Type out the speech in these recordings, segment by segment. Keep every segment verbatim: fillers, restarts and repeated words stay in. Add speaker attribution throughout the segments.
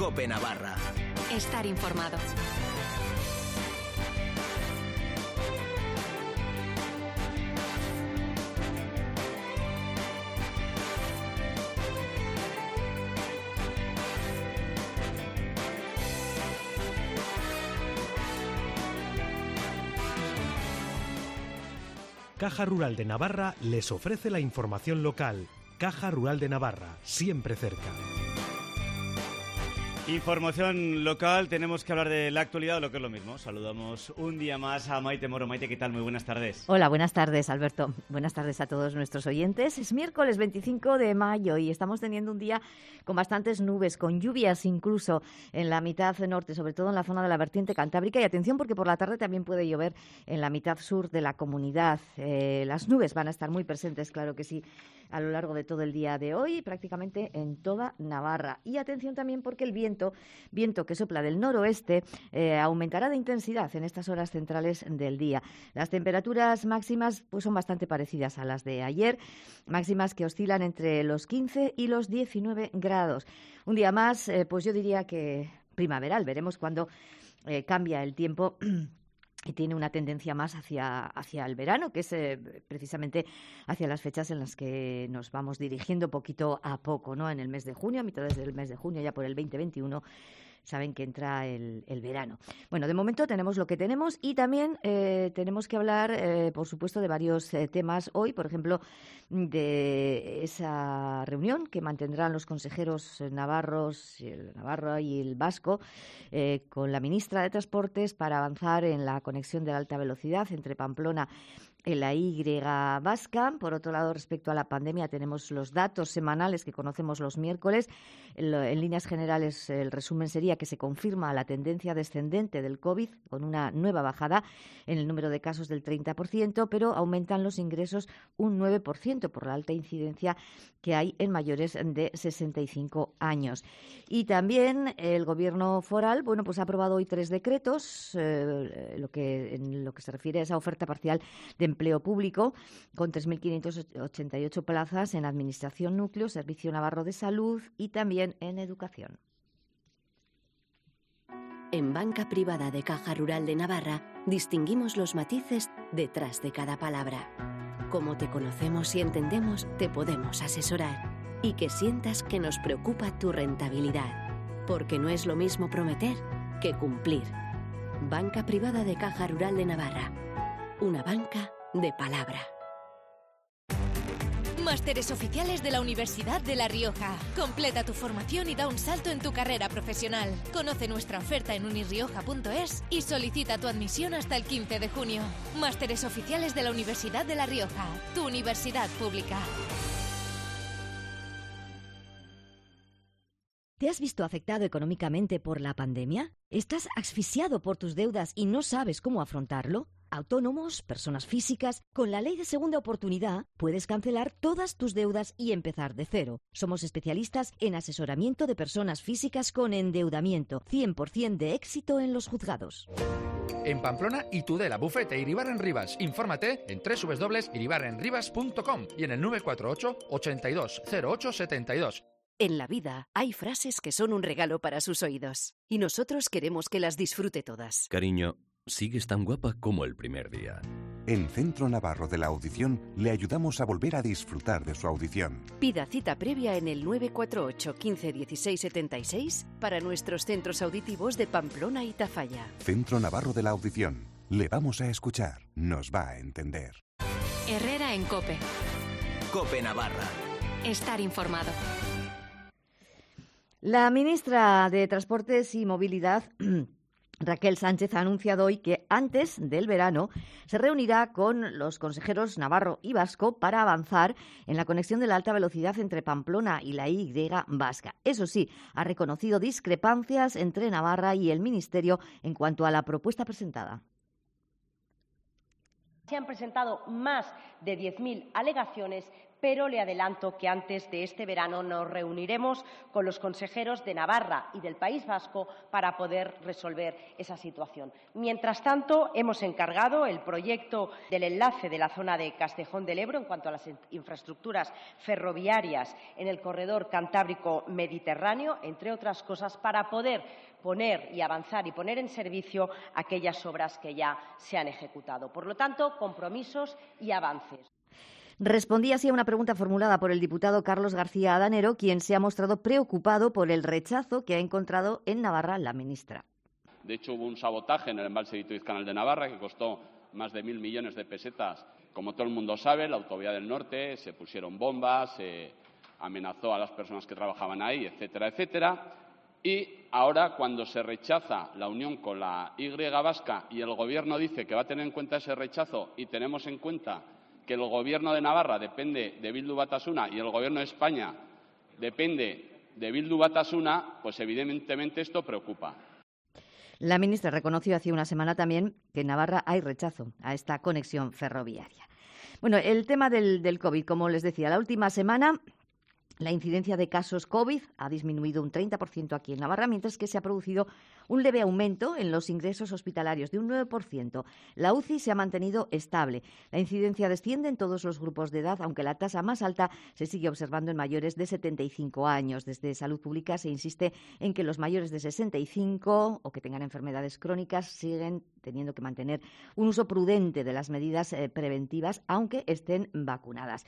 Speaker 1: COPE Navarra.
Speaker 2: Estar informado.
Speaker 3: Caja Rural de Navarra les ofrece la información local. Caja Rural de Navarra, siempre cerca.
Speaker 4: Información local, tenemos que hablar de la actualidad o lo que es lo mismo. Saludamos un día más a Maite Moro. Maite, ¿qué tal? Muy buenas tardes.
Speaker 5: Hola, buenas tardes, Alberto. Buenas tardes a todos nuestros oyentes. Es miércoles veinticinco de mayo y estamos teniendo un día con bastantes nubes, con lluvias incluso en la mitad norte, sobre todo en la zona de la vertiente cantábrica. Y atención, porque por la tarde también puede llover en la mitad sur de la comunidad. Eh, las nubes van a estar muy presentes, claro que sí, a lo largo de todo el día de hoy, prácticamente en toda Navarra. Y atención también porque el viento, viento que sopla del noroeste, eh, aumentará de intensidad en estas horas centrales del día. Las temperaturas máximas pues son bastante parecidas a las de ayer, máximas que oscilan entre los quince y los diecinueve grados. Un día más, eh, pues yo diría que primaveral. Veremos cuándo eh, cambia el tiempo y tiene una tendencia más hacia, hacia el verano, que es eh, precisamente hacia las fechas en las que nos vamos dirigiendo poquito a poco, ¿no? En el mes de junio, a mitades del mes de junio, ya por el veinte veintiuno, saben que entra el, el verano. Bueno, de momento tenemos lo que tenemos y también eh, tenemos que hablar, eh, por supuesto, de varios eh, temas hoy, por ejemplo, de esa reunión que mantendrán los consejeros navarros, el navarro y el vasco, eh, con la ministra de Transportes para avanzar en la conexión de la alta velocidad entre Pamplona en la Y vasca. Por otro lado, respecto a la pandemia, tenemos los datos semanales que conocemos los miércoles. En, en líneas generales, el resumen sería que se confirma la tendencia descendente del COVID con una nueva bajada en el número de casos del treinta por ciento, pero aumentan los ingresos un nueve por ciento por la alta incidencia que hay en mayores de sesenta y cinco años. Y también el Gobierno foral, bueno, pues ha aprobado hoy tres decretos, eh, lo que, en lo que se refiere a esa oferta parcial de empleo público, con tres mil quinientas ochenta y ocho plazas en Administración Núcleo, Servicio Navarro de Salud y también en Educación.
Speaker 2: En Banca Privada de Caja Rural de Navarra distinguimos los matices detrás de cada palabra. Como te conocemos y entendemos, te podemos asesorar y que sientas que nos preocupa tu rentabilidad, porque no es lo mismo prometer que cumplir. Banca Privada de Caja Rural de Navarra. Una banca de palabra.
Speaker 6: Másteres oficiales de la Universidad de La Rioja. Completa tu formación y da un salto en tu carrera profesional. Conoce nuestra oferta en unirrioja punto es y solicita tu admisión hasta el quince de junio. Másteres oficiales de la Universidad de La Rioja, tu universidad pública.
Speaker 5: ¿Te has visto afectado económicamente por la pandemia? ¿Estás asfixiado por tus deudas y no sabes cómo afrontarlo? Autónomos, personas físicas, con la ley de segunda oportunidad puedes cancelar todas tus deudas y empezar de cero. Somos especialistas en asesoramiento de personas físicas con endeudamiento, cien por ciento de éxito en los juzgados.
Speaker 7: En Pamplona y Tudela, Bufete y Iribarren Rivas. Infórmate en doble u doble u doble u punto iribarren rivas punto com y en el nueve cuatro ocho, ochenta y dos, cero ocho setenta y dos.
Speaker 2: En la vida hay frases que son un regalo para sus oídos y nosotros queremos que las disfrute todas.
Speaker 8: Cariño, sigues tan guapa como el primer día.
Speaker 9: En Centro Navarro de la Audición le ayudamos a volver a disfrutar de su audición.
Speaker 2: Pida cita previa en el nueve cuatro ocho, quince, dieciséis, setenta y seis para nuestros centros auditivos de Pamplona y Tafalla.
Speaker 9: Centro Navarro de la Audición. Le vamos a escuchar. Nos va a entender.
Speaker 2: Herrera en COPE.
Speaker 1: COPE Navarra.
Speaker 2: Estar informado.
Speaker 5: La ministra de Transportes y Movilidad, Raquel Sánchez, ha anunciado hoy que antes del verano se reunirá con los consejeros navarro y vasco para avanzar en la conexión de la alta velocidad entre Pamplona y la Y vasca. Eso sí, ha reconocido discrepancias entre Navarra y el Ministerio en cuanto a la propuesta presentada.
Speaker 10: Se han presentado más de diez mil alegaciones, pero le adelanto que antes de este verano nos reuniremos con los consejeros de Navarra y del País Vasco para poder resolver esa situación. Mientras tanto, hemos encargado el proyecto del enlace de la zona de Castejón del Ebro en cuanto a las infraestructuras ferroviarias en el corredor cantábrico-mediterráneo, entre otras cosas, para poder poner y avanzar y poner en servicio aquellas obras que ya se han ejecutado. Por lo tanto, compromisos y avances.
Speaker 5: Respondía así a una pregunta formulada por el diputado Carlos García Adanero, quien se ha mostrado preocupado por el rechazo que ha encontrado en Navarra la ministra.
Speaker 11: De hecho, hubo un sabotaje en el embalse de Itoiz-Canal de Navarra que costó más de mil millones de pesetas. Como todo el mundo sabe, la autovía del norte, se pusieron bombas, se amenazó a las personas que trabajaban ahí, etcétera, etcétera. Y ahora, cuando se rechaza la unión con la Y vasca y el Gobierno dice que va a tener en cuenta ese rechazo y tenemos en cuenta que el Gobierno de Navarra depende de Bildu Batasuna y el Gobierno de España depende de Bildu Batasuna, pues evidentemente esto preocupa.
Speaker 5: La ministra reconoció hace una semana también que en Navarra hay rechazo a esta conexión ferroviaria. Bueno, el tema del, del COVID, como les decía, la última semana la incidencia de casos COVID ha disminuido un treinta por ciento aquí en Navarra, mientras que se ha producido un leve aumento en los ingresos hospitalarios de un nueve por ciento. La U C I se ha mantenido estable. La incidencia desciende en todos los grupos de edad, aunque la tasa más alta se sigue observando en mayores de setenta y cinco años. Desde Salud Pública se insiste en que los mayores de sesenta y cinco o que tengan enfermedades crónicas siguen teniendo que mantener un uso prudente de las medidas eh, preventivas, aunque estén vacunadas.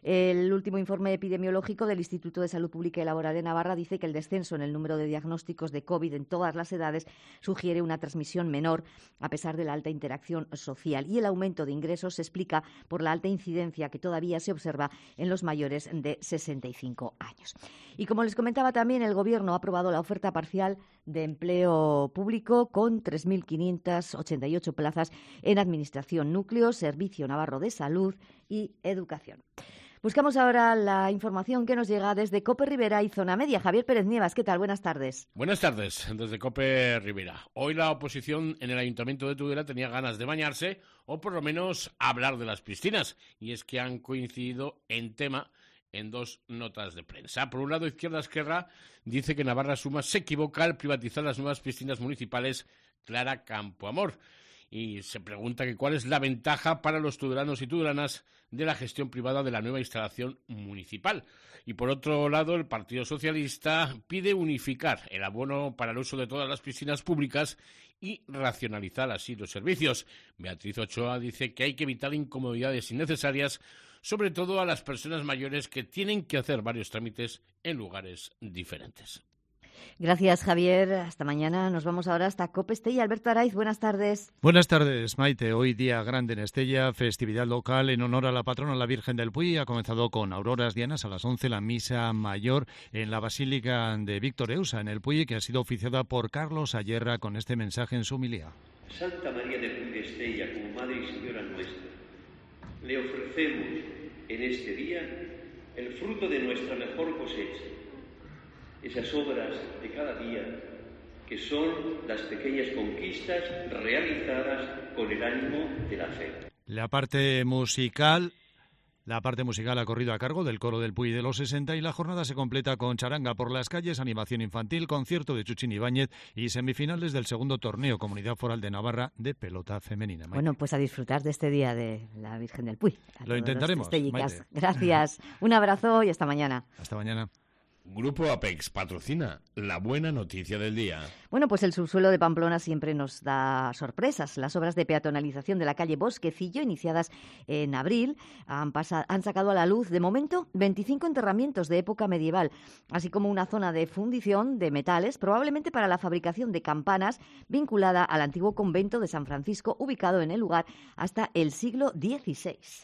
Speaker 5: El último informe epidemiológico del Instituto de Salud Pública y Laboral de Navarra dice que el descenso en el número de diagnósticos de COVID en todas las edades sugiere una transmisión menor a pesar de la alta interacción social, y el aumento de ingresos se explica por la alta incidencia que todavía se observa en los mayores de sesenta y cinco años. Y como les comentaba también, el Gobierno ha aprobado la oferta parcial de empleo público con tres mil quinientas ochenta y ocho plazas en Administración, Núcleo, Servicio Navarro de Salud y Educación. Buscamos ahora la información que nos llega desde COPE Rivera y Zona Media. Javier Pérez Nievas, ¿qué tal? Buenas tardes.
Speaker 12: Buenas tardes, desde COPE Rivera. Hoy la oposición en el Ayuntamiento de Tudela tenía ganas de bañarse o por lo menos hablar de las piscinas. Y es que han coincidido en tema en dos notas de prensa. Por un lado, Izquierda Esquerra dice que Navarra Suma se equivoca al privatizar las nuevas piscinas municipales Clara Campoamor. Y se pregunta que cuál es la ventaja para los tudelanos y tudelanas de la gestión privada de la nueva instalación municipal. Y por otro lado, el Partido Socialista pide unificar el abono para el uso de todas las piscinas públicas y racionalizar así los servicios. Beatriz Ochoa dice que hay que evitar incomodidades innecesarias, sobre todo a las personas mayores que tienen que hacer varios trámites en lugares diferentes.
Speaker 5: Gracias, Javier. Hasta mañana. Nos vamos ahora hasta COPE Estella. Alberto Araiz, buenas tardes.
Speaker 13: Buenas tardes, Maite. Hoy día grande en Estella, festividad local en honor a la patrona, la Virgen del Puy. Ha comenzado con auroras dianas a las once, la misa mayor en la Basílica de Víctor Eusa, en el Puy, que ha sido oficiada por Carlos Ayerra con este mensaje en su homilía.
Speaker 14: Santa María de Puy de Estella, como Madre y Señora nuestra, le ofrecemos en este día el fruto de nuestra mejor cosecha, esas obras de cada día que son las pequeñas conquistas realizadas con el ánimo de la fe.
Speaker 13: La parte musical, la parte musical ha corrido a cargo del Coro del Puy de los sesenta y la jornada se completa con charanga por las calles, animación infantil, concierto de Chuchín Ibáñez y semifinales del segundo torneo Comunidad Foral de Navarra de pelota femenina. Maite.
Speaker 5: Bueno, pues a disfrutar de este día de la Virgen del Puy.
Speaker 13: Lo intentaremos.
Speaker 5: Gracias. Un abrazo y hasta mañana.
Speaker 13: Hasta mañana.
Speaker 12: Grupo Apex patrocina la buena noticia del día.
Speaker 5: Bueno, pues el subsuelo de Pamplona siempre nos da sorpresas. Las obras de peatonalización de la calle Bosquecillo, iniciadas en abril, han, pasado, han sacado a la luz, de momento, veinticinco enterramientos de época medieval, así como una zona de fundición de metales, probablemente para la fabricación de campanas, vinculada al antiguo convento de San Francisco, ubicado en el lugar hasta el siglo dieciséis.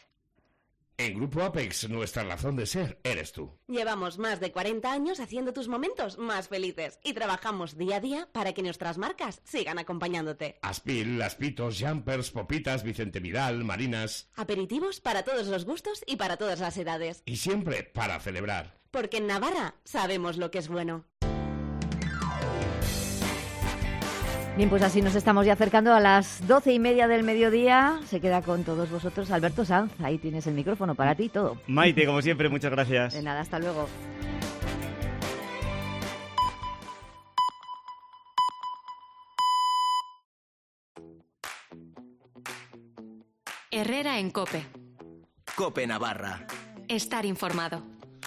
Speaker 12: En Grupo Apex, nuestra razón de ser eres tú.
Speaker 15: Llevamos más de cuarenta años haciendo tus momentos más felices y trabajamos día a día para que nuestras marcas sigan acompañándote.
Speaker 12: Aspil, Aspitos, Jumpers, Popitas, Vicente Vidal, Marinas.
Speaker 15: Aperitivos para todos los gustos y para todas las edades.
Speaker 12: Y siempre para celebrar.
Speaker 15: Porque en Navarra sabemos lo que es bueno.
Speaker 5: Bien, pues así nos estamos ya acercando a las doce y media del mediodía. Se queda con todos vosotros Alberto Sanz. Ahí tienes el micrófono para ti y todo.
Speaker 4: Maite, como siempre, muchas gracias.
Speaker 5: De nada, hasta luego.
Speaker 16: Herrera en COPE.
Speaker 1: COPE Navarra.
Speaker 16: Estar informado.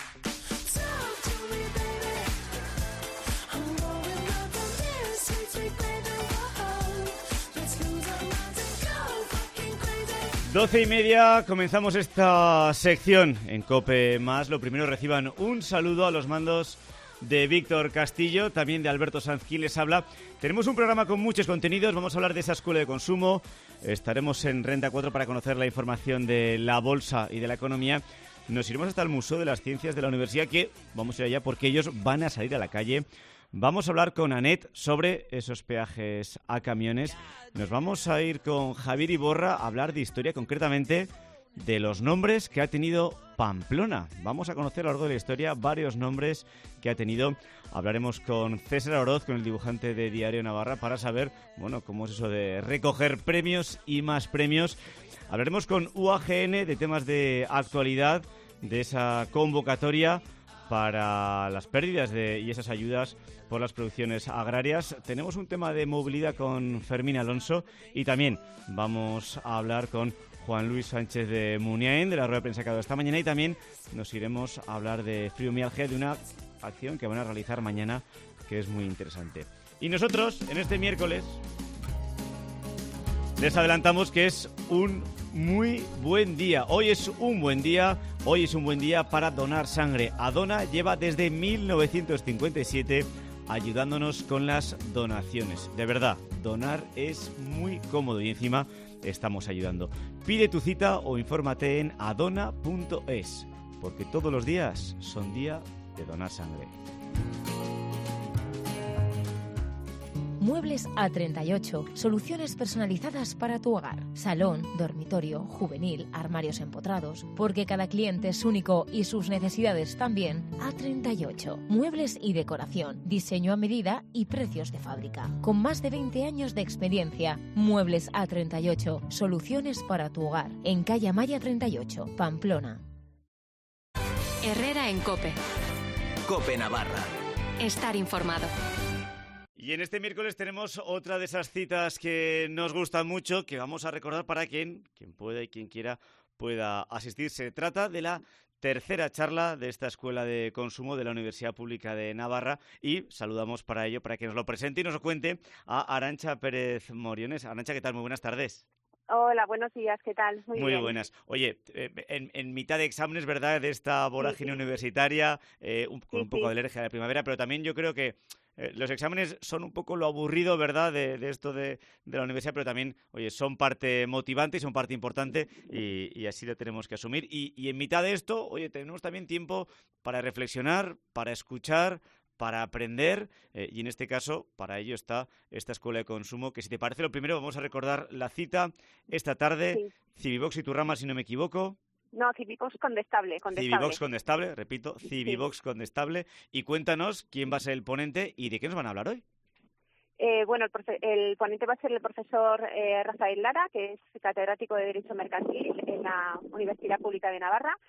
Speaker 4: Doce y media, comenzamos esta sección en COPE Más. Lo primero, reciban un saludo a los mandos de Víctor Castillo, también de Alberto Sanz, quien les habla. Tenemos un programa con muchos contenidos, vamos a hablar de esa escuela de consumo, estaremos en Renta cuatro para conocer la información de la bolsa y de la economía. Nos iremos hasta el Museo de las Ciencias de la Universidad, que vamos a ir allá porque ellos van a salir a la calle. Vamos a hablar con Anet sobre esos peajes a camiones. Nos vamos a ir con Javier Iborra a hablar de historia, concretamente de los nombres que ha tenido Pamplona. Vamos a conocer a lo largo de la historia varios nombres que ha tenido. Hablaremos con César Oroz, con el dibujante de Diario Navarra, para saber, bueno, cómo es eso de recoger premios y más premios. Hablaremos con U A G N de temas de actualidad, de esa convocatoria para las pérdidas de, y esas ayudas por las producciones agrarias. Tenemos un tema de movilidad con Fermín Alonso y también vamos a hablar con Juan Luis Sánchez de Muniain, de la rueda de prensa que ha dado esta mañana, y también nos iremos a hablar de fibromialgia, de una acción que van a realizar mañana que es muy interesante. Y nosotros, en este miércoles, les adelantamos que es un muy buen día. Hoy es un buen día, hoy es un buen día para donar sangre. Adona lleva desde mil novecientos cincuenta y siete ayudándonos con las donaciones. De verdad, donar es muy cómodo y encima estamos ayudando. Pide tu cita o infórmate en adona punto es, porque todos los días son día de donar sangre.
Speaker 17: Muebles A treinta y ocho, soluciones personalizadas para tu hogar. Salón, dormitorio, juvenil, armarios empotrados. Porque cada cliente es único y sus necesidades también. A treinta y ocho, muebles y decoración, diseño a medida y precios de fábrica. Con más de veinte años de experiencia, Muebles A treinta y ocho, soluciones para tu hogar. En calle Amaya treinta y ocho, Pamplona.
Speaker 16: Herrera en COPE.
Speaker 1: COPE Navarra.
Speaker 16: Estar informado.
Speaker 4: Y en este miércoles tenemos otra de esas citas que nos gustan mucho, que vamos a recordar para quien, quien pueda y quien quiera pueda asistir. Se trata de la tercera charla de esta Escuela de Consumo de la Universidad Pública de Navarra y saludamos para ello, para que nos lo presente y nos lo cuente, a Arantxa Pérez Moriones. Arantxa, ¿qué tal? Muy buenas tardes.
Speaker 18: Hola, buenos días, ¿qué tal?
Speaker 4: Muy, Muy buenas. Oye, eh, en, en mitad de exámenes, ¿verdad?, de esta vorágine sí, sí. universitaria, eh, un, con sí, un poco sí. de alergia de primavera, pero también yo creo que eh, los exámenes son un poco lo aburrido, ¿verdad?, de, de esto de, de la universidad, pero también, oye, son parte motivante y son parte importante y, y así lo tenemos que asumir. Y, y en mitad de esto, oye, tenemos también tiempo para reflexionar, para escuchar, para aprender, eh, y en este caso, para ello está esta Escuela de Consumo, que si te parece, lo primero vamos a recordar la cita esta tarde, sí. Civivox y Turrama, si no me equivoco.
Speaker 18: No, Civivox Condestable. condestable.
Speaker 4: Civivox Condestable, repito, Civivox sí. Condestable, y cuéntanos quién va a ser el ponente y de qué nos van a hablar hoy.
Speaker 18: Eh, bueno, el, profe- el ponente va a ser el profesor eh, Rafael Lara, que es catedrático de Derecho Mercantil en la Universidad Pública de Navarra,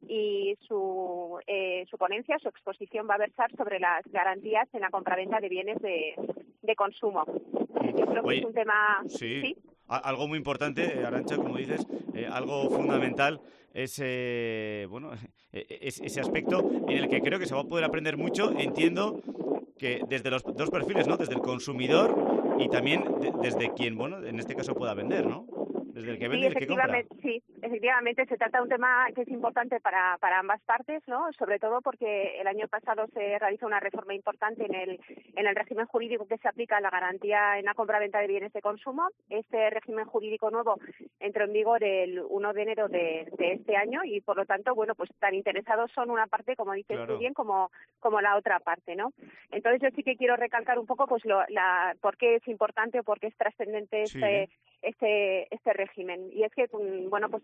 Speaker 18: y su, eh, su ponencia, su exposición va a versar sobre las garantías en la compraventa de bienes de, de consumo. Yo creo que
Speaker 4: Oye,
Speaker 18: es un tema...
Speaker 4: Sí,
Speaker 18: ¿sí?
Speaker 4: algo muy importante, eh, Arantxa, como dices, eh, algo fundamental es, eh, bueno, es ese aspecto en el que creo que se va a poder aprender mucho. Entiendo que desde los dos perfiles, ¿no? Desde el consumidor y también de, desde quien, bueno, en este caso pueda vender, ¿no? Desde el que vende
Speaker 18: Sí,
Speaker 4: y el que compra.
Speaker 18: Sí, efectivamente se trata de un tema que es importante para, para ambas partes, ¿no? Sobre todo porque el año pasado se realizó una reforma importante en el, en el régimen jurídico que se aplica a la garantía en la compra-venta de bienes de consumo. Este régimen jurídico nuevo entró en vigor el uno de enero de, de este año y, por lo tanto, bueno, pues tan interesados son una parte, como dices claro. muy bien, como, como la otra parte, ¿no? Entonces yo sí que quiero recalcar un poco pues lo, la, por qué es importante o por qué es trascendente sí. este, este, este régimen. Y es que, bueno, pues en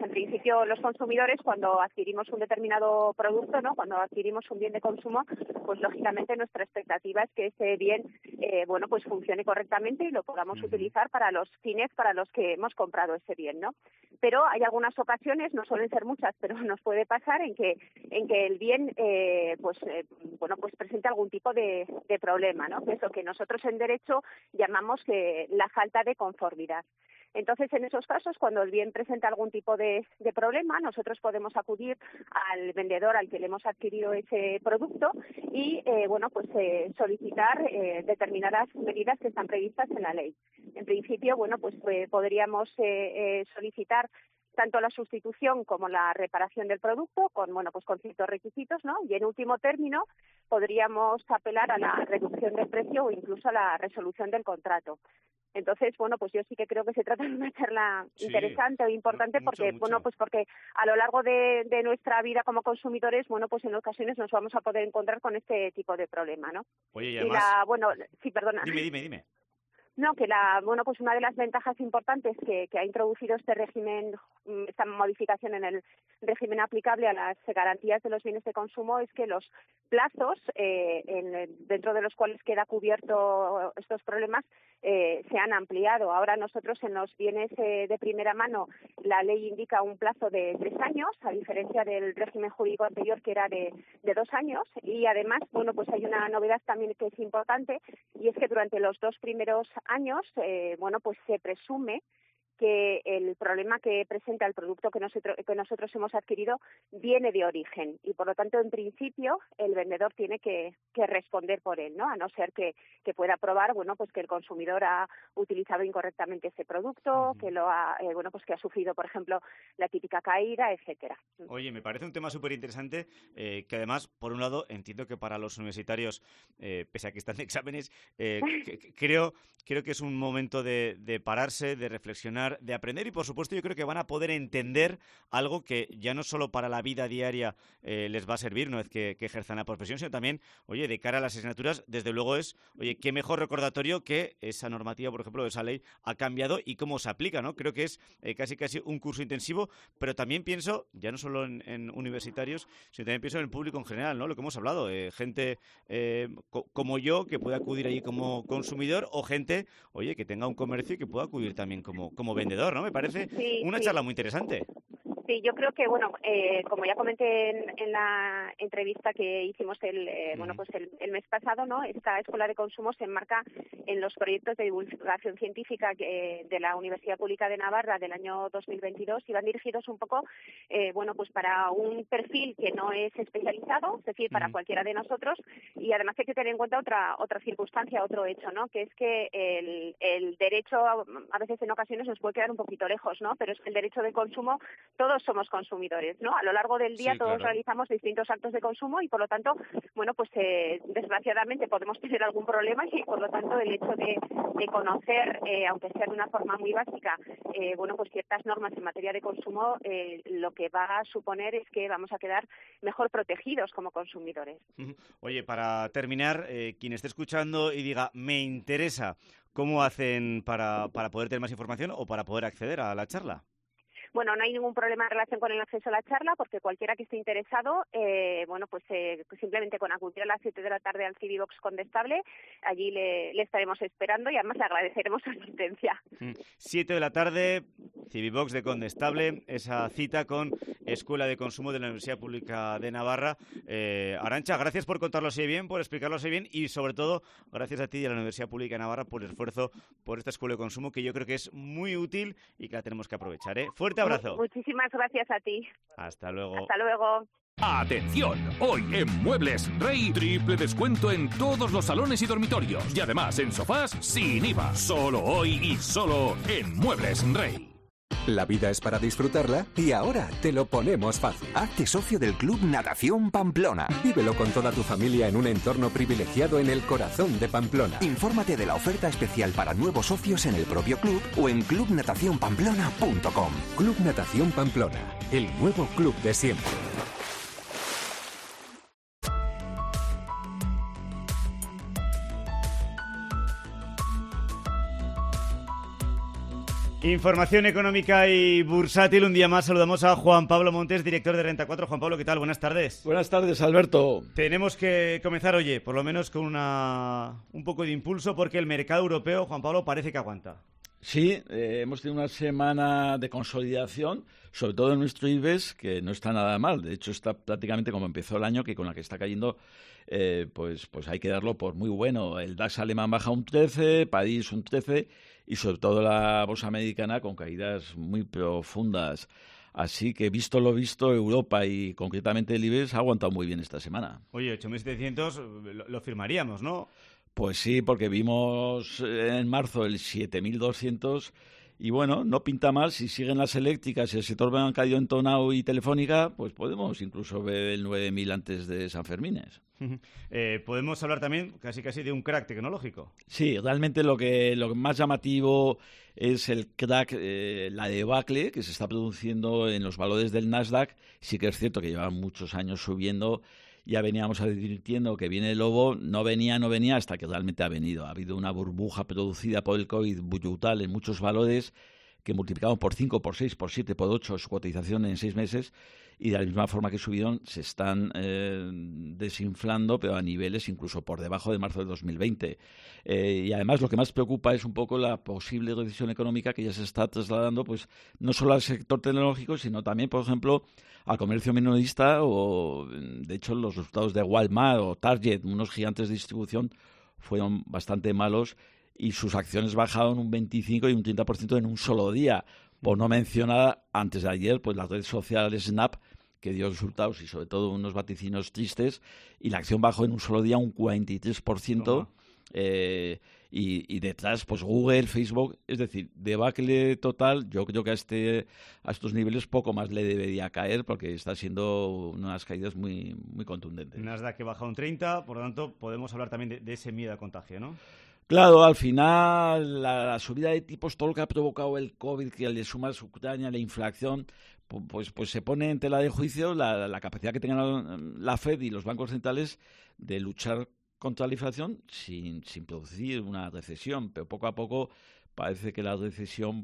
Speaker 18: en principio los consumidores cuando adquirimos un determinado producto, ¿no? Cuando adquirimos un bien de consumo, pues lógicamente nuestra expectativa es que ese bien, eh, bueno, pues funcione correctamente y lo podamos utilizar para los fines para los que hemos comprado ese bien, ¿no? Pero hay algunas ocasiones, no suelen ser muchas, pero nos puede pasar en que en que el bien, eh, pues eh, bueno, pues presente algún tipo de, de problema, ¿no? Que es lo que nosotros en derecho llamamos que la falta de conformidad. Entonces, en esos casos, cuando el bien presenta algún tipo de, de problema, nosotros podemos acudir al vendedor al que le hemos adquirido ese producto y, eh, bueno, pues eh, solicitar eh, determinadas medidas que están previstas en la ley. En principio, bueno, pues eh, podríamos eh, eh, solicitar tanto la sustitución como la reparación del producto con, bueno, pues con ciertos requisitos, ¿no? Y en último término podríamos apelar a la reducción del precio o incluso a la resolución del contrato. Entonces, bueno, pues yo sí que creo que se trata de una charla sí, interesante o importante mucho, porque, mucho. bueno, pues porque a lo largo de, de nuestra vida como consumidores, bueno, pues en ocasiones nos vamos a poder encontrar con este tipo de problema, ¿no?
Speaker 4: Oye, y además...
Speaker 18: Y la, bueno, sí, perdona.
Speaker 4: Dime, dime, dime.
Speaker 18: No, que la, bueno, pues una de las ventajas importantes que, que ha introducido este régimen, esta modificación en el régimen aplicable a las garantías de los bienes de consumo es que los plazos eh, en, dentro de los cuales queda cubierto estos problemas eh, se han ampliado. Ahora nosotros en los bienes eh, de primera mano la ley indica un plazo de tres años, a diferencia del régimen jurídico anterior que era de, de dos años. Y además, bueno, pues hay una novedad también que es importante y es que durante los dos primeros años, eh, bueno, pues se presume que el problema que presenta el producto que nosotros, que nosotros hemos adquirido viene de origen y, por lo tanto, en principio, el vendedor tiene que, que responder por él, ¿no? A no ser que, que pueda probar, bueno, pues que el consumidor ha utilizado incorrectamente ese producto, uh-huh. que lo ha, eh, bueno, pues que ha sufrido, por ejemplo, la típica caída, etcétera.
Speaker 4: Oye, me parece un tema súper interesante eh, que, además, por un lado, entiendo que para los universitarios, eh, pese a que están de exámenes, eh, que, que creo, creo que es un momento de, de pararse, de reflexionar, de aprender y, por supuesto, yo creo que van a poder entender algo que ya no solo para la vida diaria eh, les va a servir una vez que, que ejerzan la profesión, sino también, oye, de cara a las asignaturas, desde luego es, oye, qué mejor recordatorio que esa normativa, por ejemplo, esa ley ha cambiado y cómo se aplica, ¿no? Creo que es eh, casi casi un curso intensivo, pero también pienso, ya no solo en, en universitarios, sino también pienso en el público en general, ¿no? Lo que hemos hablado, eh, gente eh, co- como yo que puede acudir allí como consumidor o gente, oye, que tenga un comercio y que pueda acudir también como, como vendedor, ¿no? Me parece
Speaker 18: sí,
Speaker 4: una
Speaker 18: sí.
Speaker 4: charla muy interesante.
Speaker 18: Sí, yo creo que, bueno, eh, como ya comenté en, en la entrevista que hicimos el, eh, bueno, pues el, el mes pasado, ¿no? Esta Escuela de Consumo se enmarca en los proyectos de divulgación científica que, de la Universidad Pública de Navarra del año dos mil veintidós y van dirigidos un poco, eh, bueno, pues para un perfil que no es especializado, es decir, para uh-huh. cualquiera de nosotros, y además hay que tener en cuenta otra otra circunstancia, otro hecho, ¿no? Que es que el, el derecho a veces en ocasiones nos puede quedar un poquito lejos, ¿no? Pero es que el derecho de consumo, todos somos consumidores, ¿no? A lo largo del día
Speaker 4: sí,
Speaker 18: todos
Speaker 4: claro.
Speaker 18: realizamos distintos actos de consumo y, por lo tanto, bueno, pues eh, desgraciadamente podemos tener algún problema y, por lo tanto, el hecho de, de conocer, eh, aunque sea de una forma muy básica, eh, bueno, pues ciertas normas en materia de consumo, eh, lo que va a suponer es que vamos a quedar mejor protegidos como consumidores.
Speaker 4: Oye, para terminar, eh, quien esté escuchando y diga, me interesa, ¿cómo hacen para, para poder tener más información o para poder acceder a la charla?
Speaker 18: Bueno, no hay ningún problema en relación con el acceso a la charla porque cualquiera que esté interesado, eh, bueno, pues eh, simplemente con acudir a las siete de la tarde al Civibox Condestable, allí le, le estaremos esperando y además le agradeceremos su asistencia.
Speaker 4: siete de la tarde, Civibox de Condestable, esa cita con Escuela de Consumo de la Universidad Pública de Navarra. Eh, Arantxa, gracias por contarlo así bien, por explicarlo así bien y, sobre todo, gracias a ti y a la Universidad Pública de Navarra por el esfuerzo por esta Escuela de Consumo que yo creo que es muy útil y que la tenemos que aprovechar, ¿eh? Fuerte abrazo.
Speaker 18: Muchísimas gracias a ti.
Speaker 4: Hasta luego.
Speaker 18: Hasta luego.
Speaker 19: ¡Atención! Hoy en Muebles Rey, triple descuento en todos los salones y dormitorios. Y además en sofás sin I V A. Solo hoy y solo en Muebles Rey.
Speaker 20: La vida es para disfrutarla y ahora te lo ponemos fácil.
Speaker 9: Hazte socio del Club Natación Pamplona.
Speaker 20: Vívelo con toda tu familia en un entorno privilegiado en el corazón de Pamplona.
Speaker 9: Infórmate de la oferta especial para nuevos socios en el propio club o en club natación pamplona punto com.
Speaker 20: Club Natación Pamplona, el nuevo club de siempre.
Speaker 4: Información económica y bursátil. Un día más saludamos a Juan Pablo Montes, director de Renta cuatro. Juan Pablo, ¿qué tal? Buenas tardes.
Speaker 21: Buenas tardes, Alberto.
Speaker 4: Tenemos que comenzar, oye, por lo menos con una un poco de impulso, porque el mercado europeo, Juan Pablo, parece que aguanta.
Speaker 21: Sí, eh, hemos tenido una semana de consolidación, sobre todo en nuestro I B E X, que no está nada mal. De hecho, está prácticamente como empezó el año, que con la que está cayendo, eh, pues, pues hay que darlo por muy bueno. El DAX alemán baja un trece, París un trece, y sobre todo la bolsa americana con caídas muy profundas. Así que, visto lo visto, Europa y concretamente el I B E X ha aguantado muy bien esta semana.
Speaker 4: Oye, ocho mil setecientos lo, lo firmaríamos, ¿no?
Speaker 21: Pues sí, porque vimos en marzo el siete mil doscientos y bueno, no pinta mal. Si siguen las eléctricas y el sector bancario entonado y Telefónica, pues podemos incluso ver el nueve mil antes de San Fermines.
Speaker 4: Eh, podemos hablar también casi casi de un crack tecnológico.
Speaker 21: Sí, realmente lo que lo más llamativo es el crack, eh, la debacle que se está produciendo en los valores del Nasdaq. Sí que es cierto que llevan muchos años subiendo. Ya veníamos advirtiendo que viene el lobo, no venía, no venía, hasta que realmente ha venido. Ha habido una burbuja producida por el COVID brutal en muchos valores que multiplicaron por cinco, por seis, por siete, por ocho su cotización en seis meses, y de la misma forma que subieron se están eh, desinflando, pero a niveles incluso por debajo de marzo de dos mil veinte. Eh, y además lo que más preocupa es un poco la posible recesión económica que ya se está trasladando, pues no solo al sector tecnológico, sino también, por ejemplo, al comercio minorista, o de hecho los resultados de Walmart o Target, unos gigantes de distribución, fueron bastante malos y sus acciones bajaron un veinticinco y un treinta por ciento en un solo día. Por no mencionar, antes de ayer, pues la red social Snap, que dio resultados y sobre todo unos vaticinos tristes, y la acción bajó en un solo día un cuarenta y tres por ciento. Eh, y, y detrás, pues Google, Facebook, es decir, debacle total. Yo creo que a este a estos niveles poco más le debería caer, porque está siendo unas caídas muy, muy contundentes.
Speaker 4: Nasdaq que baja un treinta, por lo tanto, podemos hablar también de, de ese miedo a contagio, ¿no?
Speaker 21: Claro, al final la, la subida de tipos, todo lo que ha provocado el COVID, que le suma a Ucrania, la inflación, pues, pues se pone en tela de juicio la, la capacidad que tengan la Fed y los bancos centrales de luchar contra la inflación sin, sin producir una recesión. Pero poco a poco parece que la recesión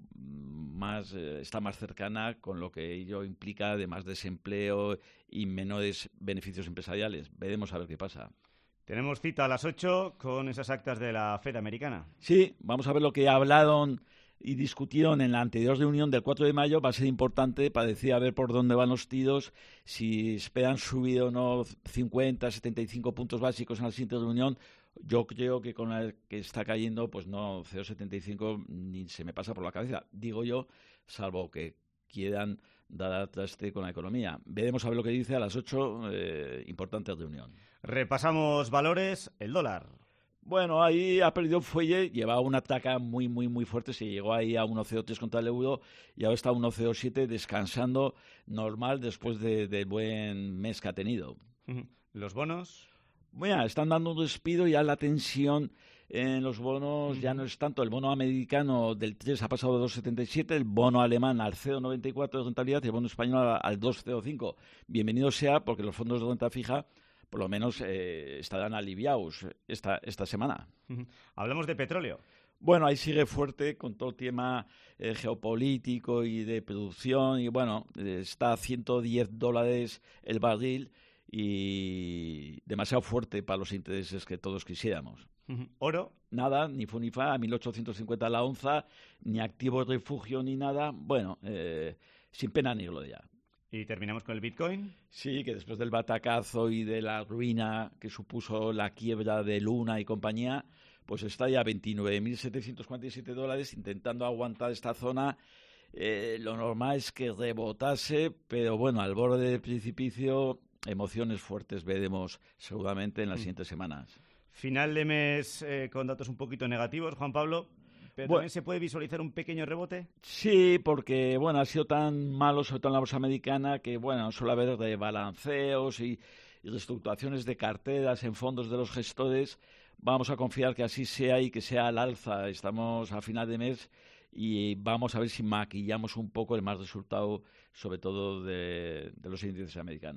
Speaker 21: más eh, está más cercana, con lo que ello implica de más desempleo y menores beneficios empresariales. Veremos a ver qué pasa.
Speaker 4: Tenemos cita a las ocho con esas actas de la Fed americana.
Speaker 21: Sí, vamos a ver lo que hablaron y discutieron en la anterior reunión del cuatro de mayo. Va a ser importante para decir a ver por dónde van los tiros, si esperan subir o no cincuenta, setenta y cinco puntos básicos en la siguiente reunión. Yo creo que con la que está cayendo, pues no, cero coma setenta y cinco ni se me pasa por la cabeza, digo yo, salvo que quieran dar al traste con la economía. Veremos a ver lo que dice a las ocho, eh, importante reunión.
Speaker 4: Repasamos valores, el dólar.
Speaker 21: Bueno, ahí ha perdido fuelle, llevaba una ataca muy, muy, muy fuerte, se llegó ahí a uno coma cero tres contra el euro y ahora está a uno coma cero siete descansando normal después de, del buen mes que ha tenido.
Speaker 4: ¿Los bonos?
Speaker 21: Bueno, están dando un respiro, ya la tensión en los bonos ya no es tanto. El bono americano del tres ha pasado de dos coma setenta y siete, el bono alemán al cero coma noventa y cuatro de rentabilidad y el bono español al dos coma cero cinco. Bienvenido sea, porque los fondos de renta fija por lo menos eh, estarán aliviados esta, esta semana.
Speaker 4: Hablamos de petróleo.
Speaker 21: Bueno, ahí sigue fuerte con todo el tema eh, geopolítico y de producción, y bueno, eh, está a ciento diez dólares el barril y demasiado fuerte para los intereses que todos quisiéramos.
Speaker 4: ¿Oro?
Speaker 21: Nada, ni fu ni fa, a mil ochocientos cincuenta la onza, ni activo refugio ni nada. Bueno, eh, sin pena ni gloria.
Speaker 4: ¿Y terminamos con el Bitcoin?
Speaker 21: Sí, que después del batacazo y de la ruina que supuso la quiebra de Luna y compañía, pues está ya a veintinueve mil setecientos cuarenta y siete dólares, intentando aguantar esta zona. Eh, lo normal es que rebotase, pero bueno, al borde del precipicio, emociones fuertes veremos seguramente en las mm. siguientes semanas.
Speaker 4: Final de mes eh, con datos un poquito negativos, Juan Pablo. ¿Pero bueno, también se puede visualizar un pequeño rebote?
Speaker 21: Sí, porque bueno, ha sido tan malo, sobre todo en la bolsa americana, que bueno, suele haber rebalanceos y, y reestructuraciones de carteras en fondos de los gestores. Vamos a confiar que así sea y que sea al alza. Estamos a final de mes y vamos a ver si maquillamos un poco el mal resultado, sobre todo de, de los índices americanos.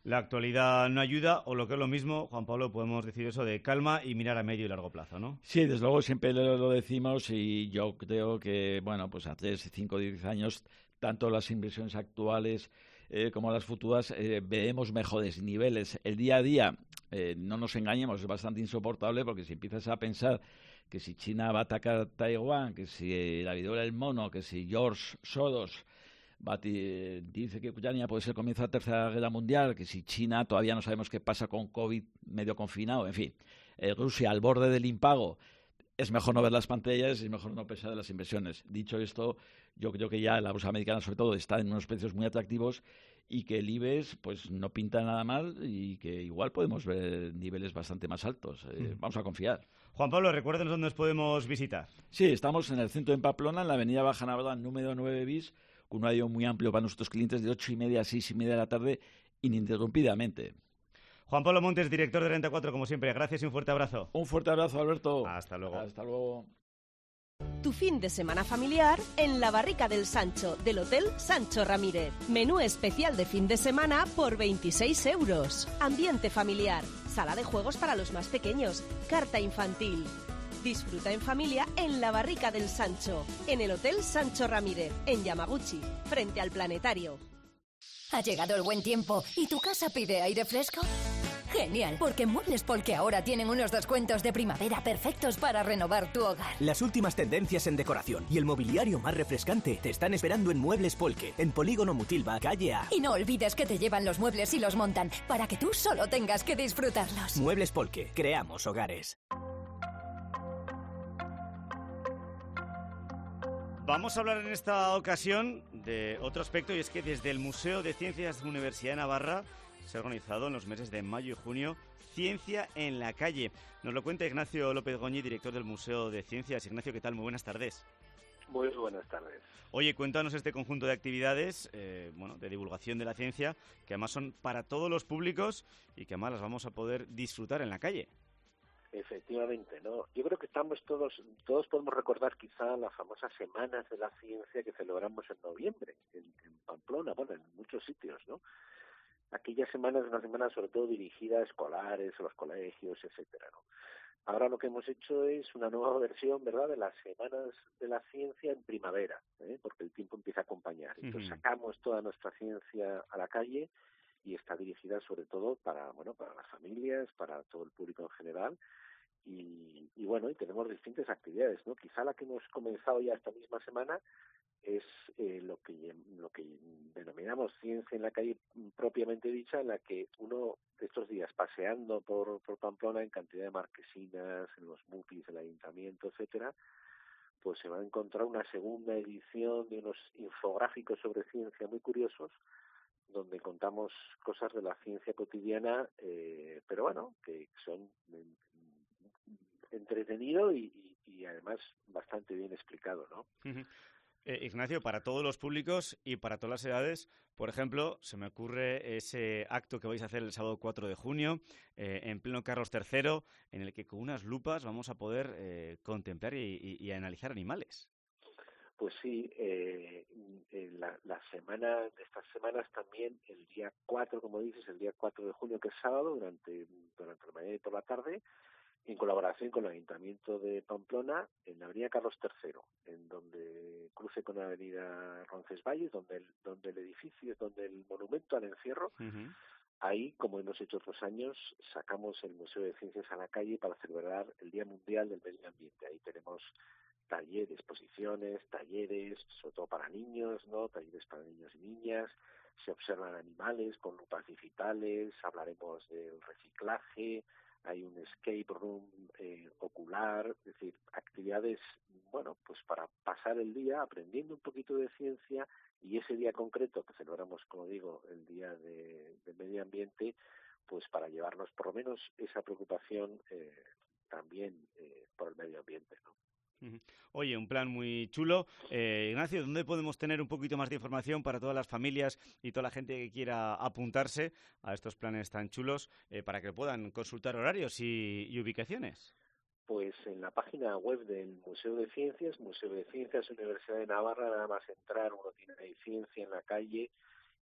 Speaker 4: la actualidad no ayuda, o lo que es lo mismo, Juan Pablo, podemos decir eso de calma y mirar a medio y largo plazo, ¿no?
Speaker 21: Sí, desde luego siempre lo, lo decimos y yo creo que, bueno, pues a tres, cinco, diez años, tanto las inversiones actuales eh, como las futuras, eh, veremos mejores niveles. El día a día, eh, no nos engañemos, es bastante insoportable porque si empiezas a pensar que si China va a atacar Taiwán, que si la viruela del mono, que si George Soros dice que Ucrania puede ser el comienzo de la Tercera Guerra Mundial, que si China todavía no sabemos qué pasa con COVID medio confinado, en fin, eh, Rusia al borde del impago, es mejor no ver las pantallas y es mejor no pensar en las inversiones. Dicho esto, yo creo que ya la bolsa americana sobre todo está en unos precios muy atractivos y que el IBEX pues no pinta nada mal y que igual podemos ver niveles bastante más altos. Eh, mm. Vamos a confiar.
Speaker 4: Juan Pablo, recuérdenos dónde nos podemos visitar.
Speaker 21: Sí, estamos en el centro de Pamplona, en la avenida Baja Navarra, número nueve bis, con un horario muy amplio para nuestros clientes de ocho y media a seis y media de la tarde, ininterrumpidamente.
Speaker 4: Juan Pablo Montes, director de Renta cuatro, como siempre. Gracias y un fuerte abrazo.
Speaker 21: Un fuerte abrazo, Alberto.
Speaker 4: Hasta luego.
Speaker 21: Hasta luego.
Speaker 3: Tu fin de semana familiar en la Barrica del Sancho, del Hotel Sancho Ramírez. Menú especial de fin de semana por veintiséis euros. Ambiente familiar, sala de juegos para los más pequeños, carta infantil. Disfruta en familia en la Barrica del Sancho, en el Hotel Sancho Ramírez, en Yamaguchi, frente al planetario.
Speaker 22: Ha llegado el buen tiempo y tu casa pide aire fresco. Genial, porque Muebles Polke ahora tienen unos descuentos de primavera perfectos para renovar tu hogar.
Speaker 1: Las últimas tendencias en decoración y el mobiliario más refrescante te están esperando en Muebles Polke, en Polígono Mutilva, calle A.
Speaker 22: Y no olvides que te llevan los muebles y los montan, para que tú solo tengas que disfrutarlos.
Speaker 1: Muebles Polke, creamos hogares.
Speaker 4: Vamos a hablar en esta ocasión de otro aspecto, y es que desde el Museo de Ciencias de la Universidad de Navarra se ha organizado en los meses de mayo y junio Ciencia en la Calle. Nos lo cuenta Ignacio López Goñi, director del Museo de Ciencias. Ignacio, ¿qué tal? Muy buenas tardes.
Speaker 23: Muy buenas tardes.
Speaker 4: Oye, cuéntanos este conjunto de actividades, eh, bueno, de divulgación de la ciencia, que además son para todos los públicos y que además las vamos a poder disfrutar en la calle.
Speaker 23: Efectivamente, ¿no? Yo creo que estamos todos, todos podemos recordar quizá las famosas semanas de la ciencia que celebramos en noviembre, en, en Pamplona, bueno, en muchos sitios, ¿no? Aquellas semanas, una semana sobre todo dirigida a escolares, a los colegios, etcétera, ¿no? Ahora lo que hemos hecho es una nueva versión, ¿verdad?, de las semanas de la ciencia en primavera, ¿eh? Porque el tiempo empieza a acompañar. Entonces uh-huh. sacamos toda nuestra ciencia a la calle y está dirigida sobre todo para, bueno, para las familias, para todo el público en general. Y, y bueno, y tenemos distintas actividades, ¿no? Quizá la que hemos comenzado ya esta misma semana es eh, lo que lo que denominamos ciencia en la calle propiamente dicha, en la que uno estos días paseando por, por Pamplona en cantidad de marquesinas, en los mutis del ayuntamiento, etcétera, pues se va a encontrar una segunda edición de unos infográficos sobre ciencia muy curiosos, donde contamos cosas de la ciencia cotidiana, eh, pero bueno, que son entretenido y, y, y además bastante bien explicado, ¿no?
Speaker 4: Uh-huh. Eh, Ignacio, para todos los públicos y para todas las edades, por ejemplo, se me ocurre ese acto que vais a hacer el sábado cuatro de junio, eh, en pleno Carlos tercero, en el que con unas lupas vamos a poder eh, contemplar y, y, y analizar animales.
Speaker 23: Pues sí, eh, en la, la semana de estas semanas también, el día cuatro, como dices, el día cuatro de junio, que es sábado, durante, durante la mañana y por la tarde, en colaboración con el Ayuntamiento de Pamplona, en la avenida Carlos tercero, en donde cruce con la avenida Roncesvalles, donde el, donde el edificio, donde el monumento al encierro, uh-huh. Ahí, como hemos hecho otros años, sacamos el Museo de Ciencias a la calle para celebrar el Día Mundial del Medio Ambiente. Ahí tenemos talleres, exposiciones, talleres, sobre todo para niños, ¿no? Talleres para niños y niñas. Se observan animales con lupas digitales, hablaremos del reciclaje. Hay un escape room eh, ocular, es decir, actividades, bueno, pues para pasar el día aprendiendo un poquito de ciencia, y ese día concreto que celebramos, como digo, el Día de, de Medio Ambiente, pues para llevarnos por lo menos esa preocupación eh, también eh, por el medio ambiente, ¿no?
Speaker 4: Oye, un plan muy chulo. Eh, Ignacio, ¿dónde podemos tener un poquito más de información para todas las familias y toda la gente que quiera apuntarse a estos planes tan chulos eh, para que puedan consultar horarios y, y ubicaciones?
Speaker 23: Pues en la página web del Museo de Ciencias, Museo de Ciencias, Universidad de Navarra, nada más entrar, uno tiene ahí Ciencia en la Calle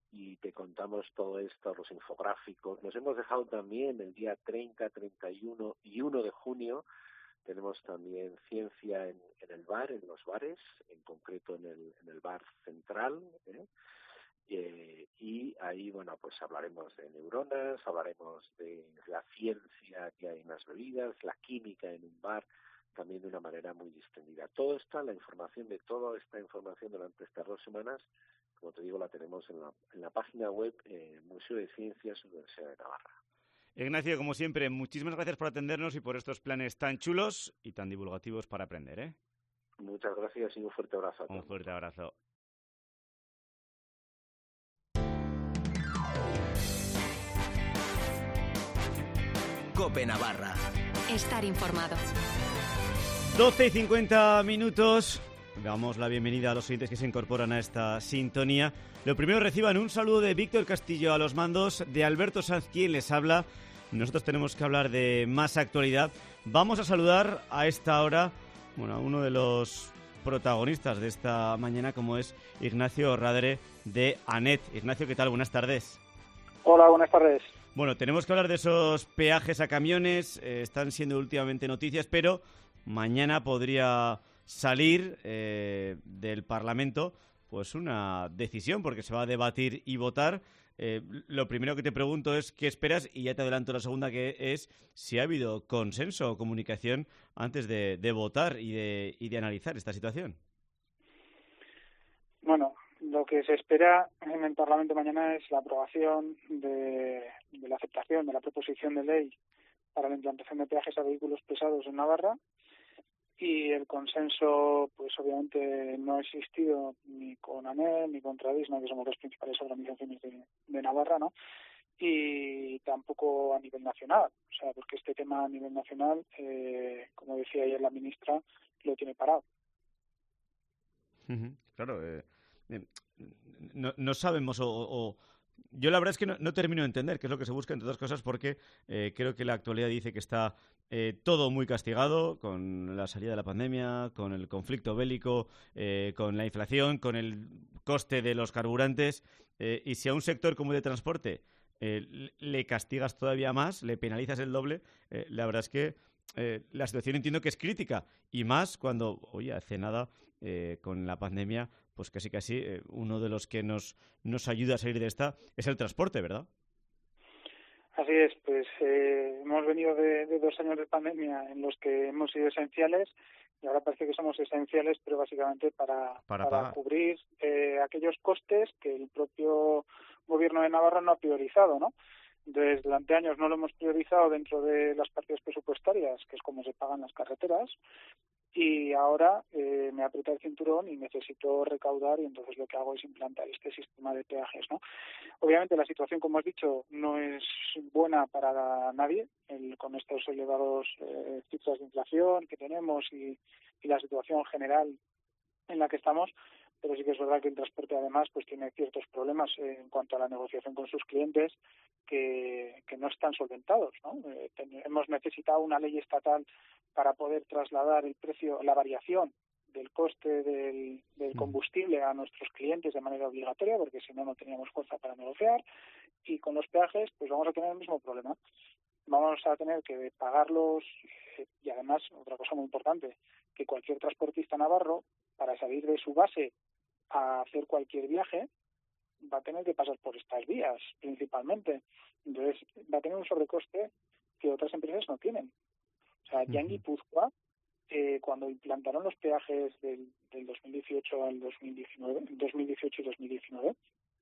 Speaker 23: y te contamos todo esto, los infográficos. Nos hemos dejado también el día treinta, treinta y uno y uno de junio, tenemos también ciencia en, en el bar, en los bares, en concreto en el, en el bar central, ¿eh? Eh, y ahí, bueno, pues hablaremos de neuronas, hablaremos de la ciencia que hay en las bebidas, la química en un bar, también de una manera muy distendida. Todo está, la información de toda esta información durante estas dos semanas, como te digo, la tenemos en la, en la página web eh, Museo de Ciencias Universidad de Navarra.
Speaker 4: Ignacio, como siempre, muchísimas gracias por atendernos y por estos planes tan chulos y tan divulgativos para aprender, ¿eh?
Speaker 23: Muchas gracias y un fuerte abrazo a todos.
Speaker 4: Un fuerte abrazo.
Speaker 1: COPE Navarra.
Speaker 16: Estar informado.
Speaker 4: doce y cincuenta minutos. Damos la bienvenida a los oyentes que se incorporan a esta sintonía. Lo primero, reciban un saludo de Víctor Castillo a los mandos, de Alberto Sanz, quien les habla. Nosotros tenemos que hablar de más actualidad. Vamos a saludar a esta hora, bueno, a uno de los protagonistas de esta mañana, como es Ignacio Radere de ANET. Ignacio, ¿qué tal? Buenas tardes.
Speaker 6: Hola, buenas tardes.
Speaker 4: Bueno, tenemos que hablar de esos peajes a camiones, eh, están siendo últimamente noticias, pero mañana podría salir eh, del Parlamento pues una decisión, porque se va a debatir y votar. Eh, lo primero que te pregunto es qué esperas, y ya te adelanto la segunda, que es si ha habido consenso o comunicación antes de, de votar y de, y de analizar esta situación.
Speaker 6: Bueno, lo que se espera en el Parlamento mañana es la aprobación de, de la aceptación de la proposición de ley para la implantación de peajes a vehículos pesados en Navarra, y el consenso, pues obviamente no ha existido ni con ANET ni con Tradisna, que somos las principales organizaciones de, de Navarra, ¿no? Y tampoco a nivel nacional, o sea, porque este tema a nivel nacional, eh, como decía ayer la ministra, lo tiene parado.
Speaker 4: Claro, eh, eh, no, no sabemos o, o yo la verdad es que no, no termino de entender qué es lo que se busca, entre otras cosas, porque eh, creo que la actualidad dice que está eh, todo muy castigado con la salida de la pandemia, con el conflicto bélico, eh, con la inflación, con el coste de los carburantes, eh, y si a un sector como el de transporte eh, le castigas todavía más, le penalizas el doble, eh, la verdad es que eh, la situación entiendo que es crítica, y más cuando, oye, hace nada, eh, con la pandemia, pues casi casi eh, uno de los que nos, nos ayuda a salir de esta es el transporte, ¿verdad?
Speaker 6: Así es, pues eh, hemos venido de, de dos años de pandemia en los que hemos sido esenciales, y ahora parece que somos esenciales, pero básicamente para,
Speaker 4: para,
Speaker 6: para cubrir eh, aquellos costes que el propio gobierno de Navarra no ha priorizado, ¿no? Entonces, durante años no lo hemos priorizado dentro de las partidas presupuestarias, que es como se pagan las carreteras, y ahora eh, me aprieta el cinturón y necesito recaudar, y entonces lo que hago es implantar este sistema de peajes, ¿no? Obviamente la situación, como has dicho, no es buena para nadie, el, con estos elevados eh, cifras de inflación que tenemos y, y la situación general en la que estamos, pero sí que es verdad que el transporte además pues tiene ciertos problemas eh, en cuanto a la negociación con sus clientes que, que no están solventados, ¿no? Eh, ten, hemos necesitado una ley estatal para poder trasladar el precio, la variación del coste del, del combustible a nuestros clientes de manera obligatoria, porque si no, no teníamos fuerza para negociar, y con los peajes pues vamos a tener el mismo problema. Vamos a tener que pagarlos, eh, y además, otra cosa muy importante, que cualquier transportista navarro, para salir de su base a hacer cualquier viaje, va a tener que pasar por estas vías, principalmente. Entonces, va a tener un sobrecoste que otras empresas no tienen. O sea, ya en Guipúzcoa, eh, cuando implantaron los peajes del, del dos mil dieciocho al dos mil diecinueve, dos mil dieciocho y dos mil diecinueve,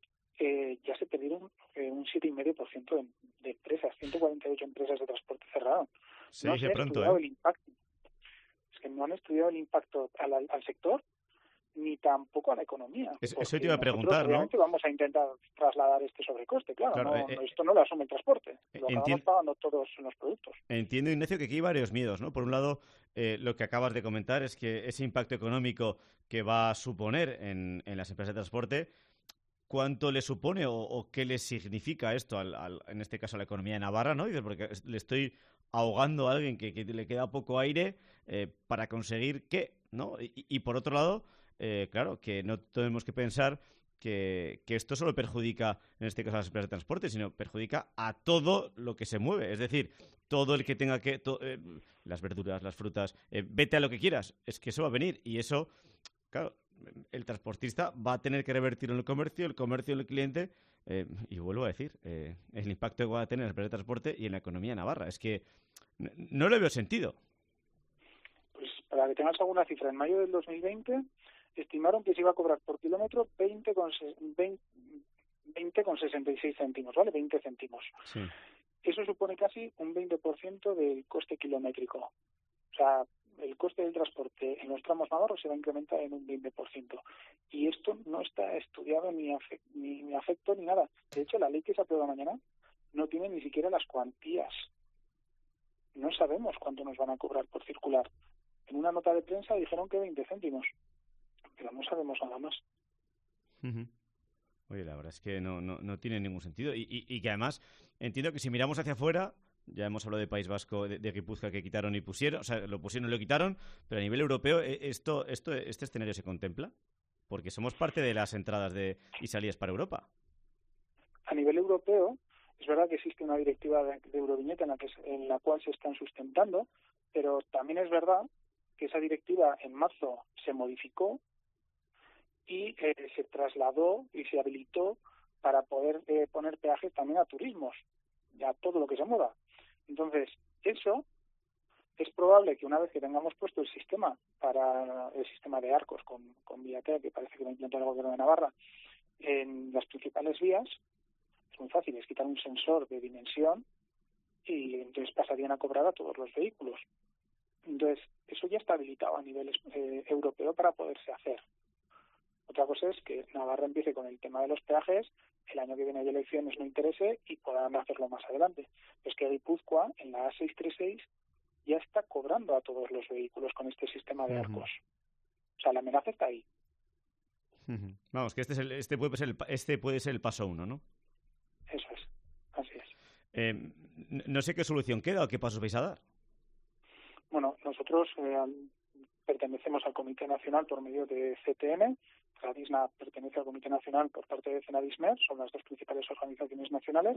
Speaker 6: eh, ya se perdieron eh, un siete coma cinco por ciento de, de empresas, ciento cuarenta y ocho empresas de transporte cerraron.
Speaker 4: Se
Speaker 6: no
Speaker 4: dice
Speaker 6: se ha
Speaker 4: pronto,
Speaker 6: estudiado
Speaker 4: ¿eh?
Speaker 6: el impacto. Es que no han estudiado el impacto al, al, al sector, ni tampoco a la economía.
Speaker 4: Es, eso te iba a preguntar, ¿no?
Speaker 6: Obviamente vamos a intentar trasladar este sobrecoste, claro.
Speaker 4: Claro,
Speaker 6: no,
Speaker 4: eh,
Speaker 6: no, esto no lo asume el transporte, lo
Speaker 4: enti-
Speaker 6: acabamos pagando todos los productos.
Speaker 4: Entiendo, Ignacio, que aquí hay varios miedos, ¿no? Por un lado, eh, lo que acabas de comentar es que ese impacto económico que va a suponer en, en las empresas de transporte, ¿cuánto le supone o, o qué le significa esto, al, al, en este caso, a la economía de Navarra, ¿no? Dices, porque le estoy ahogando a alguien que, que le queda poco aire eh, para conseguir qué, ¿no? Y, y por otro lado, eh, claro, que no tenemos que pensar que, que esto solo perjudica, en este caso, a las empresas de transporte, sino perjudica a todo lo que se mueve. Es decir, todo el que tenga que... To, eh, las verduras, las frutas, eh, vete a lo que quieras. Es que eso va a venir. Y eso, claro, el transportista va a tener que revertirlo en el comercio, el comercio en el cliente. Eh, y vuelvo a decir, eh, el impacto que va a tener en las empresas de transporte y en la economía navarra. Es que no, no le veo sentido.
Speaker 6: Pues para que tengas alguna cifra, en mayo del dos mil veinte estimaron que se iba a cobrar por kilómetro veinte con sesenta y seis céntimos, ¿vale? veinte céntimos.
Speaker 4: Sí.
Speaker 6: Eso supone casi un veinte por ciento del coste kilométrico. O sea, el coste del transporte en los tramos navarros se va a incrementar en un veinte por ciento. Y esto no está estudiado ni afecto ni, ni, afecto, ni nada. De hecho, la ley que se aprueba mañana no tiene ni siquiera las cuantías. No sabemos cuánto nos van a cobrar por circular. En una nota de prensa dijeron que veinte céntimos. Pero no sabemos nada más.
Speaker 4: Uh-huh. Oye, la verdad es que no, no, no tiene ningún sentido. Y, y, y que además, entiendo que si miramos hacia afuera, ya hemos hablado de País Vasco, de, de Guipúzcoa, que quitaron y pusieron, o sea, lo pusieron y lo quitaron, pero a nivel europeo, esto, esto, ¿este escenario se contempla? Porque somos parte de las entradas de, y salidas para Europa.
Speaker 6: A nivel europeo, es verdad que existe una directiva de, de Euroviñeta en la, que, en la cual se están sustentando, pero también es verdad que esa directiva en marzo se modificó y eh, se trasladó y se habilitó para poder eh, poner peajes también a turismos, a todo lo que se mueva. Entonces, eso es probable que una vez que tengamos puesto el sistema para el sistema de arcos con, con Viatea, que parece que va a implantar el gobierno de Navarra, en las principales vías, es muy fácil, es quitar un sensor de dimensión y entonces pasarían a cobrar a todos los vehículos. Entonces, eso ya está habilitado a nivel eh, europeo para poderse hacer. Otra cosa es que Navarra empiece con el tema de los peajes, el año que viene hay elecciones, no interese y podrán hacerlo más adelante. Es que Guipúzcoa, en la A seiscientos treinta y seis, ya está cobrando a todos los vehículos con este sistema de arcos. Uh-huh. O sea, la amenaza está ahí.
Speaker 4: Uh-huh. Vamos, que este, es el, este, puede ser el, este puede ser el paso uno, ¿no?
Speaker 6: Eso es, así es.
Speaker 4: Eh, no sé qué solución queda o qué pasos vais a dar.
Speaker 6: Bueno, nosotros eh, pertenecemos al Comité Nacional por medio de C T M, Radisna pertenece al Comité Nacional por parte de Cenadismer, son las dos principales organizaciones nacionales,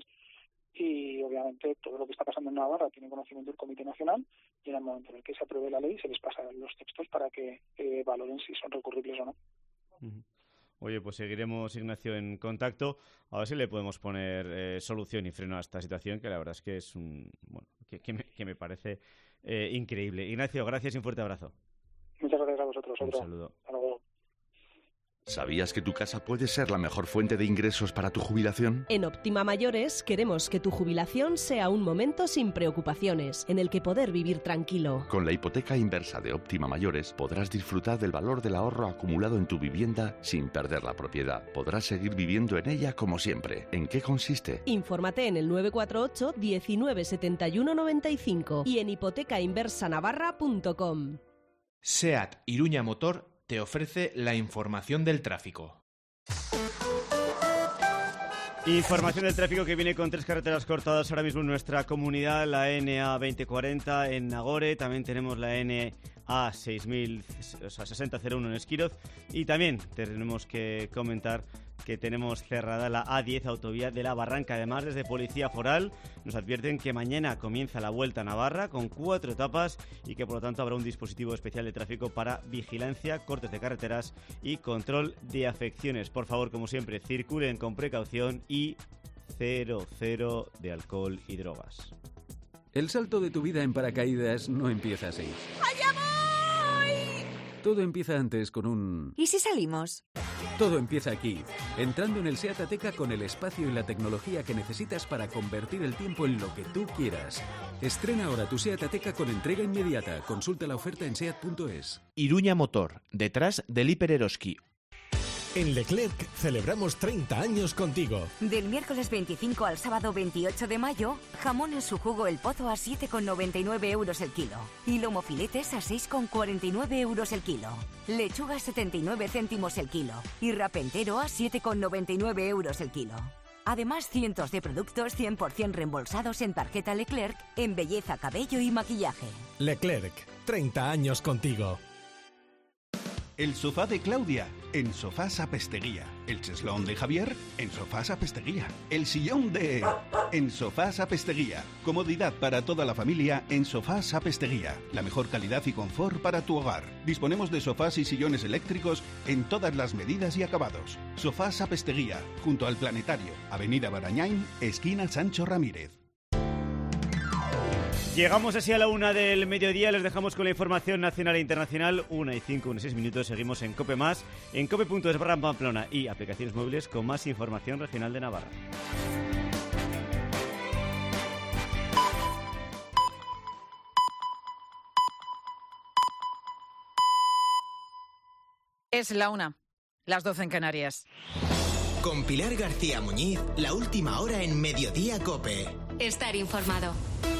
Speaker 6: y obviamente todo lo que está pasando en Navarra tiene conocimiento del Comité Nacional, y en el momento en el que se apruebe la ley se les pasarán los textos para que eh, valoren si son recurribles o no.
Speaker 4: Uh-huh. Oye, pues seguiremos, Ignacio, en contacto, a ver si le podemos poner eh, solución y freno a esta situación, que la verdad es que es un bueno que, que, me, que me parece eh, increíble. Ignacio, gracias y un fuerte abrazo.
Speaker 6: Muchas gracias a vosotros.
Speaker 4: Un saludo.
Speaker 6: Hasta luego.
Speaker 2: ¿Sabías que tu casa puede ser la mejor fuente de ingresos para tu jubilación?
Speaker 3: En Óptima Mayores queremos que tu jubilación sea un momento sin preocupaciones, en el que poder vivir tranquilo.
Speaker 2: Con la hipoteca inversa de Óptima Mayores podrás disfrutar del valor del ahorro acumulado en tu vivienda sin perder la propiedad. Podrás seguir viviendo en ella como siempre. ¿En qué consiste?
Speaker 3: Infórmate en el nueve cuatro ocho, diecinueve setenta y uno noventa y cinco y en hipoteca inversa navarra punto com.
Speaker 7: SEAT Iruña Motor te ofrece la información del tráfico.
Speaker 4: Información del tráfico que viene con tres carreteras cortadas ahora mismo en nuestra comunidad, la N A veinte cuarenta en Nagore, también tenemos la N A seis mil, o sea, sesenta cero uno en Esquiroz, y también tenemos que comentar que tenemos cerrada la A diez, autovía de la Barranca. Además, desde Policía Foral nos advierten que mañana comienza la Vuelta a Navarra con cuatro etapas y que por lo tanto habrá un dispositivo especial de tráfico para vigilancia, cortes de carreteras y control de afecciones. Por favor, como siempre, circulen con precaución y cero, cero de alcohol y drogas.
Speaker 8: El salto de tu vida en paracaídas no empieza así.
Speaker 22: ¡Allá voy!
Speaker 8: Todo empieza antes con un...
Speaker 22: ¿Y si salimos?
Speaker 8: Todo empieza aquí, entrando en el SEAT Ateca con el espacio y la tecnología que necesitas para convertir el tiempo en lo que tú quieras. Estrena ahora tu SEAT Ateca con entrega inmediata. Consulta la oferta en seat punto es.
Speaker 7: Iruña Motor, detrás del Hiper Eroski.
Speaker 24: En Leclerc celebramos treinta años contigo.
Speaker 22: Del miércoles veinticinco al sábado veintiocho de mayo, jamón en su jugo El Pozo a siete con noventa y nueve euros el kilo. Y lomofiletes a seis con cuarenta y nueve euros el kilo. Lechuga a setenta y nueve céntimos el kilo. Y rapentero a siete con noventa y nueve euros el kilo. Además, cientos de productos cien por ciento reembolsados en tarjeta Leclerc en belleza, cabello y maquillaje.
Speaker 24: Leclerc, treinta años contigo.
Speaker 25: El sofá de Claudia.
Speaker 10: en Sofás Apesteguía. El cheslón de Javier, en Sofás Apesteguía. El sillón de... en Sofás Apesteguía. Comodidad para toda la familia en Sofás Apesteguía. La mejor calidad y confort para tu hogar. Disponemos de sofás y sillones eléctricos en todas las medidas y acabados. Sofás Apesteguía, junto al Planetario, Avenida Barañáin, esquina Sancho Ramírez.
Speaker 4: Llegamos así a la una del mediodía, les dejamos con la información nacional e internacional, una y cinco, una y seis minutos, seguimos en COPE Más, en cope punto es barra Pamplona y aplicaciones móviles con más información regional de Navarra.
Speaker 11: Es la una, las doce en Canarias.
Speaker 13: Con Pilar García Muñiz, la última hora en Mediodía COPE.
Speaker 16: Estar informado.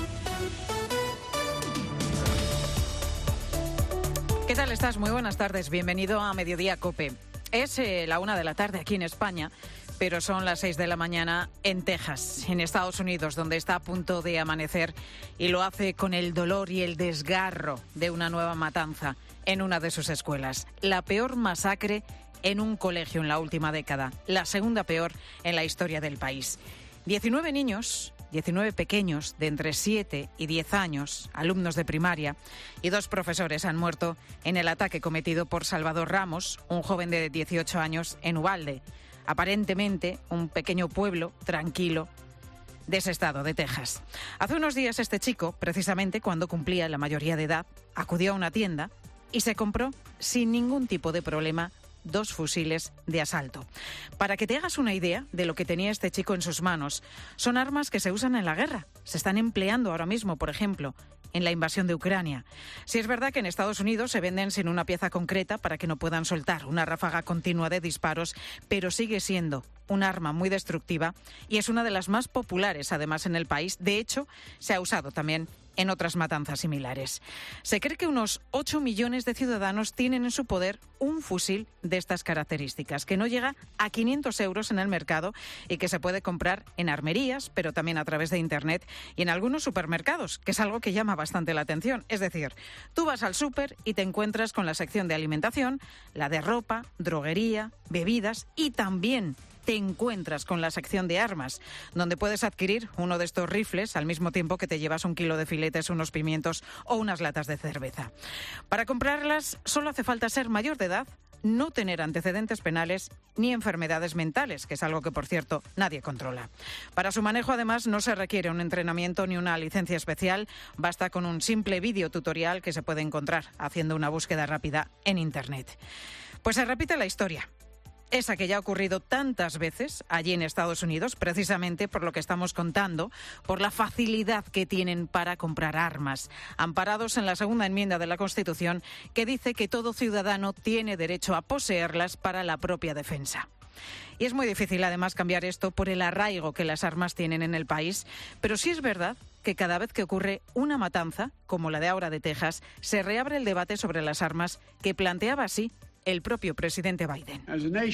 Speaker 11: ¿Qué tal estás? Muy buenas tardes. Bienvenido a Mediodía COPE. Es eh, la una de la tarde aquí en España, pero son las seis de la mañana en Texas, en Estados Unidos, donde está a punto de amanecer y lo hace con el dolor y el desgarro de una nueva matanza en una de sus escuelas. La peor masacre en un colegio en la última década, la segunda peor en la historia del país. diecinueve niños... diecinueve pequeños de entre siete y diez años, alumnos de primaria, y dos profesores han muerto en el ataque cometido por Salvador Ramos, un joven de dieciocho años, en Uvalde, aparentemente un pequeño pueblo tranquilo de ese estado, de Texas. Hace unos días este chico, precisamente cuando cumplía la mayoría de edad, acudió a una tienda y se compró sin ningún tipo de problema dos fusiles de asalto. Para que te hagas una idea de lo que tenía este chico en sus manos, son armas que se usan en la guerra. Se están empleando ahora mismo, por ejemplo, en la invasión de Ucrania. Si es verdad que en Estados Unidos se venden sin una pieza concreta para que no puedan soltar una ráfaga continua de disparos, pero sigue siendo un arma muy destructiva y es una de las más populares, además, en el país. De hecho, se ha usado también en otras matanzas similares. Se cree que unos ocho millones de ciudadanos tienen en su poder un fusil de estas características, que no llega a quinientos euros en el mercado y que se puede comprar en armerías, pero también a través de Internet y en algunos supermercados, que es algo que llama bastante la atención. Es decir, tú vas al súper y te encuentras con la sección de alimentación, la de ropa, droguería, bebidas y también te encuentras con la sección de armas, donde puedes adquirir uno de estos rifles al mismo tiempo que te llevas un kilo de filetes, unos pimientos o unas latas de cerveza. Para comprarlas solo hace falta ser mayor de edad, no tener antecedentes penales ni enfermedades mentales, que es algo que, por cierto, nadie controla. Para su manejo, además, no se requiere un entrenamiento ni una licencia especial, basta con un simple vídeo tutorial que se puede encontrar haciendo una búsqueda rápida en Internet. Pues se repite la historia. Esa que ya ha ocurrido tantas veces allí en Estados Unidos, precisamente por lo que estamos contando, por la facilidad que tienen para comprar armas, amparados en la segunda enmienda de la Constitución, que dice que todo ciudadano tiene derecho a poseerlas para la propia defensa. Y es muy difícil, además, cambiar esto por el arraigo que las armas tienen en el país, pero sí es verdad que cada vez que ocurre una matanza, como la de ahora de Texas, se reabre el debate sobre las armas que planteaba así el propio presidente Biden.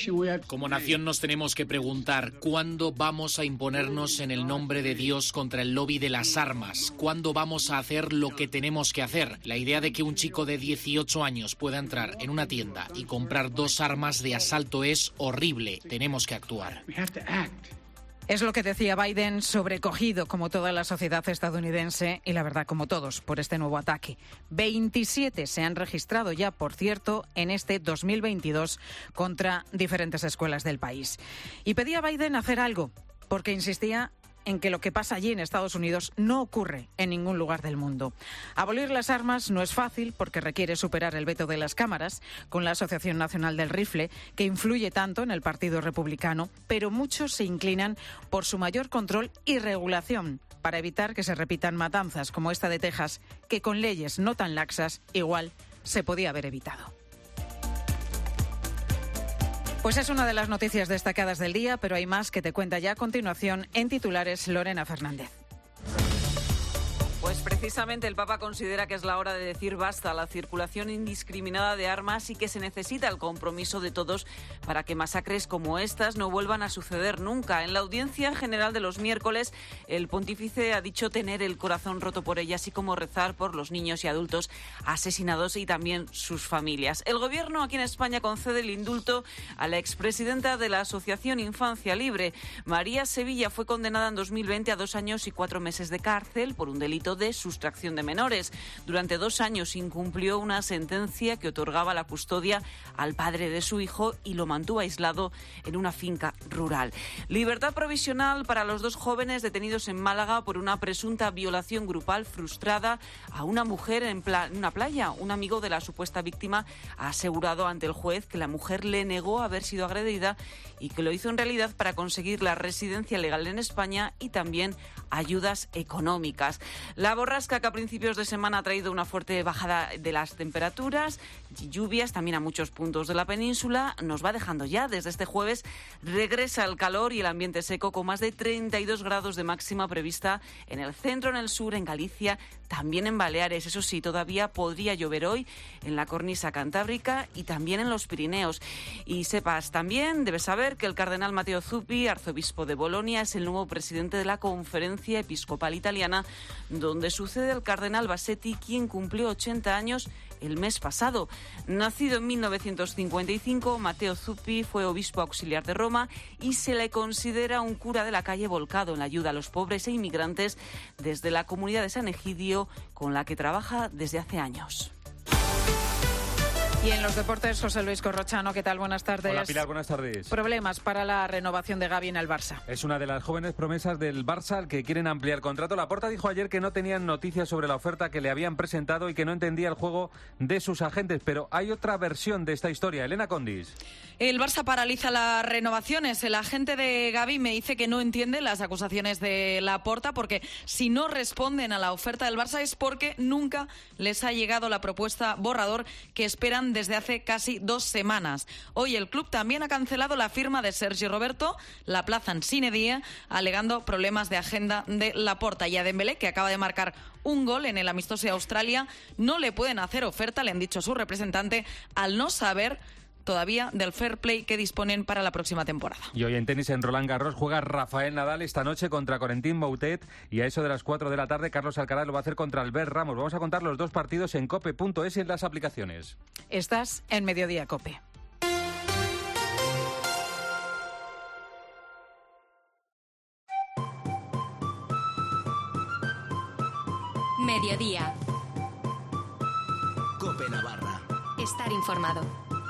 Speaker 14: Como nación nos tenemos que preguntar ¿cuándo vamos a imponernos en el nombre de Dios contra el lobby de las armas? ¿Cuándo vamos a hacer lo que tenemos que hacer? La idea de que un chico de dieciocho años pueda entrar en una tienda y comprar dos armas de asalto es horrible. Tenemos que actuar.
Speaker 11: Es lo que decía Biden, sobrecogido como toda la sociedad estadounidense y la verdad como todos por este nuevo ataque. veintisiete se han registrado ya, por cierto, en este dos mil veintidós contra diferentes escuelas del país. Y pedía a Biden hacer algo, porque insistía en que lo que pasa allí en Estados Unidos no ocurre en ningún lugar del mundo. Abolir las armas no es fácil porque requiere superar el veto de las cámaras con la Asociación Nacional del Rifle, que influye tanto en el Partido Republicano, pero muchos se inclinan por su mayor control y regulación para evitar que se repitan matanzas como esta de Texas, que con leyes no tan laxas igual se podía haber evitado. Pues es una de las noticias destacadas del día, pero hay más que te cuenta ya a continuación en titulares Lorena Fernández. Pues Precisamente el Papa considera que es la hora de decir basta a la circulación indiscriminada de armas y que se necesita el compromiso de todos para que masacres como estas no vuelvan a suceder nunca. En la audiencia general de los miércoles, el pontífice ha dicho tener el corazón roto por ella, así como rezar por los niños y adultos asesinados y también sus familias. El gobierno aquí en España concede el indulto a la expresidenta de la Asociación Infancia Libre. María Sevilla fue condenada en dos mil veinte a dos años y cuatro meses de cárcel por un delito de sustracción de menores. Durante dos años incumplió una sentencia que otorgaba la custodia al padre de su hijo y lo mantuvo aislado en una finca rural. Libertad provisional para los dos jóvenes detenidos en Málaga por una presunta violación grupal frustrada a una mujer en, pla- en una playa. Un amigo de la supuesta víctima ha asegurado ante el juez que la mujer le negó haber sido agredida y que lo hizo en realidad para conseguir la residencia legal en España y también ayudas económicas. La borrasca que a principios de semana ha traído una fuerte bajada de las temperaturas y lluvias también a muchos puntos de la península nos va dejando ya. Desde este jueves regresa el calor y el ambiente seco con más de treinta y dos grados de máxima prevista en el centro, en el sur, en Galicia, también en Baleares. Eso sí, todavía podría llover hoy en la cornisa cantábrica y también en los Pirineos. Y sepas también, debes saber que el cardenal Matteo Zuppi, arzobispo de Bolonia, es el nuevo presidente de la Conferencia Episcopal Italiana, donde sucede al cardenal Bassetti, quien cumplió ochenta años el mes pasado. Nacido en mil novecientos cincuenta y cinco, Matteo Zuppi fue obispo auxiliar de Roma y se le considera un cura de la calle volcado en la ayuda a los pobres e inmigrantes desde la comunidad de San Egidio, con la que trabaja desde hace años. Y en los deportes, José Luis Corrochano, ¿qué tal? Buenas tardes.
Speaker 5: Hola Pilar, buenas tardes.
Speaker 11: Problemas para la renovación de Gavi en el Barça.
Speaker 5: Es una de las jóvenes promesas del Barça al que quieren ampliar contrato. Laporta dijo ayer que no tenían noticias sobre la oferta que le habían presentado y que no entendía el juego de sus agentes, pero hay otra versión de esta historia. Elena Condis.
Speaker 12: El Barça paraliza las renovaciones. El agente de Gavi me dice que no entiende las acusaciones de Laporta porque si no responden a la oferta del Barça es porque nunca les ha llegado la propuesta borrador que esperan desde hace casi dos semanas. Hoy el club también ha cancelado la firma de Sergi Roberto, la aplazan sine die, alegando problemas de agenda de Laporta. Y a Dembélé, que acaba de marcar un gol en el amistoso de Australia, no le pueden hacer oferta, le han dicho a su representante, al no saber todavía del fair play que disponen para la próxima temporada.
Speaker 5: Y hoy en tenis en Roland Garros juega Rafael Nadal esta noche contra Corentin Moutet y a eso de las cuatro de la tarde Carlos Alcaraz lo va a hacer contra Albert Ramos. Vamos a contar los dos partidos en cope punto es y en las aplicaciones.
Speaker 11: Estás en Mediodía Cope.
Speaker 16: Mediodía.
Speaker 13: Cope Navarra.
Speaker 16: Estar informado.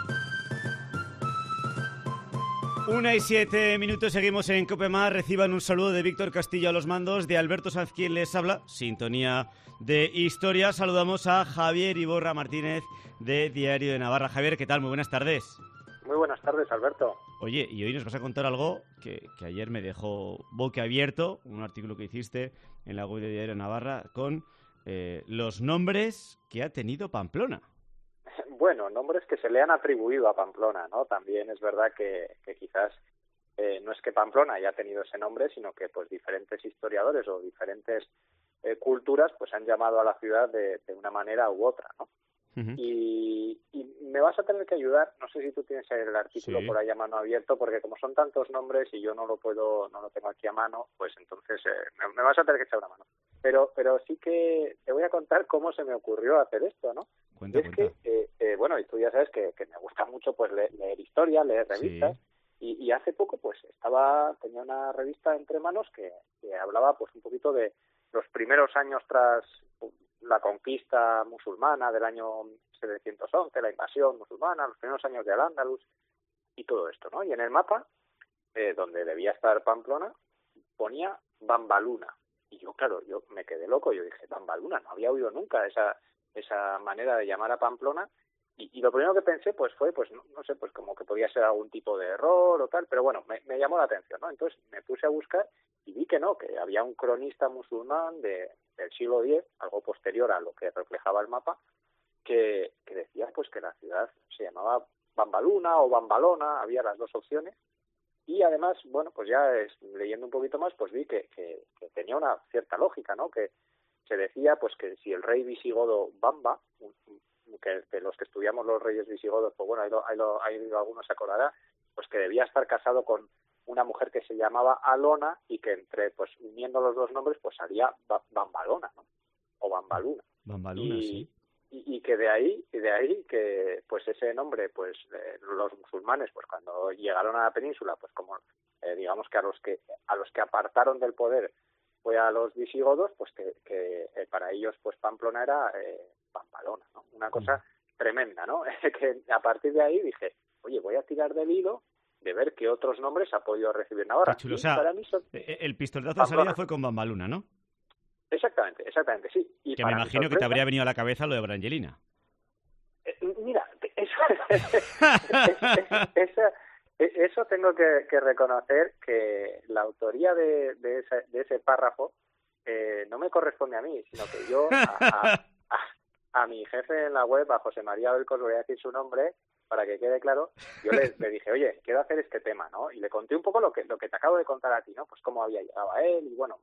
Speaker 4: Una y siete minutos, seguimos en Cope Más. Reciban un saludo de Víctor Castillo a los mandos, de Alberto Sanz, quien les habla. Sintonía de historia. Saludamos a Javier Iborra Martínez, de Diario de Navarra. Javier, ¿qué tal? Muy buenas tardes.
Speaker 15: Muy buenas tardes, Alberto.
Speaker 4: Oye, y hoy nos vas a contar algo que, que ayer me dejó boquiabierto, un artículo que hiciste en la web de Diario de Navarra con eh, los nombres que ha tenido Pamplona.
Speaker 15: Bueno, nombres que se le han atribuido a Pamplona, ¿no? También es verdad que, que quizás eh, no es que Pamplona haya tenido ese nombre, sino que pues diferentes historiadores o diferentes eh, culturas pues han llamado a la ciudad de, de una manera u otra, ¿no? Uh-huh. Y, y me vas a tener que ayudar, no sé si tú tienes el artículo sí. por ahí a mano abierto, porque como son tantos nombres y yo no lo puedo, no lo tengo aquí a mano, pues entonces eh, me, me vas a tener que echar una mano. Pero, pero sí que te voy a contar cómo se me ocurrió hacer esto, ¿no?
Speaker 4: Cuenta,
Speaker 15: es
Speaker 4: cuenta.
Speaker 15: que, eh, eh, bueno, y tú ya sabes que, que me gusta mucho pues leer, leer historia, leer revistas, sí. y, y hace poco pues estaba, tenía una revista entre manos que, que hablaba pues un poquito de los primeros años tras la conquista musulmana del año setecientos once, la invasión musulmana, los primeros años de Al-Ándalus y todo esto, ¿no? Y en el mapa, eh, donde debía estar Pamplona, ponía Bambaluna. Y yo, claro, yo me quedé loco, yo dije, Bambaluna, no había oído nunca esa esa manera de llamar a Pamplona, y, y lo primero que pensé pues fue, pues no, no sé, pues como que podía ser algún tipo de error o tal, pero bueno, me, me llamó la atención, ¿no? Entonces me puse a buscar y vi que no, que había un cronista musulmán de, del siglo diez, algo posterior a lo que reflejaba el mapa, que, que decía pues que la ciudad se llamaba Bambaluna o Bambalona, había las dos opciones, y además, bueno, pues ya es, leyendo un poquito más, pues vi que, que, que tenía una cierta lógica, ¿no? Que se decía pues que si el rey visigodo Bamba, que de los que estudiamos los reyes visigodos, pues bueno, ahí, lo, ahí, lo, ahí algunos se acordará, pues que debía estar casado con una mujer que se llamaba Alona y que entre, pues uniendo los dos nombres, pues salía Bambalona, ¿no? O Bambaluna.
Speaker 4: Bambaluna,
Speaker 15: y,
Speaker 4: sí.
Speaker 15: Y, y que de ahí, y de ahí que pues ese nombre, pues eh, los musulmanes, pues cuando llegaron a la península, pues como eh, digamos que a los que a los que apartaron del poder fue a los visigodos, pues que, que eh, para ellos pues Pamplona era eh, Bambalona, ¿no? Una cosa mm. tremenda, ¿no? Que a partir de ahí dije, oye, voy a tirar del hilo de ver qué otros nombres ha podido recibir Navarra.
Speaker 4: Qué chulo. O sea, para mí son... el pistoletazo de salida fue con Bambaluna, ¿no?
Speaker 15: Exactamente, exactamente, sí. Y
Speaker 4: que me imagino sorpresa, que te habría venido a la cabeza lo de Brangelina.
Speaker 15: Eh, mira, eso, eso, eso tengo que, que reconocer que la autoría de, de, ese, de ese párrafo eh, no me corresponde a mí, sino que yo a, a, a, a mi jefe en la web, a José María Belcos, voy a decir su nombre para que quede claro, yo le, le dije, oye, quiero hacer este tema, ¿no? Y le conté un poco lo que lo que te acabo de contar a ti, ¿no? Pues cómo había llegado a él y bueno,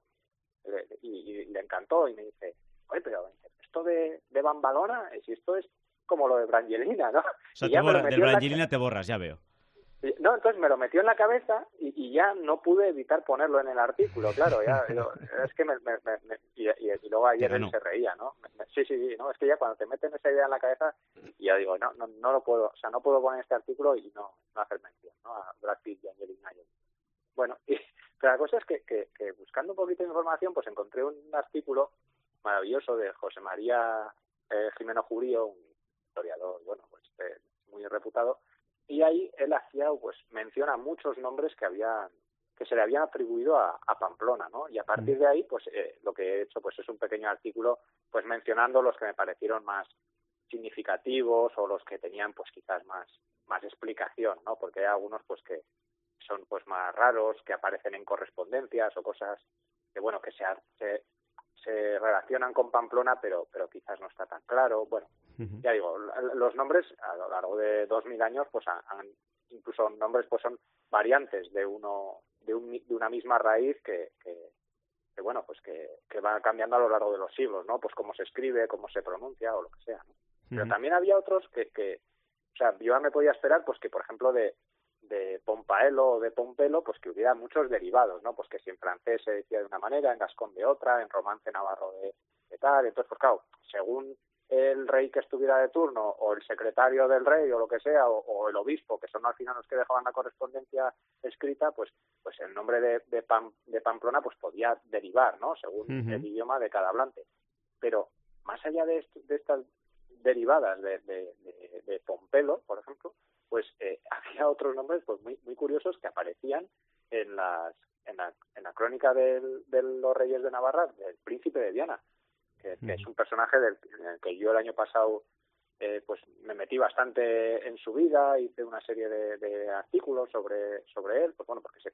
Speaker 15: y, y le encantó y me dice, oye, pero esto de, de Bambalona, si esto es como lo de Brangelina, ¿no?
Speaker 4: O sea,
Speaker 15: y ya
Speaker 4: te borra, del Brangelina
Speaker 15: la...
Speaker 4: te borras, ya veo.
Speaker 15: No, entonces me lo metió en la cabeza y, y ya no pude evitar ponerlo en el artículo, claro, ya yo, es que me, me, me, me y, y, y luego ayer él se reía, ¿no? Me, sí, sí, sí, no, es que ya cuando te meten esa idea en la cabeza, y ya digo, no, no, no lo puedo, o sea, no puedo poner este artículo y no, no hacer mención, ¿no? A Brad Pitt y Angelina Jolie. Bueno, y, pero la cosa es que, que, que buscando un poquito de información, pues encontré un artículo maravilloso de José María eh, Jimeno Jurío, un historiador, bueno, pues eh, muy reputado. Y ahí él hacía, pues menciona muchos nombres que habían, que se le habían atribuido a, a Pamplona, ¿no? Y a partir de ahí, pues eh, lo que he hecho, pues es un pequeño artículo, pues mencionando los que me parecieron más significativos o los que tenían, pues quizás más, más explicación, ¿no? Porque hay algunos, pues que son, pues más raros, que aparecen en correspondencias o cosas que, bueno, que se, se, se relacionan con Pamplona, pero, pero quizás no está tan claro, bueno. Uh-huh. Ya digo, los nombres a lo largo de dos mil años, pues han, han incluso nombres pues son variantes de uno de, un, de una misma raíz que, que, que bueno, pues que, que va cambiando a lo largo de los siglos, ¿no? Pues cómo se escribe, cómo se pronuncia o lo que sea, ¿no? Uh-huh. Pero también había otros que, que, o sea, yo me podía esperar, pues que por ejemplo de de Pompaelo o de Pompelo, pues que hubiera muchos derivados, ¿no? Pues que si en francés se decía de una manera, en gascón de otra, en romance navarro de, de tal, entonces pues claro, según el rey que estuviera de turno o el secretario del rey o lo que sea o, o el obispo, que son al final los que dejaban la correspondencia escrita, pues pues el nombre de, de, Pam, de Pamplona pues podía derivar, ¿no? Según uh-huh. el idioma de cada hablante. Pero más allá de, esto, de estas derivadas de, de, de, de Pompelo, por ejemplo, pues eh, había otros nombres pues muy muy curiosos que aparecían en las en la, en la crónica del, de los reyes de Navarra del príncipe de Viana, que, que es un personaje del en el que yo el año pasado eh, pues me metí bastante en su vida, hice una serie de, de artículos sobre sobre él, pues bueno, porque se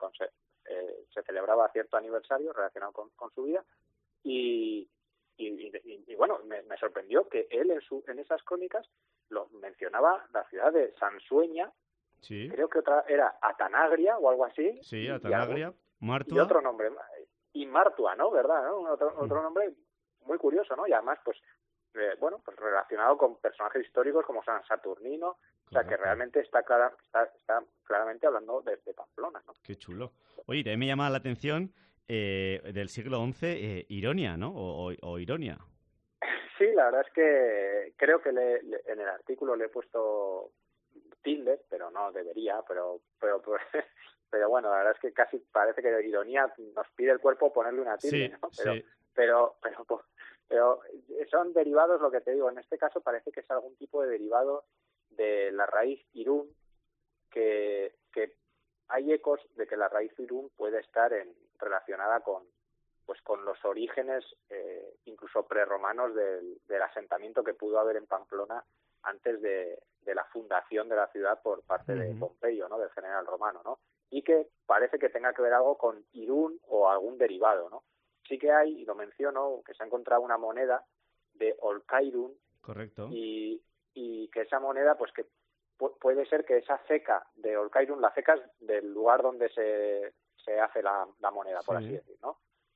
Speaker 15: eh, se celebraba cierto aniversario relacionado con, con su vida y Y, y, y bueno, me, me sorprendió que él en, su, en esas crónicas lo mencionaba la ciudad de Sansueña, sí. Creo que otra era Atanagria o algo así.
Speaker 4: Sí, Atanagria,
Speaker 15: y algo,
Speaker 4: Martua.
Speaker 15: Y otro nombre, y Martua, ¿no? ¿Verdad? ¿no? Otro, mm. otro nombre muy curioso, ¿no? Y además, pues, eh, bueno, pues relacionado con personajes históricos como San Saturnino, correcto. O sea, que realmente está, clara, está, está claramente hablando de, de Pamplona, ¿no?
Speaker 4: Qué chulo. Oye, también me llama la atención... Eh, del siglo once, eh, Ironia, ¿no? O, o, o Ironia.
Speaker 15: Sí, la verdad es que creo que le, le, en el artículo le he puesto tilde, pero no debería, pero, pero, pero, pero bueno, la verdad es que casi parece que Ironía nos pide el cuerpo ponerle una tilde,
Speaker 4: sí,
Speaker 15: ¿no? Pero,
Speaker 4: sí.
Speaker 15: pero, pero, pero, pero son derivados, lo que te digo, en este caso parece que es algún tipo de derivado de la raíz Irún, que, que hay ecos de que la raíz Irún puede estar en relacionada con pues con los orígenes eh, incluso prerromanos del, del asentamiento que pudo haber en Pamplona antes de, de la fundación de la ciudad por parte uh-huh. de Pompeyo, ¿no? Del general romano, ¿no? Y que parece que tenga que ver algo con Irún o algún derivado, ¿no? Sí que hay, y lo menciono, que se ha encontrado una moneda de Olcairún.
Speaker 4: Correcto.
Speaker 15: Y, y que esa moneda, pues que pu- puede ser que esa ceca de Olcairún, la ceca es del lugar donde se se hace la, la moneda, por sí. así decir, ¿no?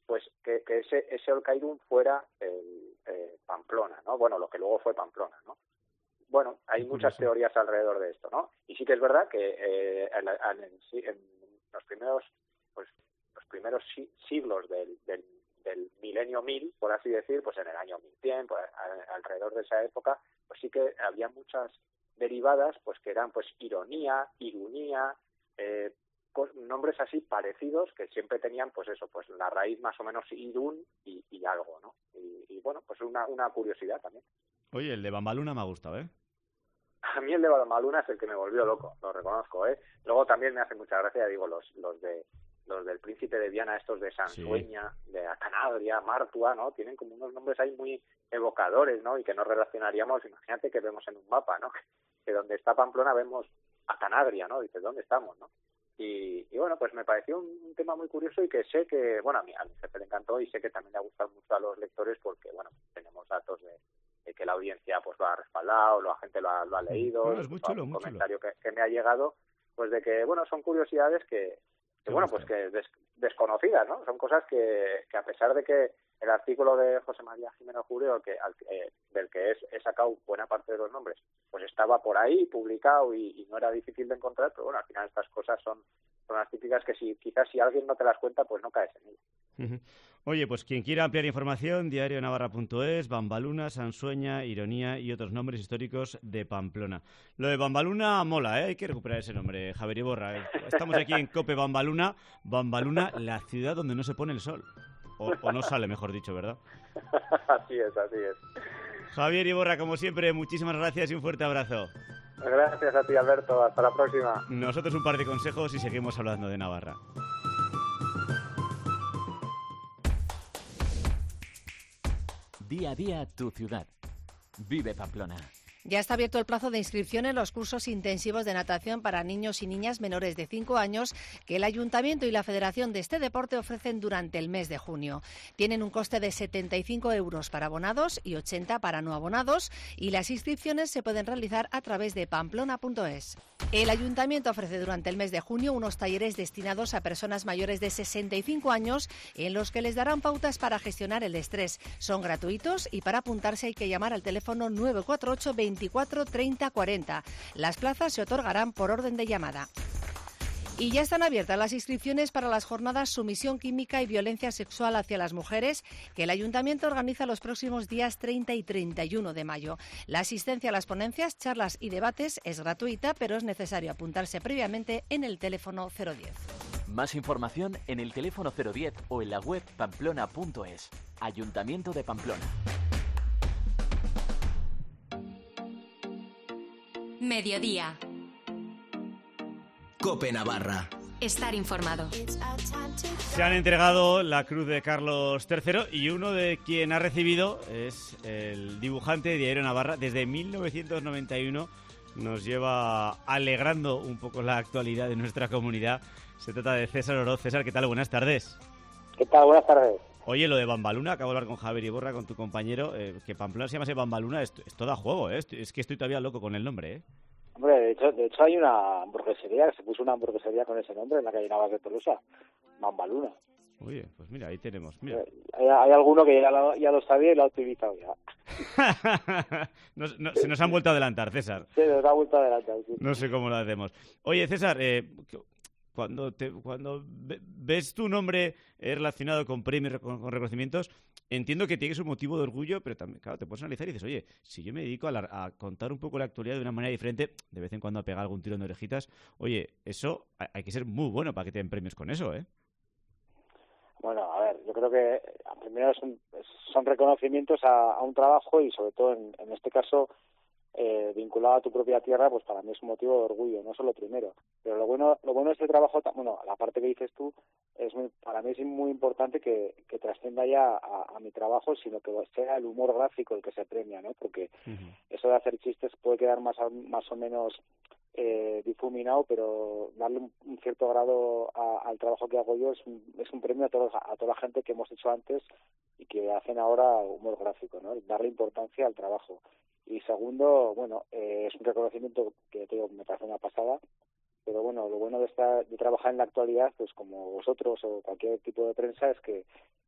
Speaker 15: pues que, que ese, ese Olcaidún fuera el, eh, Pamplona, ¿no? Bueno, lo que luego fue Pamplona, ¿no? Bueno, hay muchas teorías alrededor de esto, ¿no? Y sí que es verdad que eh, en, en, en los primeros, pues, los primeros siglos del, del, del milenio mil, por así decir, pues en el año mil cien, pues, a, alrededor de esa época, pues sí que había muchas derivadas, pues que eran, pues, ironía, irunía, eh, nombres así parecidos que siempre tenían, pues eso, pues la raíz más o menos irún y, y algo, ¿no? Y, y bueno, pues una, una curiosidad también.
Speaker 4: Oye, el de Bambaluna me ha gustado, ¿eh?
Speaker 15: A mí el de Bambaluna es el que me volvió loco, lo reconozco, ¿eh? Luego también me hace mucha gracia, digo, los los de los del Príncipe de Viana, estos de Sansueña, sí. de Acanabria, Martua, ¿no? Tienen como unos nombres ahí muy evocadores, ¿no? Y que no relacionaríamos, imagínate que vemos en un mapa, ¿no? Que donde está Pamplona vemos Acanabria, ¿no? Dices, ¿dónde estamos, no? Y, y bueno, pues me pareció un, un tema muy curioso y que sé que, bueno, a mí, a mi jefe le encantó y sé que también le ha gustado mucho a los lectores porque, bueno, tenemos datos de, de que la audiencia pues lo ha respaldado, la gente lo ha, lo ha leído,
Speaker 4: bueno, es muy chulo,
Speaker 15: un
Speaker 4: muy
Speaker 15: comentario
Speaker 4: chulo.
Speaker 15: Que, que me ha llegado, pues de que, bueno, son curiosidades que, que bueno, pues que des, desconocidas, ¿no? Son cosas que, que a pesar de que el artículo de José María Jimeno Jureo, que, al, eh, del que es, he sacado buena parte de los nombres, pues estaba por ahí publicado y, y no era difícil de encontrar, pero bueno, al final estas cosas son, son las típicas que si quizás si alguien no te las cuenta, pues no caes en ellas.
Speaker 4: Oye, pues quien quiera ampliar información, diario navarra punto es, Bambaluna, Sansueña, Ironía y otros nombres históricos de Pamplona. Lo de Bambaluna mola, ¿eh? Hay que recuperar ese nombre, Javier Iborra. Estamos aquí en COPE Bambaluna, Bambaluna, la ciudad donde no se pone el sol. O, o no sale, mejor dicho, ¿verdad?
Speaker 15: Así es, así es.
Speaker 4: Javier Iborra, como siempre, muchísimas gracias y un fuerte abrazo.
Speaker 15: Gracias a ti, Alberto. Hasta la próxima.
Speaker 4: Nosotros un par de consejos y seguimos hablando de Navarra.
Speaker 9: Día a día tu ciudad. Vive Pamplona.
Speaker 17: Ya está abierto el plazo de inscripción en los cursos intensivos de natación para niños y niñas menores de cinco años que el Ayuntamiento y la Federación de este deporte ofrecen durante el mes de junio. Tienen un coste de setenta y cinco euros para abonados y ochenta para no abonados y las inscripciones se pueden realizar a través de pamplona punto es. El Ayuntamiento ofrece durante el mes de junio unos talleres destinados a personas mayores de sesenta y cinco años en los que les darán pautas para gestionar el estrés. Son gratuitos y para apuntarse hay que llamar al teléfono nueve cuatro ocho, veinticuatro, treinta, cuarenta. Las plazas se otorgarán por orden de llamada. Y ya están abiertas las inscripciones para las jornadas Sumisión Química y Violencia Sexual hacia las Mujeres que el Ayuntamiento organiza los próximos días treinta y treinta y uno de mayo. La asistencia a las ponencias, charlas y debates es gratuita, pero es necesario apuntarse previamente en el teléfono cero diez.
Speaker 9: Más información en el teléfono cero diez o en la web pamplona punto es. Ayuntamiento de Pamplona.
Speaker 16: Mediodía.
Speaker 13: COPE Navarra.
Speaker 16: Estar informado.
Speaker 4: Se han entregado la Cruz de Carlos tercero y uno de quien ha recibido es el dibujante de Diario Navarra. Desde mil novecientos noventa y uno nos lleva alegrando un poco la actualidad de nuestra comunidad. Se trata de César Oroz. César, ¿qué tal? Buenas tardes.
Speaker 18: ¿Qué tal? Buenas tardes.
Speaker 4: Oye, lo de Bambaluna, acabo de hablar con Javier Iborra, con tu compañero, eh, que Pamplona se llamase Bambaluna, es, es todo a juego, ¿eh? Es que estoy todavía loco con el nombre, ¿eh?
Speaker 18: Hombre, de hecho, de hecho hay una hamburguesería, se puso una hamburguesería con ese nombre en la calle Navas de Tolosa, Bambaluna.
Speaker 4: Oye, pues mira, ahí tenemos. Mira.
Speaker 18: Hay, hay alguno que ya lo, ya lo sabía y lo ha utilizado ya.
Speaker 4: nos, no, se nos han vuelto a adelantar, César.
Speaker 18: Se nos ha vuelto a adelantar, sí.
Speaker 4: No sé cómo lo hacemos. Oye, César, eh, cuando te, cuando ves tu nombre eh, relacionado con premios, con, con reconocimientos, entiendo que tienes un motivo de orgullo, pero también, claro, te puedes analizar y dices, oye, si yo me dedico a, la, a contar un poco la actualidad de una manera diferente, de vez en cuando a pegar algún tirón de orejitas, oye, eso hay que ser muy bueno para que te den premios con eso, ¿eh?
Speaker 18: Bueno, a ver, yo creo que primero son, son reconocimientos a, a un trabajo y sobre todo en, en este caso eh, vinculado a tu propia tierra, pues para mí es un motivo de orgullo, no solo primero. Pero lo bueno lo bueno de este trabajo, bueno, la parte que dices tú, es muy, para mí es muy importante que, que trascienda ya a, a mi trabajo, sino que sea el humor gráfico el que se premia, ¿no? Porque uh-huh. eso de hacer chistes puede quedar más, más o menos eh, difuminado, pero darle un, un cierto grado a, al trabajo que hago yo es un, es un premio a, todos, a toda la gente que hemos hecho antes y que hacen ahora humor gráfico, ¿no? Darle importancia al trabajo. Y segundo, bueno, eh, es un reconocimiento que te digo, me parece una pasada, pero bueno, lo bueno de estar de trabajar en la actualidad, pues como vosotros o cualquier tipo de prensa, es que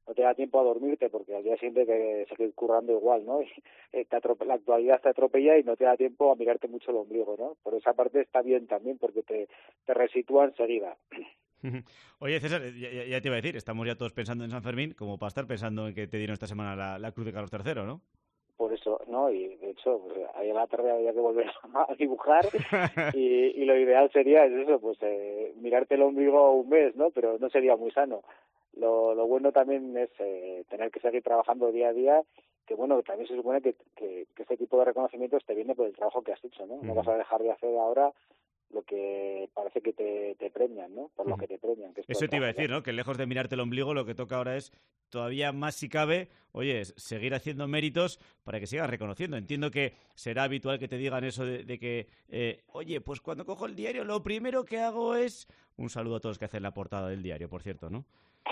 Speaker 18: no te da tiempo a dormirte porque al día siguiente te sigues currando igual, ¿no? Y te atrope- la actualidad te atropella y no te da tiempo a mirarte mucho el ombligo, ¿no? Por esa parte está bien también porque te, te resitúa enseguida.
Speaker 4: Oye, César, ya, ya te iba a decir, estamos ya todos pensando en San Fermín, como para estar pensando en que te dieron esta semana la, la Cruz de Carlos tercero, ¿no?
Speaker 18: Por eso, ¿no? Y de hecho, pues, ahí a la tarde había que volver a dibujar y, y lo ideal sería, es eso, pues eh, mirarte el ombligo un mes, ¿no? Pero no sería muy sano. Lo, lo bueno también es eh, tener que seguir trabajando día a día, que bueno, también se supone que, que, que este tipo de reconocimientos te viene por el trabajo que has hecho, ¿no? No vas a dejar de hacer ahora lo que parece que te, te premian, ¿no? Por lo que te premian. Que es
Speaker 4: Eso te iba a decir, ¿no? Que lejos de mirarte el ombligo, lo que toca ahora es, todavía más si cabe, oye, seguir haciendo méritos para que sigas reconociendo. Entiendo que será habitual que te digan eso de, de que, eh, oye, pues cuando cojo el diario, lo primero que hago es... Un saludo a todos que hacen la portada del diario, por cierto, ¿no?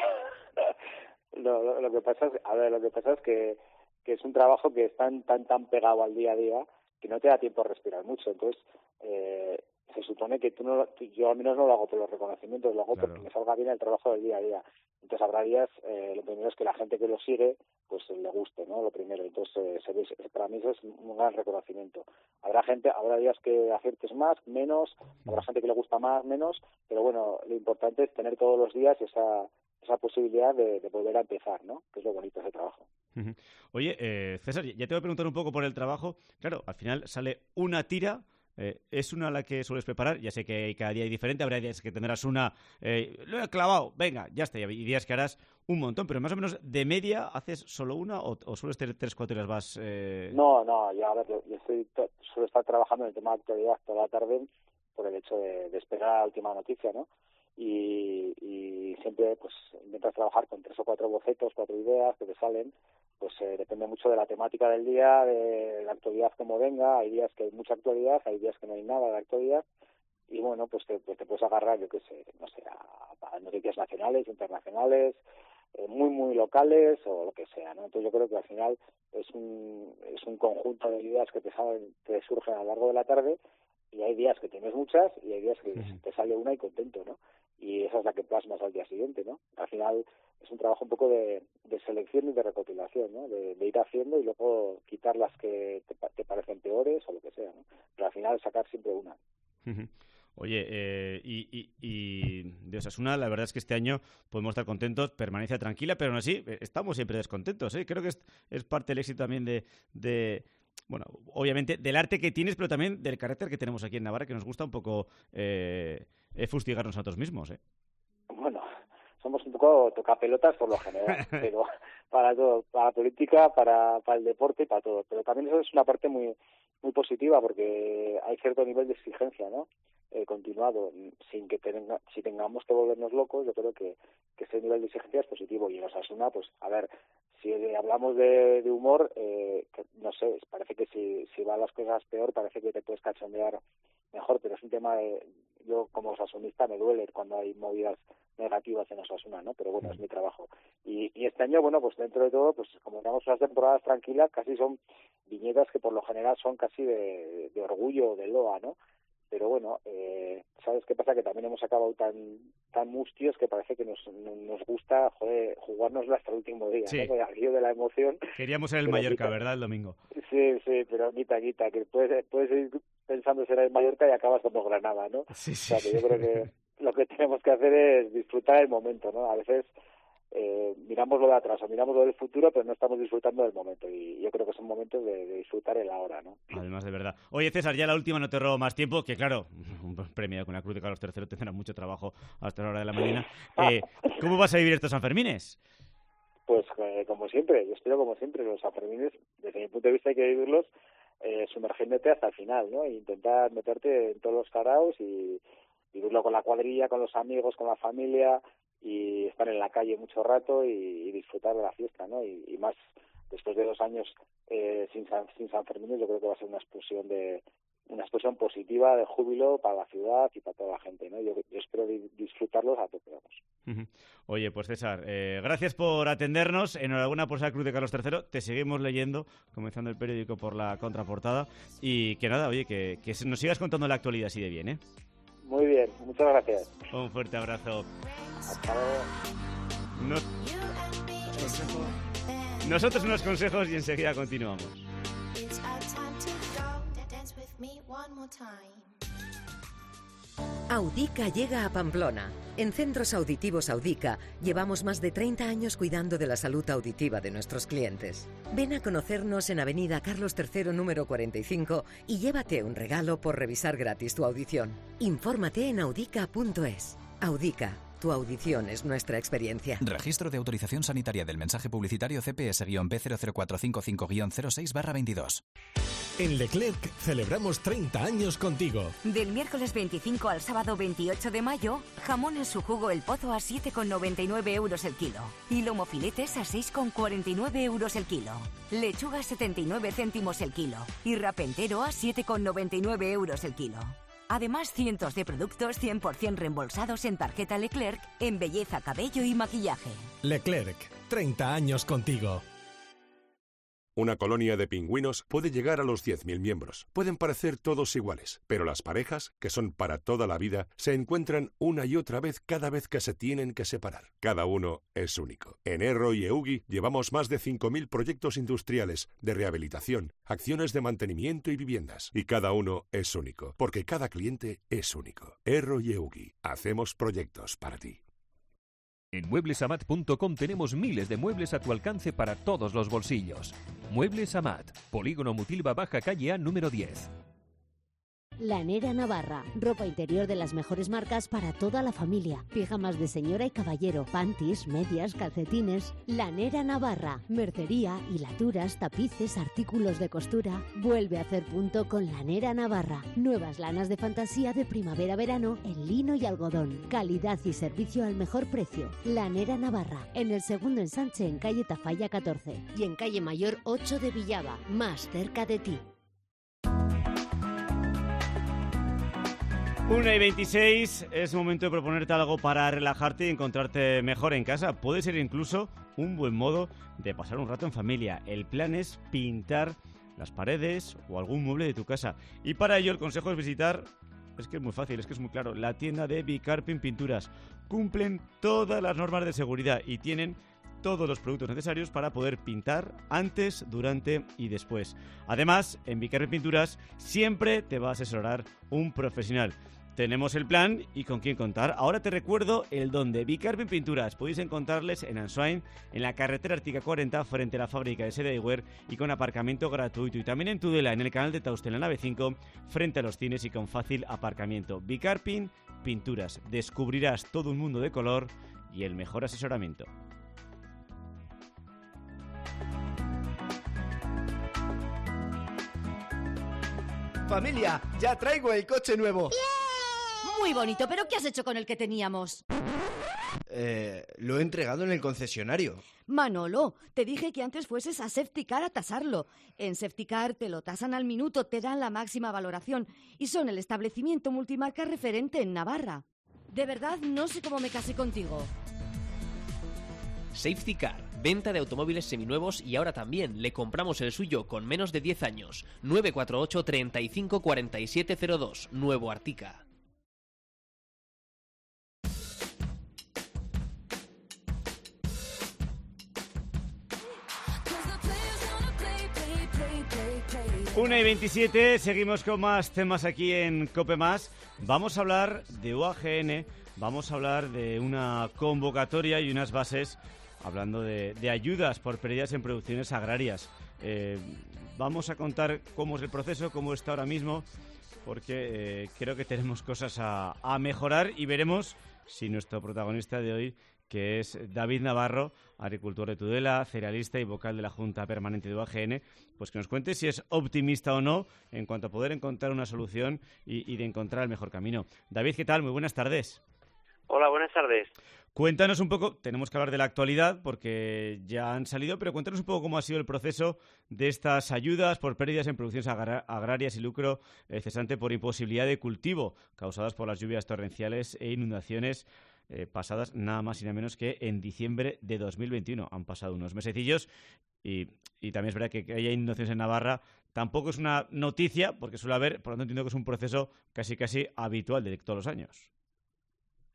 Speaker 18: Lo, lo, lo que pasa es, a ver, lo que pasa es que, que es un trabajo que es tan, tan, tan pegado al día a día que no te da tiempo a respirar mucho. Entonces, eh, se supone que tú no, yo al menos no lo hago por los reconocimientos, lo hago claro. porque me salga bien el trabajo del día a día. Entonces habrá días, eh, lo primero es que la gente que lo sigue, pues le guste, ¿no? Lo primero. Entonces, eh, se ve, para mí eso es un gran reconocimiento. Habrá gente, habrá días que aciertes más, menos, habrá gente que le gusta más, menos, pero bueno, lo importante es tener todos los días esa esa posibilidad de, de volver a empezar, ¿no? Que es lo bonito de ese trabajo.
Speaker 4: Oye, eh, César, ya te voy a preguntar un poco por el trabajo. Claro, al final sale una tira. Eh, ¿Es una la que sueles preparar? Ya sé que cada día hay diferente, habrá días que tendrás una, eh, lo he clavado, venga, ya está, y días que harás un montón, pero más o menos de media, ¿haces solo una o, o sueles tener tres, cuatro y las vas...? Eh...
Speaker 18: No, no, ya a ver, yo estoy, suelo estar trabajando en el tema de actualidad toda la tarde por el hecho de, de esperar a la última noticia, ¿no? Y, y siempre pues intentas trabajar con tres o cuatro bocetos, cuatro ideas que te salen, pues eh, depende mucho de la temática del día, de la actualidad como venga. Hay días que hay mucha actualidad, hay días que no hay nada de actualidad y bueno, pues te, pues te puedes agarrar, yo qué sé, no sé, a, a noticias nacionales, internacionales, eh, muy muy locales o lo que sea, ¿no? Entonces yo creo que al final es un es un conjunto de ideas que te salen, que surgen a lo largo de la tarde. Y hay días que tienes muchas y hay días que uh-huh. te sale una y contento, ¿no? Y esa es la que plasmas al día siguiente, ¿no? Al final es un trabajo un poco de, de selección y de recopilación, ¿no? De, de ir haciendo y luego quitar las que te, te parecen peores o lo que sea, ¿no? Pero al final sacar siempre una.
Speaker 4: Uh-huh. Oye, eh, y, y, y de Osasuna, la verdad es que este año podemos estar contentos, permanencia tranquila, pero aún así estamos siempre descontentos, ¿eh? Creo que es, es parte del éxito también de... de bueno, obviamente del arte que tienes, pero también del carácter que tenemos aquí en Navarra, que nos gusta un poco eh, fustigarnos a nosotros mismos, ¿eh?
Speaker 18: Bueno, somos un poco tocapelotas por lo general, pero para todo, para la política, para, para el deporte, para todo. Pero también eso es una parte muy muy positiva porque hay cierto nivel de exigencia, ¿no? Eh, continuado, sin que tenga, si tengamos que volvernos locos, yo creo que, que ese nivel de exigencia es positivo. Y en Osasuna, pues, a ver, si hablamos de, de humor, eh, que, no sé, parece que si, si van las cosas peor, parece que te puedes cachondear mejor, pero es un tema de, yo como osasunista me duele cuando hay movidas negativas en Osasuna, ¿no? Pero bueno, es mi trabajo. Y, y este año, bueno, pues dentro de todo, pues como tenemos unas temporadas tranquilas, casi son viñetas que por lo general son casi de, de orgullo, de loa, ¿no? Pero bueno, eh, ¿sabes qué pasa? Que también hemos acabado tan tan mustios que parece que nos nos gusta, joder, jugárnoslo hasta el último día, sí. ¿no? Aquello de la emoción.
Speaker 4: Queríamos ser el Mallorca, quita, ¿verdad? El domingo.
Speaker 18: Sí, sí, pero quita, quita, que puedes, puedes ir pensando ser el Mallorca y acabas como Granada, ¿no?
Speaker 4: Sí, sí.
Speaker 18: O sea, que yo creo que lo que tenemos que hacer es disfrutar el momento, ¿no? A veces eh, miramos lo de atrás o miramos lo del futuro, pero no estamos disfrutando del momento. Y yo creo que son momentos de, de disfrutar el ahora, ¿no?
Speaker 4: Además, de verdad. Oye, César, ya la última, no te robo más tiempo, que claro, un premio con la Cruz de Carlos tercero tendrá mucho trabajo hasta la hora de la mañana. Eh, ¿Cómo vas a vivir estos Sanfermines?
Speaker 18: Pues eh, como siempre, yo espero como siempre, los Sanfermines, desde mi punto de vista hay que vivirlos eh, sumergiéndote hasta el final, ¿no? E intentar meterte en todos los caraos y vivirlo con la cuadrilla, con los amigos, con la familia y estar en la calle mucho rato y, y disfrutar de la fiesta, ¿no? Y, y más después de dos años eh, sin San, sin San Fermín, yo creo que va a ser una explosión de una explosión positiva de júbilo para la ciudad y para toda la gente, ¿no? Yo, yo espero di, disfrutarlos a tope, vamos.
Speaker 4: Oye, pues César, eh, gracias por atendernos. Enhorabuena por esa Cruz de Carlos tercero. Te seguimos leyendo, comenzando el periódico por la contraportada. Y que nada, oye, que, que nos sigas contando la actualidad así de bien, ¿eh?
Speaker 18: Muy bien, muchas gracias.
Speaker 4: Un fuerte abrazo.
Speaker 18: Hasta luego.
Speaker 4: Nos... Nosotros unos consejos y enseguida continuamos.
Speaker 19: Audica llega a Pamplona. En Centros Auditivos Audica llevamos más de treinta años cuidando de la salud auditiva de nuestros clientes. Ven a conocernos en Avenida Carlos tercero, número cuarenta y cinco y llévate un regalo por revisar gratis tu audición. Infórmate en audica punto es. Audica. Tu audición es nuestra experiencia.
Speaker 20: Registro de autorización sanitaria del mensaje publicitario C P S B cero cero cuatro cinco cinco cero seis barra veintidós.
Speaker 24: En Leclerc celebramos treinta años contigo.
Speaker 22: Del miércoles veinticinco al sábado veintiocho de mayo, jamón en su jugo El Pozo a siete con noventa y nueve euros el kilo. Y lomofiletes a seis con cuarenta y nueve euros el kilo. Lechuga a setenta y nueve céntimos el kilo. Y rapentero a siete con noventa y nueve euros el kilo. Además, cientos de productos cien por ciento reembolsados en tarjeta Leclerc en belleza, cabello y maquillaje.
Speaker 24: Leclerc, treinta años contigo.
Speaker 21: Una colonia de pingüinos puede llegar a los diez mil miembros. Pueden parecer todos iguales, pero las parejas, que son para toda la vida, se encuentran una y otra vez cada vez que se tienen que separar. Cada uno es único. En Erro y Eugi llevamos más de cinco mil proyectos industriales de rehabilitación, acciones de mantenimiento y viviendas. Y cada uno es único, porque cada cliente es único. Erro y Eugi, hacemos proyectos para ti.
Speaker 23: En muebles amat punto com tenemos miles de muebles a tu alcance para todos los bolsillos. Muebles Amat, Polígono Mutilva, Baja Calle A número diez.
Speaker 25: Lanera Navarra, ropa interior de las mejores marcas para toda la familia. Pijamas de señora y caballero, panties, medias, calcetines. Lanera Navarra, mercería, hilaturas, tapices, artículos de costura. Vuelve a hacer punto con Lanera Navarra. Nuevas lanas de fantasía de primavera-verano en lino y algodón. Calidad y servicio al mejor precio. Lanera Navarra, en el segundo ensanche en calle Tafalla catorce y en calle Mayor ocho de Villaba, más cerca de ti.
Speaker 4: una y veintiséis, es momento de proponerte algo para relajarte y encontrarte mejor en casa. Puede ser incluso un buen modo de pasar un rato en familia. El plan es pintar las paredes o algún mueble de tu casa. Y para ello el consejo es visitar, es que es muy fácil, es que es muy claro, la tienda de Bicarpin Pinturas. Cumplen todas las normas de seguridad y tienen todos los productos necesarios para poder pintar antes, durante y después. Además, en Bicarpin Pinturas siempre te va a asesorar un profesional. Tenemos el plan y con quién contar. Ahora te recuerdo el donde. Bicarpin Pinturas. Podéis encontrarles en Ansoain, en la carretera Ártica cuarenta, frente a la fábrica de Seda Eyewear y con aparcamiento gratuito. Y también en Tudela, en el canal de Tauste, en la nave cinco, frente a los cines y con fácil aparcamiento. Bicarpin Pinturas. Descubrirás todo un mundo de color y el mejor asesoramiento.
Speaker 26: Familia, ya traigo el coche nuevo.
Speaker 27: Muy bonito, pero ¿qué has hecho con el que teníamos?
Speaker 26: Eh, lo he entregado en el concesionario.
Speaker 27: Manolo, te dije que antes fueses a Safety Car a tasarlo. En Safety Car te lo tasan al minuto, te dan la máxima valoración y son el establecimiento multimarca referente en Navarra. De verdad, no sé cómo me casé contigo.
Speaker 28: Safety Car, venta de automóviles seminuevos y ahora también le compramos el suyo con menos de diez años. nueve cuatro ocho, treinta y cinco, cuarenta y siete cero dos, Nuevo Artica.
Speaker 4: una y veintisiete, seguimos con más temas aquí en COPE Más. Vamos a hablar de U A G N, vamos a hablar de una convocatoria y unas bases, hablando de, de ayudas por pérdidas en producciones agrarias. Eh, vamos a contar cómo es el proceso, cómo está ahora mismo, porque eh, creo que tenemos cosas a, a mejorar y veremos si nuestro protagonista de hoy, que es David Navarro, agricultor de Tudela, cerealista y vocal de la Junta Permanente de U A G N, pues que nos cuente si es optimista o no en cuanto a poder encontrar una solución y, y de encontrar el mejor camino. David, ¿qué tal? Muy buenas tardes.
Speaker 29: Hola, buenas tardes.
Speaker 4: Cuéntanos un poco, tenemos que hablar de la actualidad porque ya han salido, pero cuéntanos un poco cómo ha sido el proceso de estas ayudas por pérdidas en producciones agra- agrarias y lucro eh, cesante por imposibilidad de cultivo causadas por las lluvias torrenciales e inundaciones eh, pasadas nada más y nada menos que en diciembre de dos mil veintiuno. Han pasado unos mesecillos y, y también es verdad que, que haya inundaciones en Navarra tampoco es una noticia porque suele haber, por lo tanto entiendo que es un proceso casi casi habitual de todos los años.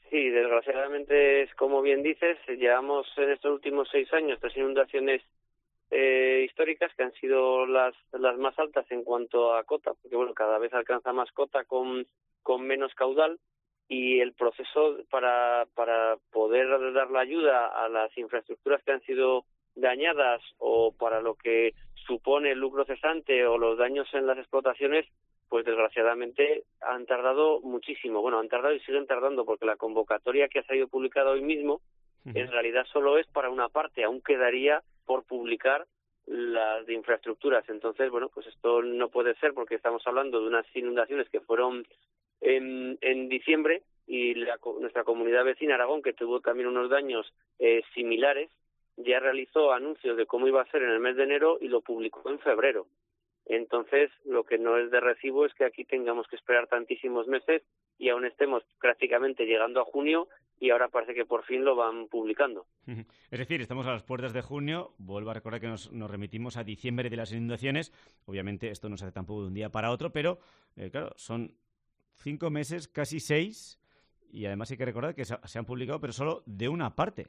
Speaker 29: Sí, desgraciadamente es como bien dices, llevamos en estos últimos seis años tres inundaciones eh, históricas que han sido las las más altas en cuanto a cota, porque bueno, cada vez alcanza más cota con con menos caudal, y el proceso para para poder dar la ayuda a las infraestructuras que han sido dañadas o para lo que supone el lucro cesante o los daños en las explotaciones, pues desgraciadamente han tardado muchísimo. Bueno, han tardado y siguen tardando, porque la convocatoria que ha salido publicada hoy mismo uh-huh. en realidad solo es para una parte, aún quedaría por publicar las de infraestructuras. Entonces, bueno, pues esto no puede ser, porque estamos hablando de unas inundaciones que fueron en, en diciembre, y la, nuestra comunidad vecina, Aragón, que tuvo también unos daños eh, similares, ya realizó anuncios de cómo iba a ser en el mes de enero y lo publicó en febrero. Entonces, lo que no es de recibo es que aquí tengamos que esperar tantísimos meses y aún estemos prácticamente llegando a junio y ahora parece que por fin lo van publicando.
Speaker 4: Es decir, estamos a las puertas de junio. Vuelvo a recordar que nos, nos remitimos a diciembre de las inundaciones. Obviamente esto no se hace tampoco de un día para otro, pero eh, claro, son cinco meses, casi seis, y además hay que recordar que se, se han publicado, pero solo de una parte.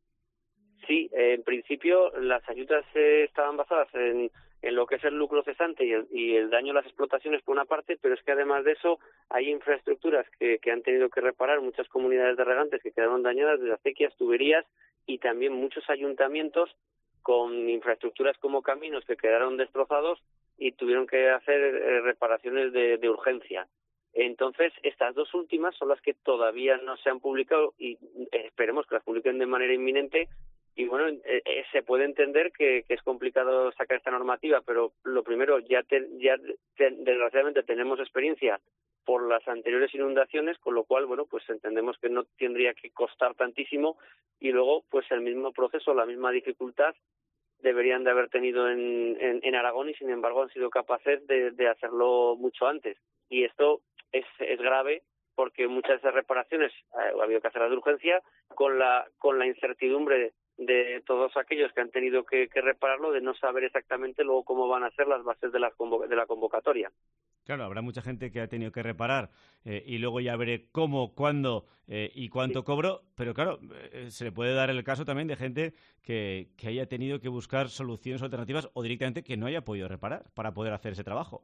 Speaker 29: Sí, eh, en principio las ayudas eh, estaban basadas en, en lo que es el lucro cesante y el, y el daño a las explotaciones por una parte, pero es que además de eso hay infraestructuras que, que han tenido que reparar, muchas comunidades de regantes que quedaron dañadas, desde acequias, tuberías, y también muchos ayuntamientos con infraestructuras como caminos que quedaron destrozados y tuvieron que hacer eh, reparaciones de, de urgencia. Entonces, estas dos últimas son las que todavía no se han publicado y esperemos que las publiquen de manera inminente. Y bueno, eh, eh, se puede entender que, que es complicado sacar esta normativa, pero lo primero, ya, te, ya te, desgraciadamente tenemos experiencia por las anteriores inundaciones, con lo cual, bueno, pues entendemos que no tendría que costar tantísimo, y luego, pues el mismo proceso, la misma dificultad deberían de haber tenido en, en, en Aragón, y sin embargo han sido capaces de, de hacerlo mucho antes. Y esto es, es grave, porque muchas de esas reparaciones eh, ha habido que hacerlas de urgencia, con la, con la incertidumbre de todos aquellos que han tenido que, que repararlo, de no saber exactamente luego cómo van a ser las bases de la, convo- de la convocatoria.
Speaker 4: Claro, habrá mucha gente que ha tenido que reparar eh, y luego ya veré cómo, cuándo eh, y cuánto sí. cobro, pero claro, eh, se le puede dar el caso también de gente que, que haya tenido que buscar soluciones alternativas o directamente que no haya podido reparar para poder hacer ese trabajo.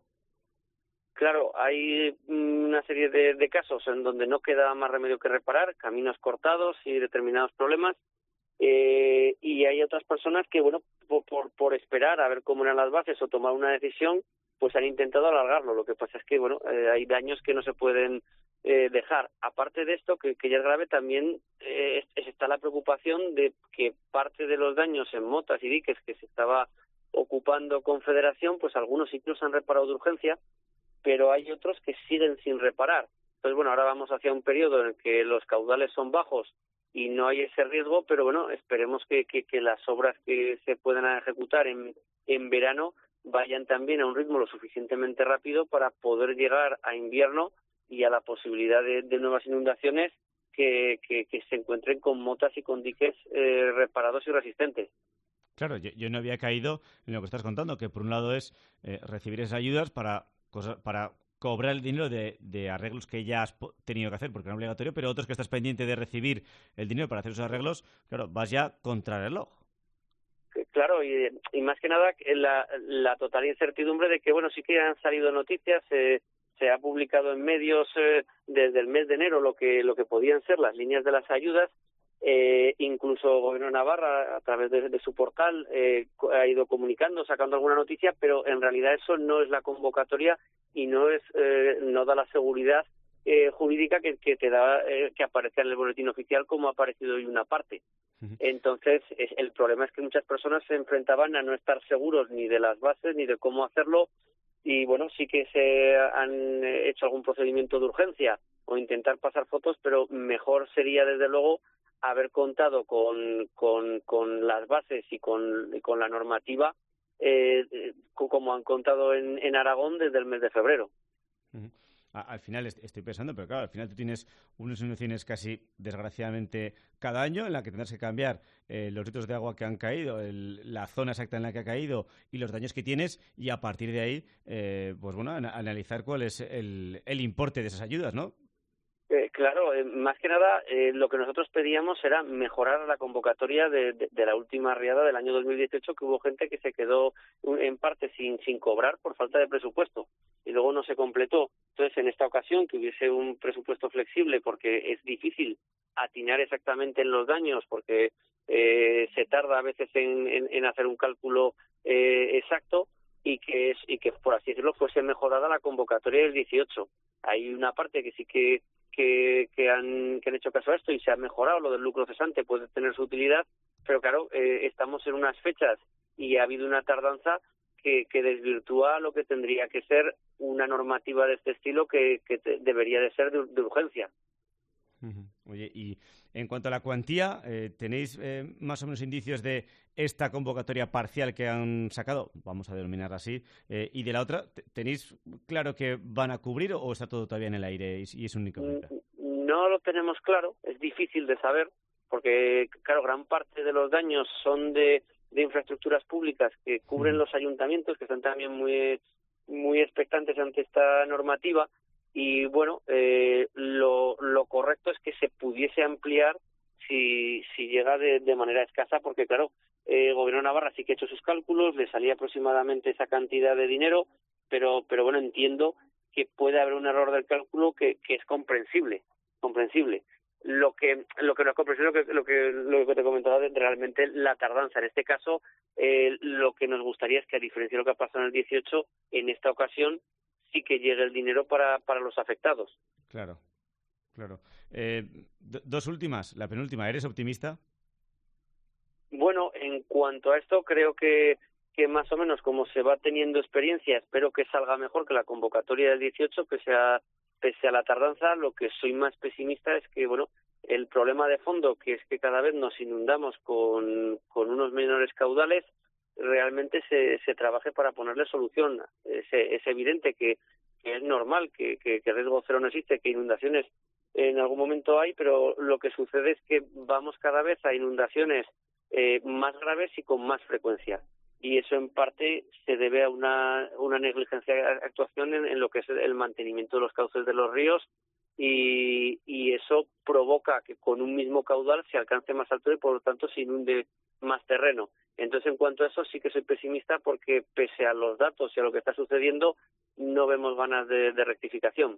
Speaker 29: Claro, hay una serie de, de casos en donde no queda más remedio que reparar, caminos cortados y determinados problemas. Eh, y hay otras personas que, bueno, por, por, por esperar a ver cómo eran las bases o tomar una decisión, pues han intentado alargarlo. Lo que pasa es que, bueno, eh, hay daños que no se pueden eh, dejar. Aparte de esto, que, que ya es grave, también eh, es, está la preocupación de que parte de los daños en motas y diques que se estaba ocupando Confederación, pues algunos sitios han reparado de urgencia, pero hay otros que siguen sin reparar. Entonces, bueno, ahora vamos hacia un periodo en el que los caudales son bajos y no hay ese riesgo, pero bueno, esperemos que, que, que las obras que se puedan ejecutar en, en verano vayan también a un ritmo lo suficientemente rápido para poder llegar a invierno y a la posibilidad de, de nuevas inundaciones que, que, que se encuentren con motas y con diques eh, reparados y resistentes.
Speaker 4: Claro, yo, yo no había caído en lo que estás contando, que por un lado es eh, recibir esas ayudas para, cosas, para cobrar el dinero de, de arreglos que ya has tenido que hacer porque no es obligatorio, pero otros que estás pendiente de recibir el dinero para hacer esos arreglos, claro, vas ya contra el reloj.
Speaker 29: Claro, y, y más que nada la, la total incertidumbre de que, bueno, sí que han salido noticias, eh, se ha publicado en medios eh, desde el mes de enero lo que lo que podían ser las líneas de las ayudas, eh, incluso el Gobierno de Navarra, a través de, de su portal, eh, ha ido comunicando, sacando alguna noticia, pero en realidad eso no es la convocatoria y no es eh, no da la seguridad eh, jurídica que, que te da eh, que aparezca en el boletín oficial como ha aparecido hoy una parte. Entonces, es, el problema es que muchas personas se enfrentaban a no estar seguros ni de las bases ni de cómo hacerlo, y bueno, sí que se han hecho algún procedimiento de urgencia o intentar pasar fotos, pero mejor sería desde luego haber contado con, con, con las bases y con, y con la normativa eh, como han contado en, en Aragón desde el mes de febrero.
Speaker 4: Uh-huh. Al final estoy pensando, pero claro, al final tú tienes unas inundaciones casi, desgraciadamente, cada año en la que tendrás que cambiar eh, los litros de agua que han caído, el, la zona exacta en la que ha caído y los daños que tienes, y a partir de ahí, eh, pues bueno, an- analizar cuál es el, el importe de esas ayudas, ¿no?
Speaker 29: Eh, claro, eh, más que nada eh, lo que nosotros pedíamos era mejorar la convocatoria de, de, de la última riada del año dos mil dieciocho, que hubo gente que se quedó en parte sin, sin cobrar por falta de presupuesto y luego no se completó. Entonces, en esta ocasión, que hubiese un presupuesto flexible, porque es difícil atinar exactamente en los daños, porque eh, se tarda a veces en, en, en hacer un cálculo eh, exacto, y que es, y que por así decirlo fuese mejorada la convocatoria del dieciocho. Hay una parte que sí que Que, que, han, que han hecho caso a esto y se ha mejorado, lo del lucro cesante puede tener su utilidad, pero claro, eh, estamos en unas fechas y ha habido una tardanza que, que desvirtúa lo que tendría que ser una normativa de este estilo que, que te, debería de ser de, de urgencia.
Speaker 4: Oye, y en cuanto a la cuantía, eh, ¿tenéis eh, más o menos indicios de esta convocatoria parcial que han sacado? Vamos a denominarla así. Eh, y de la otra, ¿tenéis claro que van a cubrir o está todo todavía en el aire y, y es un incógnita?
Speaker 29: No lo tenemos claro, es difícil de saber, porque, claro, gran parte de los daños son de, de infraestructuras públicas que cubren mm. los ayuntamientos, que están también muy, muy expectantes ante esta normativa. Y bueno, eh, lo, lo correcto es que se pudiese ampliar si, si llega de, de manera escasa, porque claro, eh, el Gobierno de Navarra sí que ha hecho sus cálculos, le salía aproximadamente esa cantidad de dinero, pero, pero bueno, entiendo que puede haber un error del cálculo que, que es comprensible, comprensible. Lo que lo que no es comprensible, lo que, lo que, lo que te comentaba, de realmente la tardanza. En este caso, eh, lo que nos gustaría es que, a diferencia de lo que ha pasado en el dieciocho, en esta ocasión sí que llegue el dinero para, para los afectados.
Speaker 4: Claro, claro. Eh, do, dos últimas. La penúltima, ¿eres optimista?
Speaker 29: Bueno, en cuanto a esto, creo que, que más o menos como se va teniendo experiencia, espero que salga mejor que la convocatoria del dieciocho, pese a, pese a la tardanza. Lo que soy más pesimista es que, bueno, el problema de fondo, que es que cada vez nos inundamos con, con unos menores caudales, realmente se, se trabaje para ponerle solución. Es, es evidente que, que es normal, que, que, que riesgo cero no existe, que inundaciones en algún momento hay, pero lo que sucede es que vamos cada vez a inundaciones eh, más graves y con más frecuencia. Y eso en parte se debe a una, una negligencia de actuación en, en lo que es el mantenimiento de los cauces de los ríos, y, y eso provoca que con un mismo caudal se alcance más altura y por lo tanto se inunde más terreno. Entonces, en cuanto a eso, sí que soy pesimista, porque pese a los datos y a lo que está sucediendo, no vemos ganas de, de rectificación.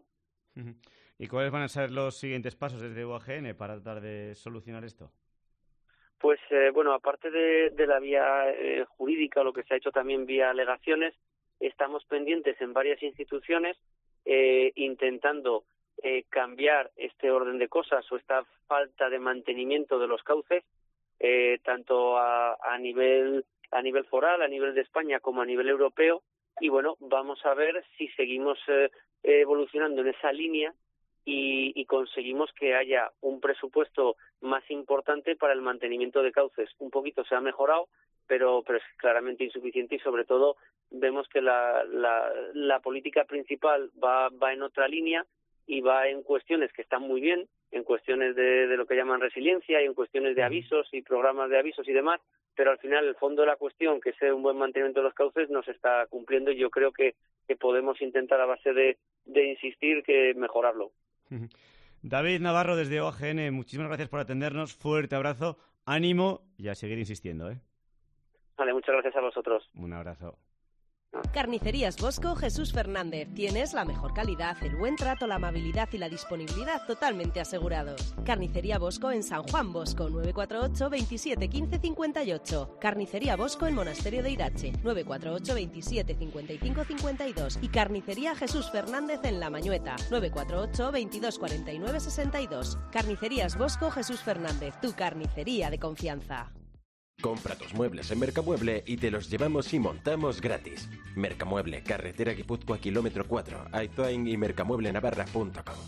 Speaker 4: ¿Y cuáles van a ser los siguientes pasos desde U A G N para tratar de solucionar esto?
Speaker 29: Pues, eh, bueno, aparte de, de la vía eh, jurídica, lo que se ha hecho también vía alegaciones, estamos pendientes en varias instituciones eh, intentando eh, cambiar este orden de cosas o esta falta de mantenimiento de los cauces, Eh, tanto a, a nivel a nivel foral, a nivel de España, como a nivel europeo, y bueno, vamos a ver si seguimos eh, evolucionando en esa línea y, y conseguimos que haya un presupuesto más importante para el mantenimiento de cauces. Un poquito se ha mejorado, pero pero es claramente insuficiente, y sobre todo vemos que la, la, la política principal va, va en otra línea y va en cuestiones que están muy bien, en cuestiones de, de lo que llaman resiliencia y en cuestiones de avisos y programas de avisos y demás, pero al final el fondo de la cuestión, que es un buen mantenimiento de los cauces, no se está cumpliendo, y yo creo que, que podemos intentar, a base de, de insistir, que mejorarlo.
Speaker 4: David Navarro, desde U A G N, muchísimas gracias por atendernos, fuerte abrazo, ánimo y a seguir insistiendo, ¿eh?
Speaker 29: Vale, muchas gracias a vosotros.
Speaker 4: Un abrazo.
Speaker 1: Carnicerías Bosco Jesús Fernández. Tienes la mejor calidad, el buen trato, la amabilidad y la disponibilidad totalmente asegurados. Carnicería Bosco en San Juan Bosco, nueve cuatro ocho, veintisiete, quince, cincuenta y ocho. Carnicería Bosco en Monasterio de Irache, nueve cuatro ocho, veintisiete, cincuenta y cinco, cincuenta y dos. Y Carnicería Jesús Fernández en La Mañueta, nueve cuatro ocho, veintidós, cuarenta y nueve, sesenta y dos. Carnicerías Bosco Jesús Fernández, tu carnicería de confianza.
Speaker 2: Compra tus muebles en Mercamueble y te los llevamos y montamos gratis. Mercamueble, carretera Guipúzcoa, kilómetro cuatro, Aizoain y mercamueble navarra punto com.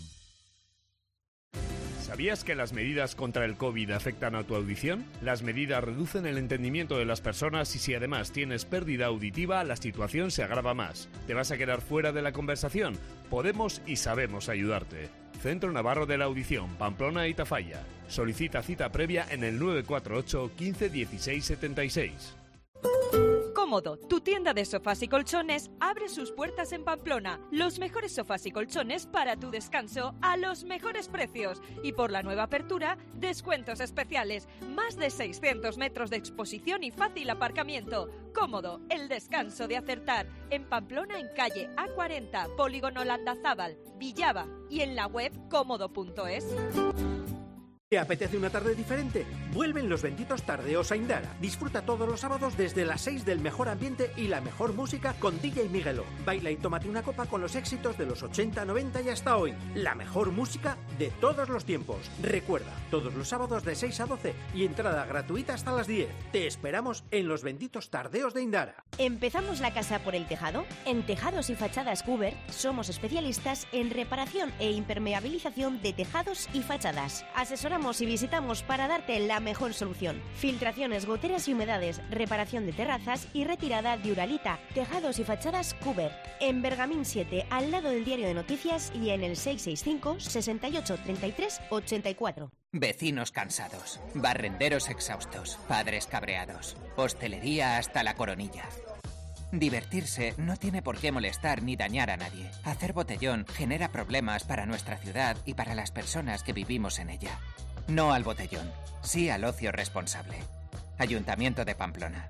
Speaker 3: ¿Sabías que las medidas contra el COVID afectan a tu audición? Las medidas reducen el entendimiento de las personas y si además tienes pérdida auditiva, la situación se agrava más. ¿Te vas a quedar fuera de la conversación? Podemos y sabemos ayudarte. Centro Navarro de la Audición, Pamplona y Tafalla. Solicita cita previa en el nueve cuatro ocho, quince, dieciséis, setenta y seis.
Speaker 1: ¿Cómo
Speaker 5: Cómodo, tu tienda de sofás y colchones, abre sus puertas en Pamplona. Los mejores sofás y colchones para tu descanso a los mejores precios. Y por la nueva apertura, descuentos especiales. Más de seiscientos metros de exposición y fácil aparcamiento. Cómodo, el descanso de acertar. En Pamplona, en calle A cuarenta, Polígono Landazábal, Villava. Y en la web cómodo punto es.
Speaker 6: ¿Te apetece una tarde diferente? Vuelven los benditos tardeos a Indara. Disfruta todos los sábados desde las seis del mejor ambiente y la mejor música con D J Miguelo. Baila y tómate una copa con los éxitos de los ochenta, noventa y hasta hoy. La mejor música de todos los tiempos. Recuerda, todos los sábados de seis a doce y entrada gratuita hasta las diez. Te esperamos en los benditos tardeos de Indara.
Speaker 7: ¿Empezamos la casa por el tejado? En Tejados y Fachadas Cuber somos especialistas en reparación e impermeabilización de tejados y fachadas. Asesoramos y visitamos para darte la mejor solución. Filtraciones, goteras y humedades, reparación de terrazas y retirada de uralita. Tejados y Fachadas Cuber. En Bergamín siete, al lado del Diario de Noticias, y en el seis seis cinco, sesenta y ocho, treinta y tres, ochenta y cuatro.
Speaker 8: Vecinos cansados, barrenderos exhaustos, padres cabreados, hostelería hasta la coronilla. Divertirse no tiene por qué molestar ni dañar a nadie. Hacer botellón genera problemas para nuestra ciudad y para las personas que vivimos en ella. No al botellón, sí al ocio responsable. Ayuntamiento de Pamplona.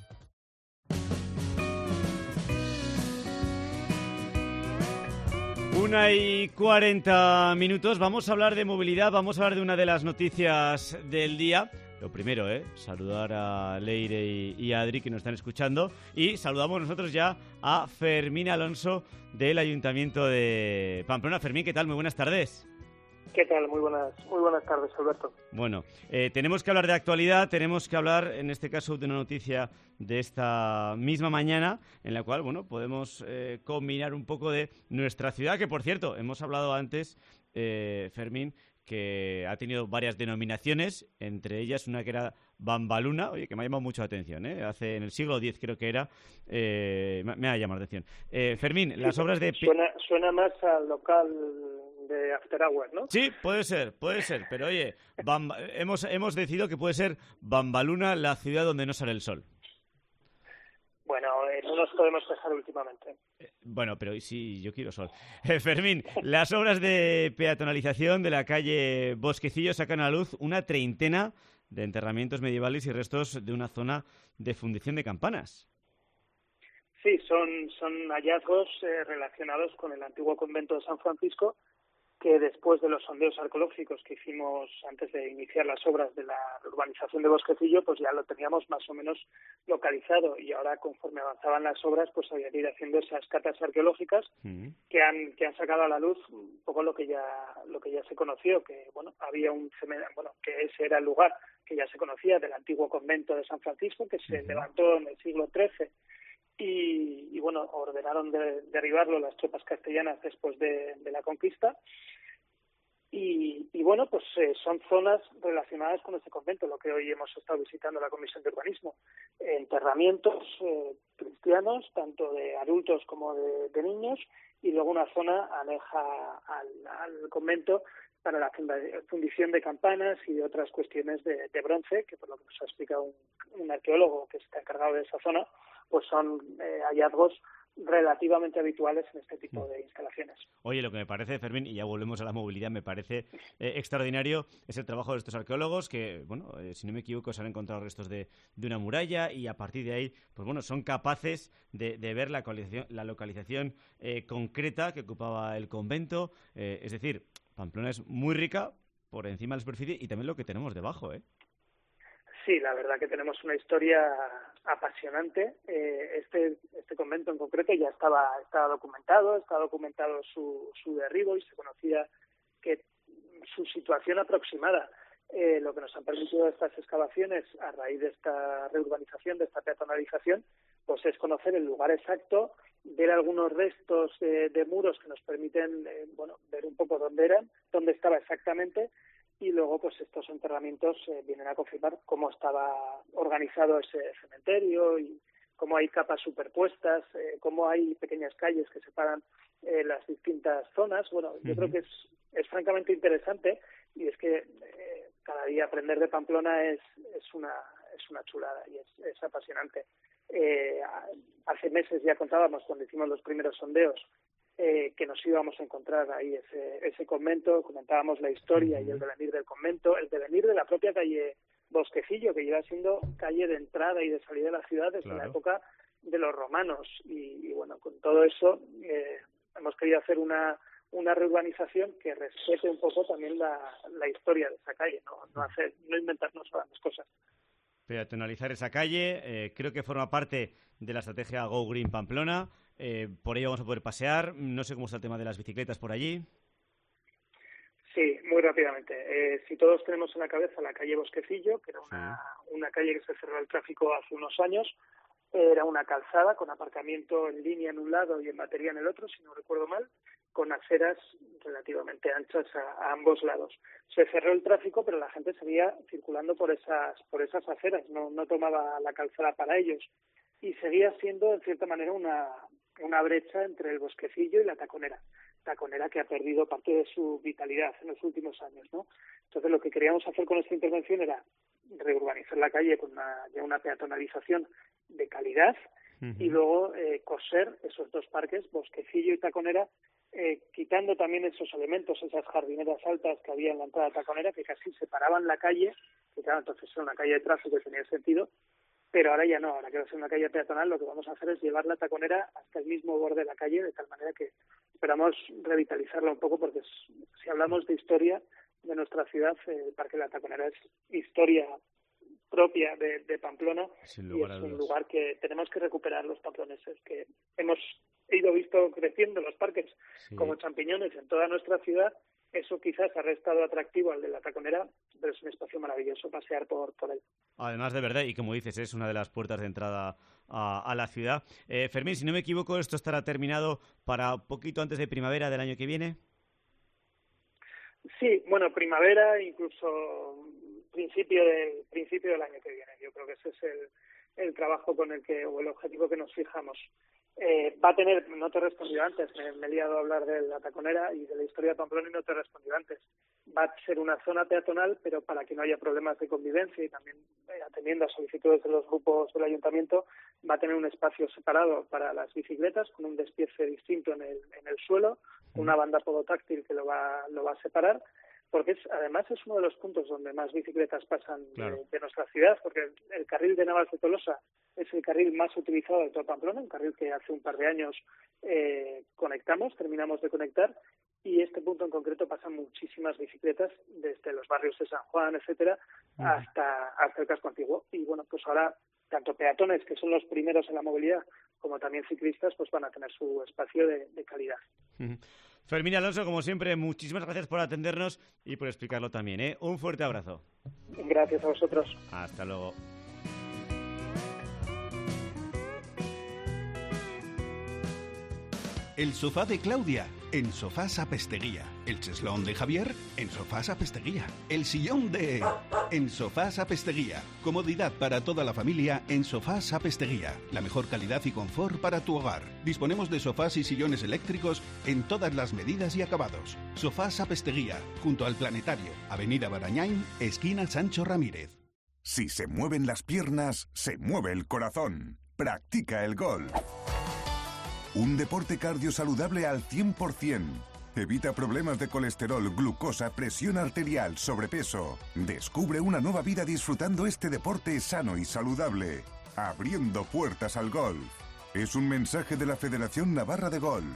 Speaker 4: Una y cuarenta minutos. Vamos a hablar de movilidad, vamos a hablar de una de las noticias del día. Lo primero, ¿eh? saludar a Leire y, y a Adri, que nos están escuchando. Y saludamos nosotros ya a Fermín Alonso del Ayuntamiento de Pamplona. Fermín, ¿qué tal? Muy buenas tardes.
Speaker 10: ¿Qué tal? Muy buenas, muy buenas tardes, Alberto.
Speaker 4: Bueno, eh, tenemos que hablar de actualidad, tenemos que hablar, en este caso, de una noticia de esta misma mañana, en la cual, bueno, podemos eh, combinar un poco de nuestra ciudad, que, por cierto, hemos hablado antes, eh, Fermín, que ha tenido varias denominaciones, entre ellas una que era Bambaluna, oye, que me ha llamado mucho la atención, ¿eh? Hace, en el siglo diez creo que era, eh, me, me ha llamado la atención. Eh, Fermín, sí, las obras de...
Speaker 10: Suena, suena más al local de After Hours, ¿no?
Speaker 4: Sí, puede ser, puede ser, pero oye, Bamba, hemos, hemos decidido que puede ser Bambaluna, la ciudad donde no sale el sol.
Speaker 10: Bueno, eh, no nos podemos quejar últimamente.
Speaker 4: Eh, bueno, pero sí, yo quiero sol. Eh, Fermín, las obras de peatonalización de la calle Bosquecillo sacan a luz una treintena de enterramientos medievales y restos de una zona de fundición de campanas.
Speaker 10: Sí, son, son hallazgos eh, relacionados con el antiguo convento de San Francisco, que después de los sondeos arqueológicos que hicimos antes de iniciar las obras de la urbanización de Bosquecillo, pues ya lo teníamos más o menos localizado, y ahora, conforme avanzaban las obras, pues había que ir haciendo esas catas arqueológicas mm. que han que han sacado a la luz un poco lo que ya lo que ya se conoció, que bueno, había un bueno, que ese era el lugar que ya se conocía del antiguo convento de San Francisco, que se mm. levantó en el siglo trece. Y, y bueno, ordenaron de, derribarlo las tropas castellanas después de, de la conquista. Y, y bueno, pues eh, son zonas relacionadas con este convento, lo que hoy hemos estado visitando la Comisión de Urbanismo. Enterramientos eh, cristianos, tanto de adultos como de, de niños, y luego una zona aneja al, al convento para la fundición de campanas y de otras cuestiones de, de bronce, que por lo que nos ha explicado un, un arqueólogo que está encargado de esa zona, pues son eh, hallazgos relativamente habituales en este tipo de instalaciones.
Speaker 4: Oye, lo que me parece, Fermín, y ya volvemos a la movilidad, me parece eh, extraordinario es el trabajo de estos arqueólogos que, bueno, eh, si no me equivoco, se han encontrado restos de, de una muralla, y a partir de ahí, pues bueno, son capaces de, de ver la localización, la localización eh, concreta que ocupaba el convento. Eh, es decir, Pamplona es muy rica por encima de la superficie y también lo que tenemos debajo, ¿eh?
Speaker 10: Sí, la verdad que tenemos una historia apasionante. Eh, este este convento en concreto ya estaba estaba documentado, estaba documentado su, su derribo, y se conocía que su situación aproximada. Eh, lo que nos han permitido estas excavaciones a raíz de esta reurbanización, de esta peatonalización, pues es conocer el lugar exacto, ver algunos restos de, de muros que nos permiten eh, bueno, ver un poco dónde eran, dónde estaba exactamente. Y luego, pues estos enterramientos eh, vienen a confirmar cómo estaba organizado ese cementerio y cómo hay capas superpuestas, eh, cómo hay pequeñas calles que separan eh, las distintas zonas. Bueno, yo uh-huh. creo que es, es francamente interesante, y es que eh, cada día aprender de Pamplona es, es una es una chulada y es, es apasionante. Eh, hace meses ya contábamos, cuando hicimos los primeros sondeos, eh, que nos íbamos a encontrar ahí ese, ese convento. Comentábamos la historia y el devenir del convento, el devenir de la propia calle Bosquecillo, que lleva siendo calle de entrada y de salida de la ciudad desde claro. la época de los romanos. Y, y bueno, con todo eso eh, hemos querido hacer una una reurbanización que respete un poco también la, la historia de esa calle, no, no hacer, no inventarnos grandes cosas.
Speaker 4: Peatonalizar esa calle, eh, creo que forma parte de la estrategia Go Green Pamplona. Eh, por ello vamos a poder pasear. No sé cómo está el tema de las bicicletas por allí.
Speaker 10: Sí, muy rápidamente. Eh, si todos tenemos en la cabeza la calle Bosquecillo, que era una, sí. una calle que se cerró al tráfico hace unos años, era una calzada con aparcamiento en línea en un lado y en batería en el otro, si no recuerdo mal, con aceras relativamente anchas a, a ambos lados. Se cerró el tráfico, pero la gente seguía circulando por esas por esas aceras, no, no tomaba la calzada para ellos. Y seguía siendo, en cierta manera, una, una brecha entre el Bosquecillo y la Taconera. Taconera que ha perdido parte de su vitalidad en los últimos años, ¿no? Entonces, lo que queríamos hacer con esta intervención era reurbanizar la calle con una, ya una peatonalización de calidad uh-huh. y luego eh, coser esos dos parques, Bosquecillo y Taconera, eh, quitando también esos elementos, esas jardineras altas que había en la entrada de Taconera, que casi separaban la calle, que claro, entonces era una calle de tráfico que tenía sentido, pero ahora ya no, ahora que va a ser una calle peatonal, lo que vamos a hacer es llevar la Taconera hasta el mismo borde de la calle, de tal manera que esperamos revitalizarla un poco, porque si hablamos de historia de nuestra ciudad, el Parque de la Taconera es historia propia de, de Pamplona y es un lugar que tenemos que recuperar los pamploneses, que hemos ido visto creciendo los parques sí. como champiñones en toda nuestra ciudad. Eso quizás ha restado atractivo al de la Taconera, pero es un espacio maravilloso pasear por, por él.
Speaker 4: Además, de verdad, y como dices, es una de las puertas de entrada a, a la ciudad. Eh, Fermín, si no me equivoco, esto estará terminado para un poquito antes de primavera del año que viene.
Speaker 10: Sí, bueno, primavera, incluso principio del principio del año que viene. Yo creo que ese es el, el trabajo con el que, o el objetivo que nos fijamos. Eh, va a tener, no te he respondido antes, me, me he liado a hablar de la Taconera y de la historia de Pamplona y no te he respondido antes. Va a ser una zona peatonal, pero para que no haya problemas de convivencia y también eh, atendiendo a solicitudes de los grupos del ayuntamiento, va a tener un espacio separado para las bicicletas con un despiece distinto en el, en el suelo, una banda podotáctil que lo va, lo va a separar, porque es, además es uno de los puntos donde más bicicletas pasan claro. de, de nuestra ciudad, porque el, el carril de Navas de Tolosa es el carril más utilizado de toda Pamplona, un carril que hace un par de años eh, conectamos, terminamos de conectar, y este punto en concreto pasan muchísimas bicicletas desde los barrios de San Juan, etcétera, uh-huh. hasta, hasta el casco antiguo. Y bueno, pues ahora tanto peatones, que son los primeros en la movilidad, como también ciclistas, pues van a tener su espacio de, de calidad.
Speaker 4: Uh-huh. Fermín Alonso, como siempre, muchísimas gracias por atendernos y por explicarlo también, ¿eh? Un fuerte abrazo.
Speaker 10: Gracias a vosotros.
Speaker 4: Hasta luego.
Speaker 9: El sofá de Claudia, en Sofás Apesteguía. El cheslón de Javier, en Sofás Apesteguía. El sillón de... en Sofás Apesteguía. Comodidad para toda la familia en Sofás Apesteguía. La mejor calidad y confort para tu hogar. Disponemos de sofás y sillones eléctricos en todas las medidas y acabados. Sofás Apesteguía, junto al Planetario. Avenida Barañáin, esquina Sancho Ramírez.
Speaker 11: Si se mueven las piernas, se mueve el corazón. Practica el golf. Un deporte cardiosaludable al cien por ciento. Evita problemas de colesterol, glucosa, presión arterial, sobrepeso. Descubre una nueva vida disfrutando este deporte sano y saludable. Abriendo puertas al golf. Es un mensaje de la Federación Navarra de Golf.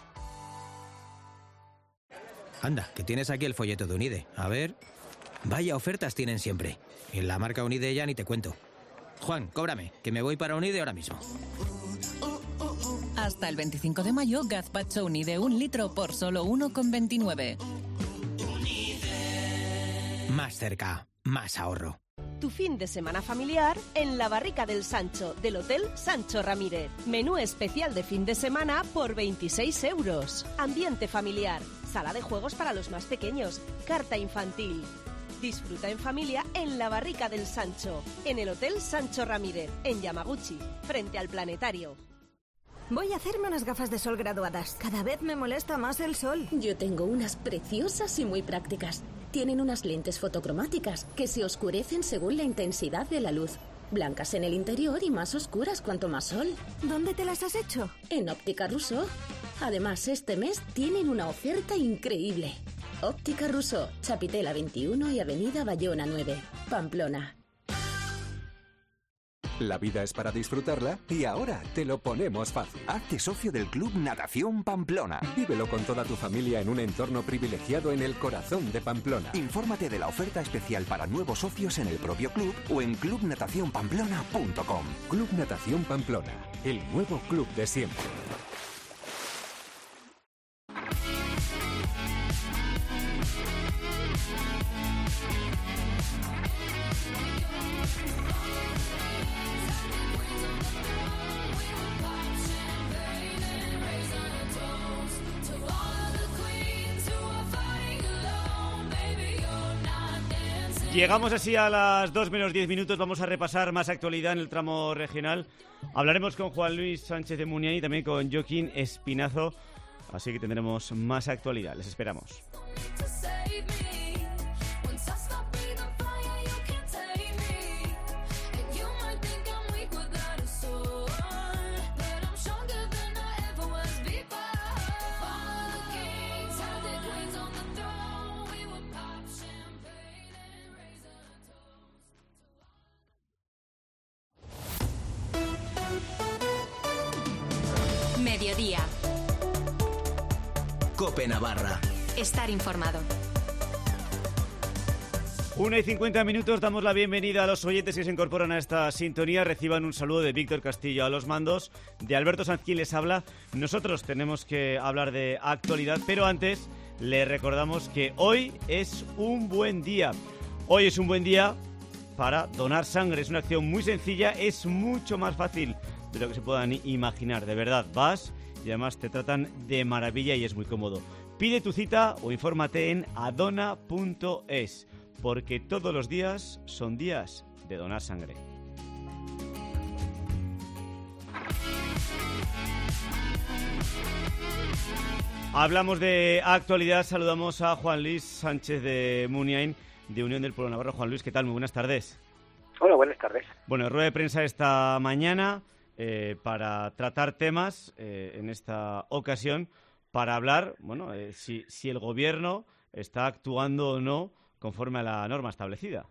Speaker 12: Anda, que tienes aquí el folleto de Unide. A ver... Vaya ofertas tienen siempre. En la marca Unide ya ni te cuento. Juan, cóbrame, que me voy para Unide ahora mismo.
Speaker 13: Hasta el veinticinco de mayo, gazpacho Unide un litro por solo uno con veintinueve.
Speaker 12: Más cerca, más ahorro.
Speaker 1: Tu fin de semana familiar en la Barrica del Sancho, del Hotel Sancho Ramírez. Menú especial de fin de semana por veintiséis euros. Ambiente familiar, sala de juegos para los más pequeños, carta infantil. Disfruta en familia en la Barrica del Sancho, en el Hotel Sancho Ramírez, en Yamaguchi, frente al Planetario.
Speaker 14: Voy a hacerme unas gafas de sol graduadas. Cada vez me molesta más el sol.
Speaker 15: Yo tengo unas preciosas y muy prácticas. Tienen unas lentes fotocromáticas que se oscurecen según la intensidad de la luz. Blancas en el interior y más oscuras cuanto más sol.
Speaker 14: ¿Dónde te las has hecho?
Speaker 15: En Óptica Rousseau. Además, este mes tienen una oferta increíble. Óptica Rousseau, Chapitela veintiuno y Avenida Bayona nueve, Pamplona.
Speaker 16: La vida es para disfrutarla y ahora te lo ponemos fácil. Hazte socio del Club Natación Pamplona. Vívelo con toda tu familia en un entorno privilegiado en el corazón de Pamplona. Infórmate de la oferta especial para nuevos socios en el propio club o en club natación pamplona punto com. Club Natación Pamplona, el nuevo club de siempre.
Speaker 4: Llegamos así a las dos menos diez minutos, vamos a repasar más actualidad en el tramo regional. Hablaremos con Juan Luis Sánchez de Muniain y también con Joaquín Espinazo, así que tendremos más actualidad, les esperamos.
Speaker 17: Mediodía.
Speaker 18: COPE Navarra.
Speaker 17: Estar informado.
Speaker 4: Una y cincuenta minutos, damos la bienvenida a los oyentes que se incorporan a esta sintonía. Reciban un saludo de Víctor Castillo a los mandos, de Alberto Sanz quien les habla. Nosotros tenemos que hablar de actualidad, pero antes les recordamos que hoy es un buen día. Hoy es un buen día para donar sangre. Es una acción muy sencilla, es mucho más fácil de lo que se puedan imaginar. De verdad, vas y además te tratan de maravilla y es muy cómodo. Pide tu cita o infórmate en adona punto es, porque todos los días son días de donar sangre. Hablamos de actualidad, saludamos a Juan Luis Sánchez de Muniain, de Unión del Pueblo Navarro. Juan Luis, ¿qué tal? Muy buenas tardes.
Speaker 19: Hola, buenas tardes.
Speaker 4: Bueno, rueda de prensa esta mañana eh, para tratar temas, eh, en esta ocasión, para hablar, bueno, eh, si, si el Gobierno está actuando o no conforme a la norma establecida.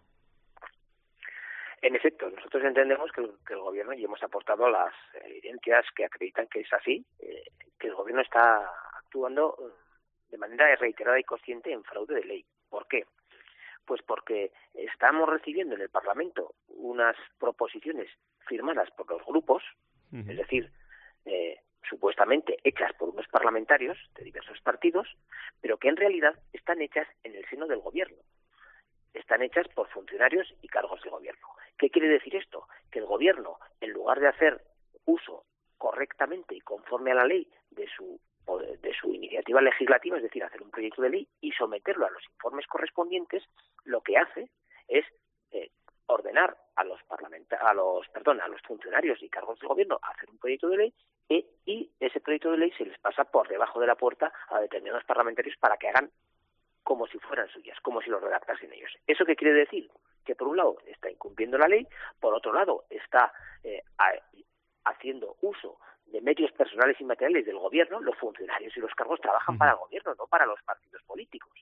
Speaker 19: En efecto, nosotros entendemos que el, que el Gobierno, y hemos aportado las evidencias que acreditan que es así, eh, que el Gobierno está actuando de manera reiterada y consciente en fraude de ley. ¿Por qué? Pues porque estamos recibiendo en el Parlamento unas proposiciones firmadas por los grupos, uh-huh. es decir, eh, supuestamente hechas por unos parlamentarios de diversos partidos, pero que en realidad están hechas en el seno del Gobierno. Están hechas por funcionarios y cargos del Gobierno. ¿Qué quiere decir esto? Que el Gobierno, en lugar de hacer uso correctamente y conforme a la ley de su de su iniciativa legislativa, es decir, hacer un proyecto de ley y someterlo a los informes correspondientes, lo que hace es eh, ordenar a los parlamenta- a los perdón, a los funcionarios y cargos del Gobierno a hacer un proyecto de ley e, y ese proyecto de ley se les pasa por debajo de la puerta a determinados parlamentarios para que hagan como si fueran suyas, como si lo redactasen ellos. ¿Eso qué quiere decir? Que por un lado está incumpliendo la ley, por otro lado está eh, a, haciendo uso de medios personales y materiales del Gobierno. Los funcionarios y los cargos trabajan uh-huh. para el Gobierno, no para los partidos políticos.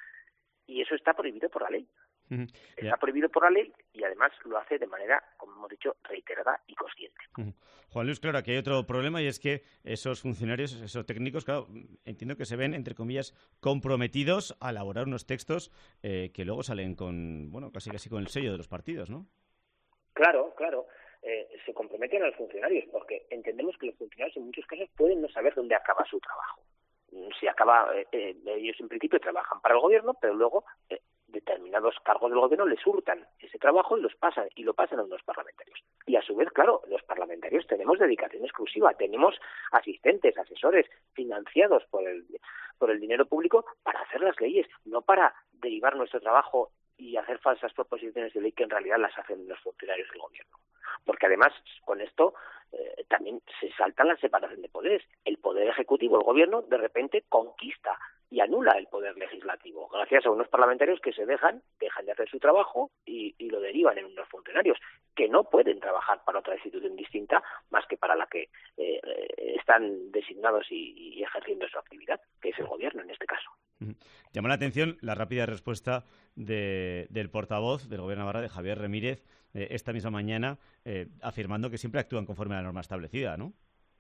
Speaker 19: Y eso está prohibido por la ley. Uh-huh. Está yeah. prohibido por la ley y además lo hace de manera, como hemos dicho, reiterada y consciente.
Speaker 4: Uh-huh. Juan Luis, claro, aquí hay otro problema y es que esos funcionarios, esos técnicos, claro, entiendo que se ven, entre comillas, comprometidos a elaborar unos textos eh, que luego salen con, bueno, casi casi con el sello de los partidos, ¿no?
Speaker 19: Claro, claro. Eh, se comprometen a los funcionarios porque entendemos que los funcionarios en muchos casos pueden no saber dónde acaba su trabajo. Si acaba, eh, eh, ellos en principio trabajan para el Gobierno, pero luego eh, determinados cargos del Gobierno les hurtan ese trabajo y los pasan y lo pasan a unos parlamentarios. Y a su vez, claro, los parlamentarios tenemos dedicación exclusiva, tenemos asistentes, asesores financiados por el por el dinero público para hacer las leyes, no para derivar nuestro trabajo y hacer falsas proposiciones de ley que en realidad las hacen los funcionarios del Gobierno. Porque además, con esto, eh, también se salta la separación de poderes. El poder ejecutivo, el Gobierno, de repente conquista y anula el poder legislativo, gracias a unos parlamentarios que se dejan, dejan de hacer su trabajo y, y lo derivan en unos funcionarios, que que no pueden trabajar para otra institución distinta más que para la que eh, están designados y, y ejerciendo su actividad, que es el gobierno en este caso.
Speaker 4: Llamó la atención la rápida respuesta de, del portavoz del Gobierno de Navarra, de Javier Remírez, eh, esta misma mañana, eh, afirmando que siempre actúan conforme a la norma establecida, ¿no?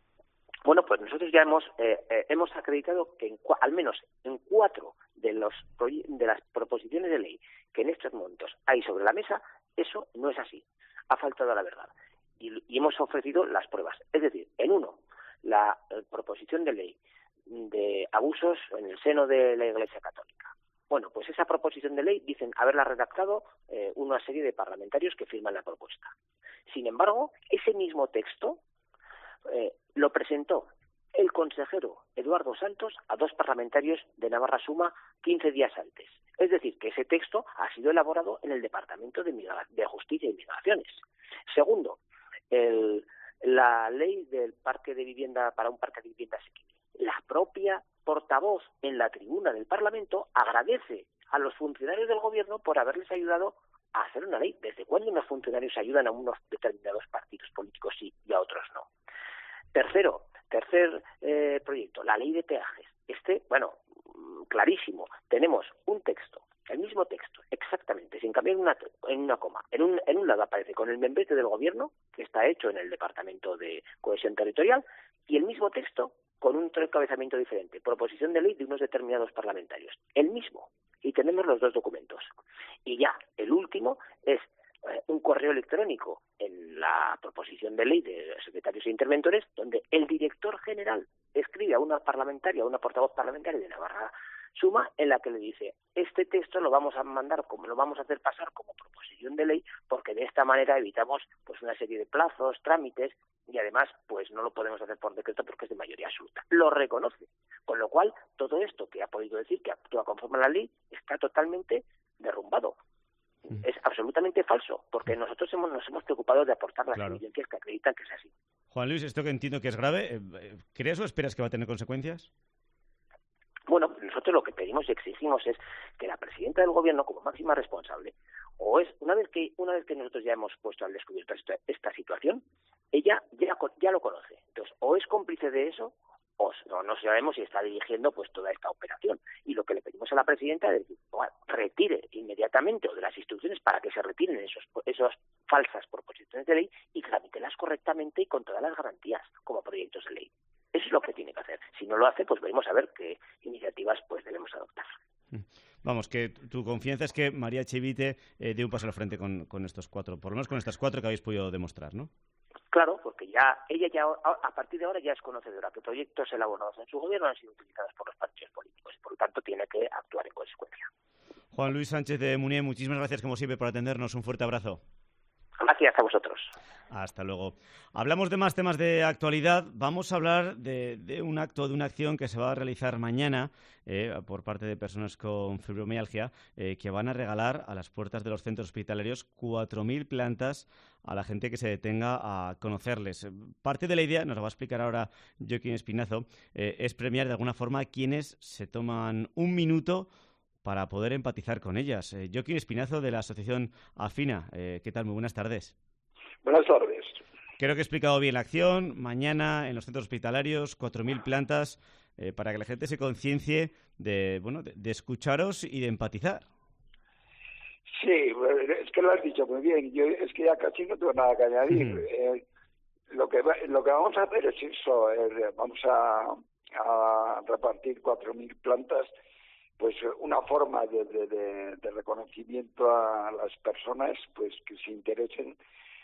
Speaker 19: Bueno, pues nosotros ya hemos eh, eh, hemos acreditado que en, al menos en cuatro de los de las proposiciones de ley que en estos momentos hay sobre la mesa, eso no es así. Ha faltado a la verdad. Y, y hemos ofrecido las pruebas. Es decir, en uno, la eh, proposición de ley de abusos en el seno de la Iglesia Católica. Bueno, pues esa proposición de ley dicen haberla redactado eh, una serie de parlamentarios que firman la propuesta. Sin embargo, ese mismo texto eh, lo presentó el consejero Eduardo Santos a dos parlamentarios de Navarra Suma quince días antes. Es decir, que ese texto ha sido elaborado en el Departamento de, Migra- de Justicia y Migraciones. Segundo, el, la ley del parque de vivienda para un parque de vivienda asequible. La propia portavoz en la tribuna del Parlamento agradece a los funcionarios del Gobierno por haberles ayudado a hacer una ley. ¿Desde cuándo unos funcionarios ayudan a unos determinados partidos políticos sí y a otros no? Tercero, tercer eh, proyecto, la ley de peajes. Este, bueno, clarísimo. Tenemos un texto, el mismo texto, exactamente, sin cambiar una, en una coma. En un, en un lado aparece con el membrete del Gobierno, que está hecho en el Departamento de Cohesión Territorial, y el mismo texto con un encabezamiento diferente, proposición de ley de unos determinados parlamentarios. El mismo. Y tenemos los dos documentos. Y ya, el último es eh, un correo electrónico en la proposición de ley de los secretarios e interventores, donde el director general escribe a una parlamentaria, a una portavoz parlamentaria de Navarra Suma, en la que le dice, este texto lo vamos a mandar, como lo vamos a hacer pasar como proposición de ley, porque de esta manera evitamos pues una serie de plazos, trámites, y además pues no lo podemos hacer por decreto porque es de mayoría absoluta. Lo reconoce, con lo cual todo esto que ha podido decir que actúa conforme a la ley está totalmente derrumbado. Es absolutamente falso, porque nosotros hemos, nos hemos preocupado de aportar las
Speaker 4: Claro.
Speaker 19: evidencias que acreditan que es así.
Speaker 4: Juan Luis, esto que entiendo que es grave, eh, ¿crees o esperas que va a tener consecuencias?
Speaker 19: Bueno, nosotros lo que pedimos y exigimos es que la presidenta del Gobierno, como máxima responsable, o es una vez que una vez que nosotros ya hemos puesto al descubierto esta, esta situación, ella ya, ya lo conoce. Entonces, o es cómplice de eso, o no, no sabemos si está dirigiendo pues toda esta operación. Y lo que le pedimos a la presidenta es que bueno, retire inmediatamente o de las instrucciones para que se retiren esos esas falsas proposiciones de ley y tramítelas correctamente y con todas las garantías como proyectos de ley. Eso es lo que tiene que hacer. Si no lo hace, pues veremos a ver qué iniciativas pues debemos adoptar.
Speaker 4: Vamos, que tu confianza es que María Echevite eh, dé un paso al frente con, con estos cuatro, por lo menos con estas cuatro que habéis podido demostrar, ¿no?
Speaker 19: Claro, porque ya ella ya a partir de ahora ya es conocedora que proyectos elaborados en su gobierno han sido utilizados por los partidos políticos y por lo tanto tiene que actuar en consecuencia.
Speaker 4: Juan Luis Sánchez de Munier, muchísimas gracias como siempre por atendernos. Un fuerte abrazo.
Speaker 19: Gracias a vosotros.
Speaker 4: Hasta luego. Hablamos de más temas de actualidad. Vamos a hablar de, de un acto, de una acción que se va a realizar mañana eh, por parte de personas con fibromialgia eh, que van a regalar a las puertas de los centros hospitalarios cuatro mil plantas a la gente que se detenga a conocerles. Parte de la idea, nos lo va a explicar ahora Joaquín Espinazo, eh, es premiar de alguna forma a quienes se toman un minuto para poder empatizar con ellas. Eh, Joaquín Espinazo, de la asociación Afina. Eh, ¿Qué tal? Muy buenas tardes.
Speaker 17: Buenas tardes.
Speaker 4: Creo que he explicado bien la acción. Mañana en los centros hospitalarios, cuatro mil plantas eh, para que la gente se conciencie de, bueno, de, de escucharos y de empatizar.
Speaker 17: Sí, es que lo has dicho muy bien. Yo es que ya casi no tengo nada que añadir. Mm. Eh, lo que va, lo que vamos a hacer es eso. Eh, vamos a, a repartir cuatro mil plantas. Pues una forma de, de, de, de reconocimiento a las personas pues que se interesen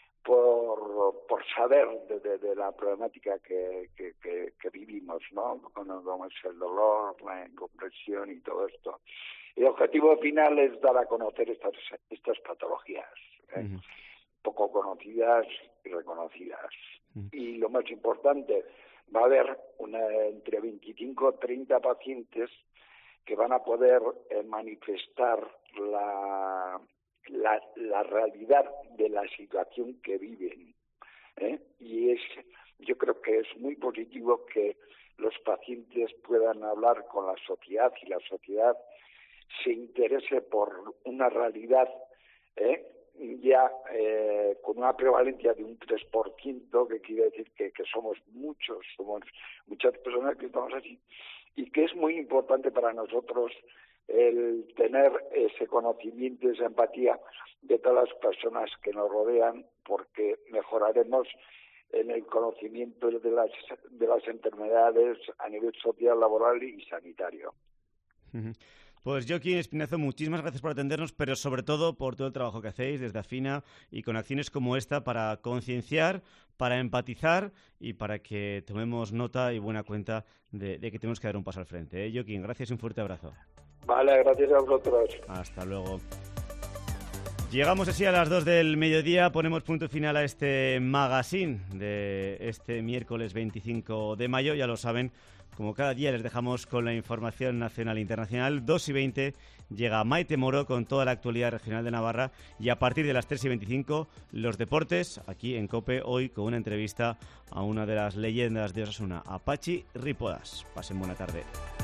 Speaker 17: por, por saber de, de, de la problemática que, que, que, que vivimos, ¿no? Como es el dolor, la incomprensión y todo esto. El objetivo final es dar a conocer estas, estas patologías, ¿eh? Uh-huh. Poco conocidas y reconocidas. Uh-huh. Y lo más importante, va a haber una, entre veinticinco y treinta pacientes que van a poder eh, manifestar la, la, la realidad de la situación que viven. ¿eh? Y es, yo creo que es muy positivo que los pacientes puedan hablar con la sociedad y la sociedad se interese por una realidad ¿eh? ya eh, con una prevalencia de un tres por ciento, que quiere decir que, que somos muchos, somos muchas personas que estamos así, y que es muy importante para nosotros el tener ese conocimiento, esa empatía de todas las personas que nos rodean, porque mejoraremos en el conocimiento de las, de las enfermedades a nivel social, laboral y sanitario.
Speaker 4: Uh-huh. Pues Joaquín Espinazo, muchísimas gracias por atendernos, pero sobre todo por todo el trabajo que hacéis desde Afina y con acciones como esta para concienciar, para empatizar y para que tomemos nota y buena cuenta de, de que tenemos que dar un paso al frente. ¿eh? Joaquín, gracias y un fuerte abrazo.
Speaker 17: Vale, gracias a vosotros.
Speaker 4: Hasta luego. Llegamos así a las dos del mediodía, ponemos punto final a este magazine de este miércoles veinticinco de mayo, ya lo saben. Como cada día les dejamos con la información nacional e internacional. dos y veinte llega Maite Moro con toda la actualidad regional de Navarra y a partir de las tres y veinticinco los deportes aquí en COPE, hoy con una entrevista a una de las leyendas de Osasuna, a Pachi Ripodas. Pasen buena tarde.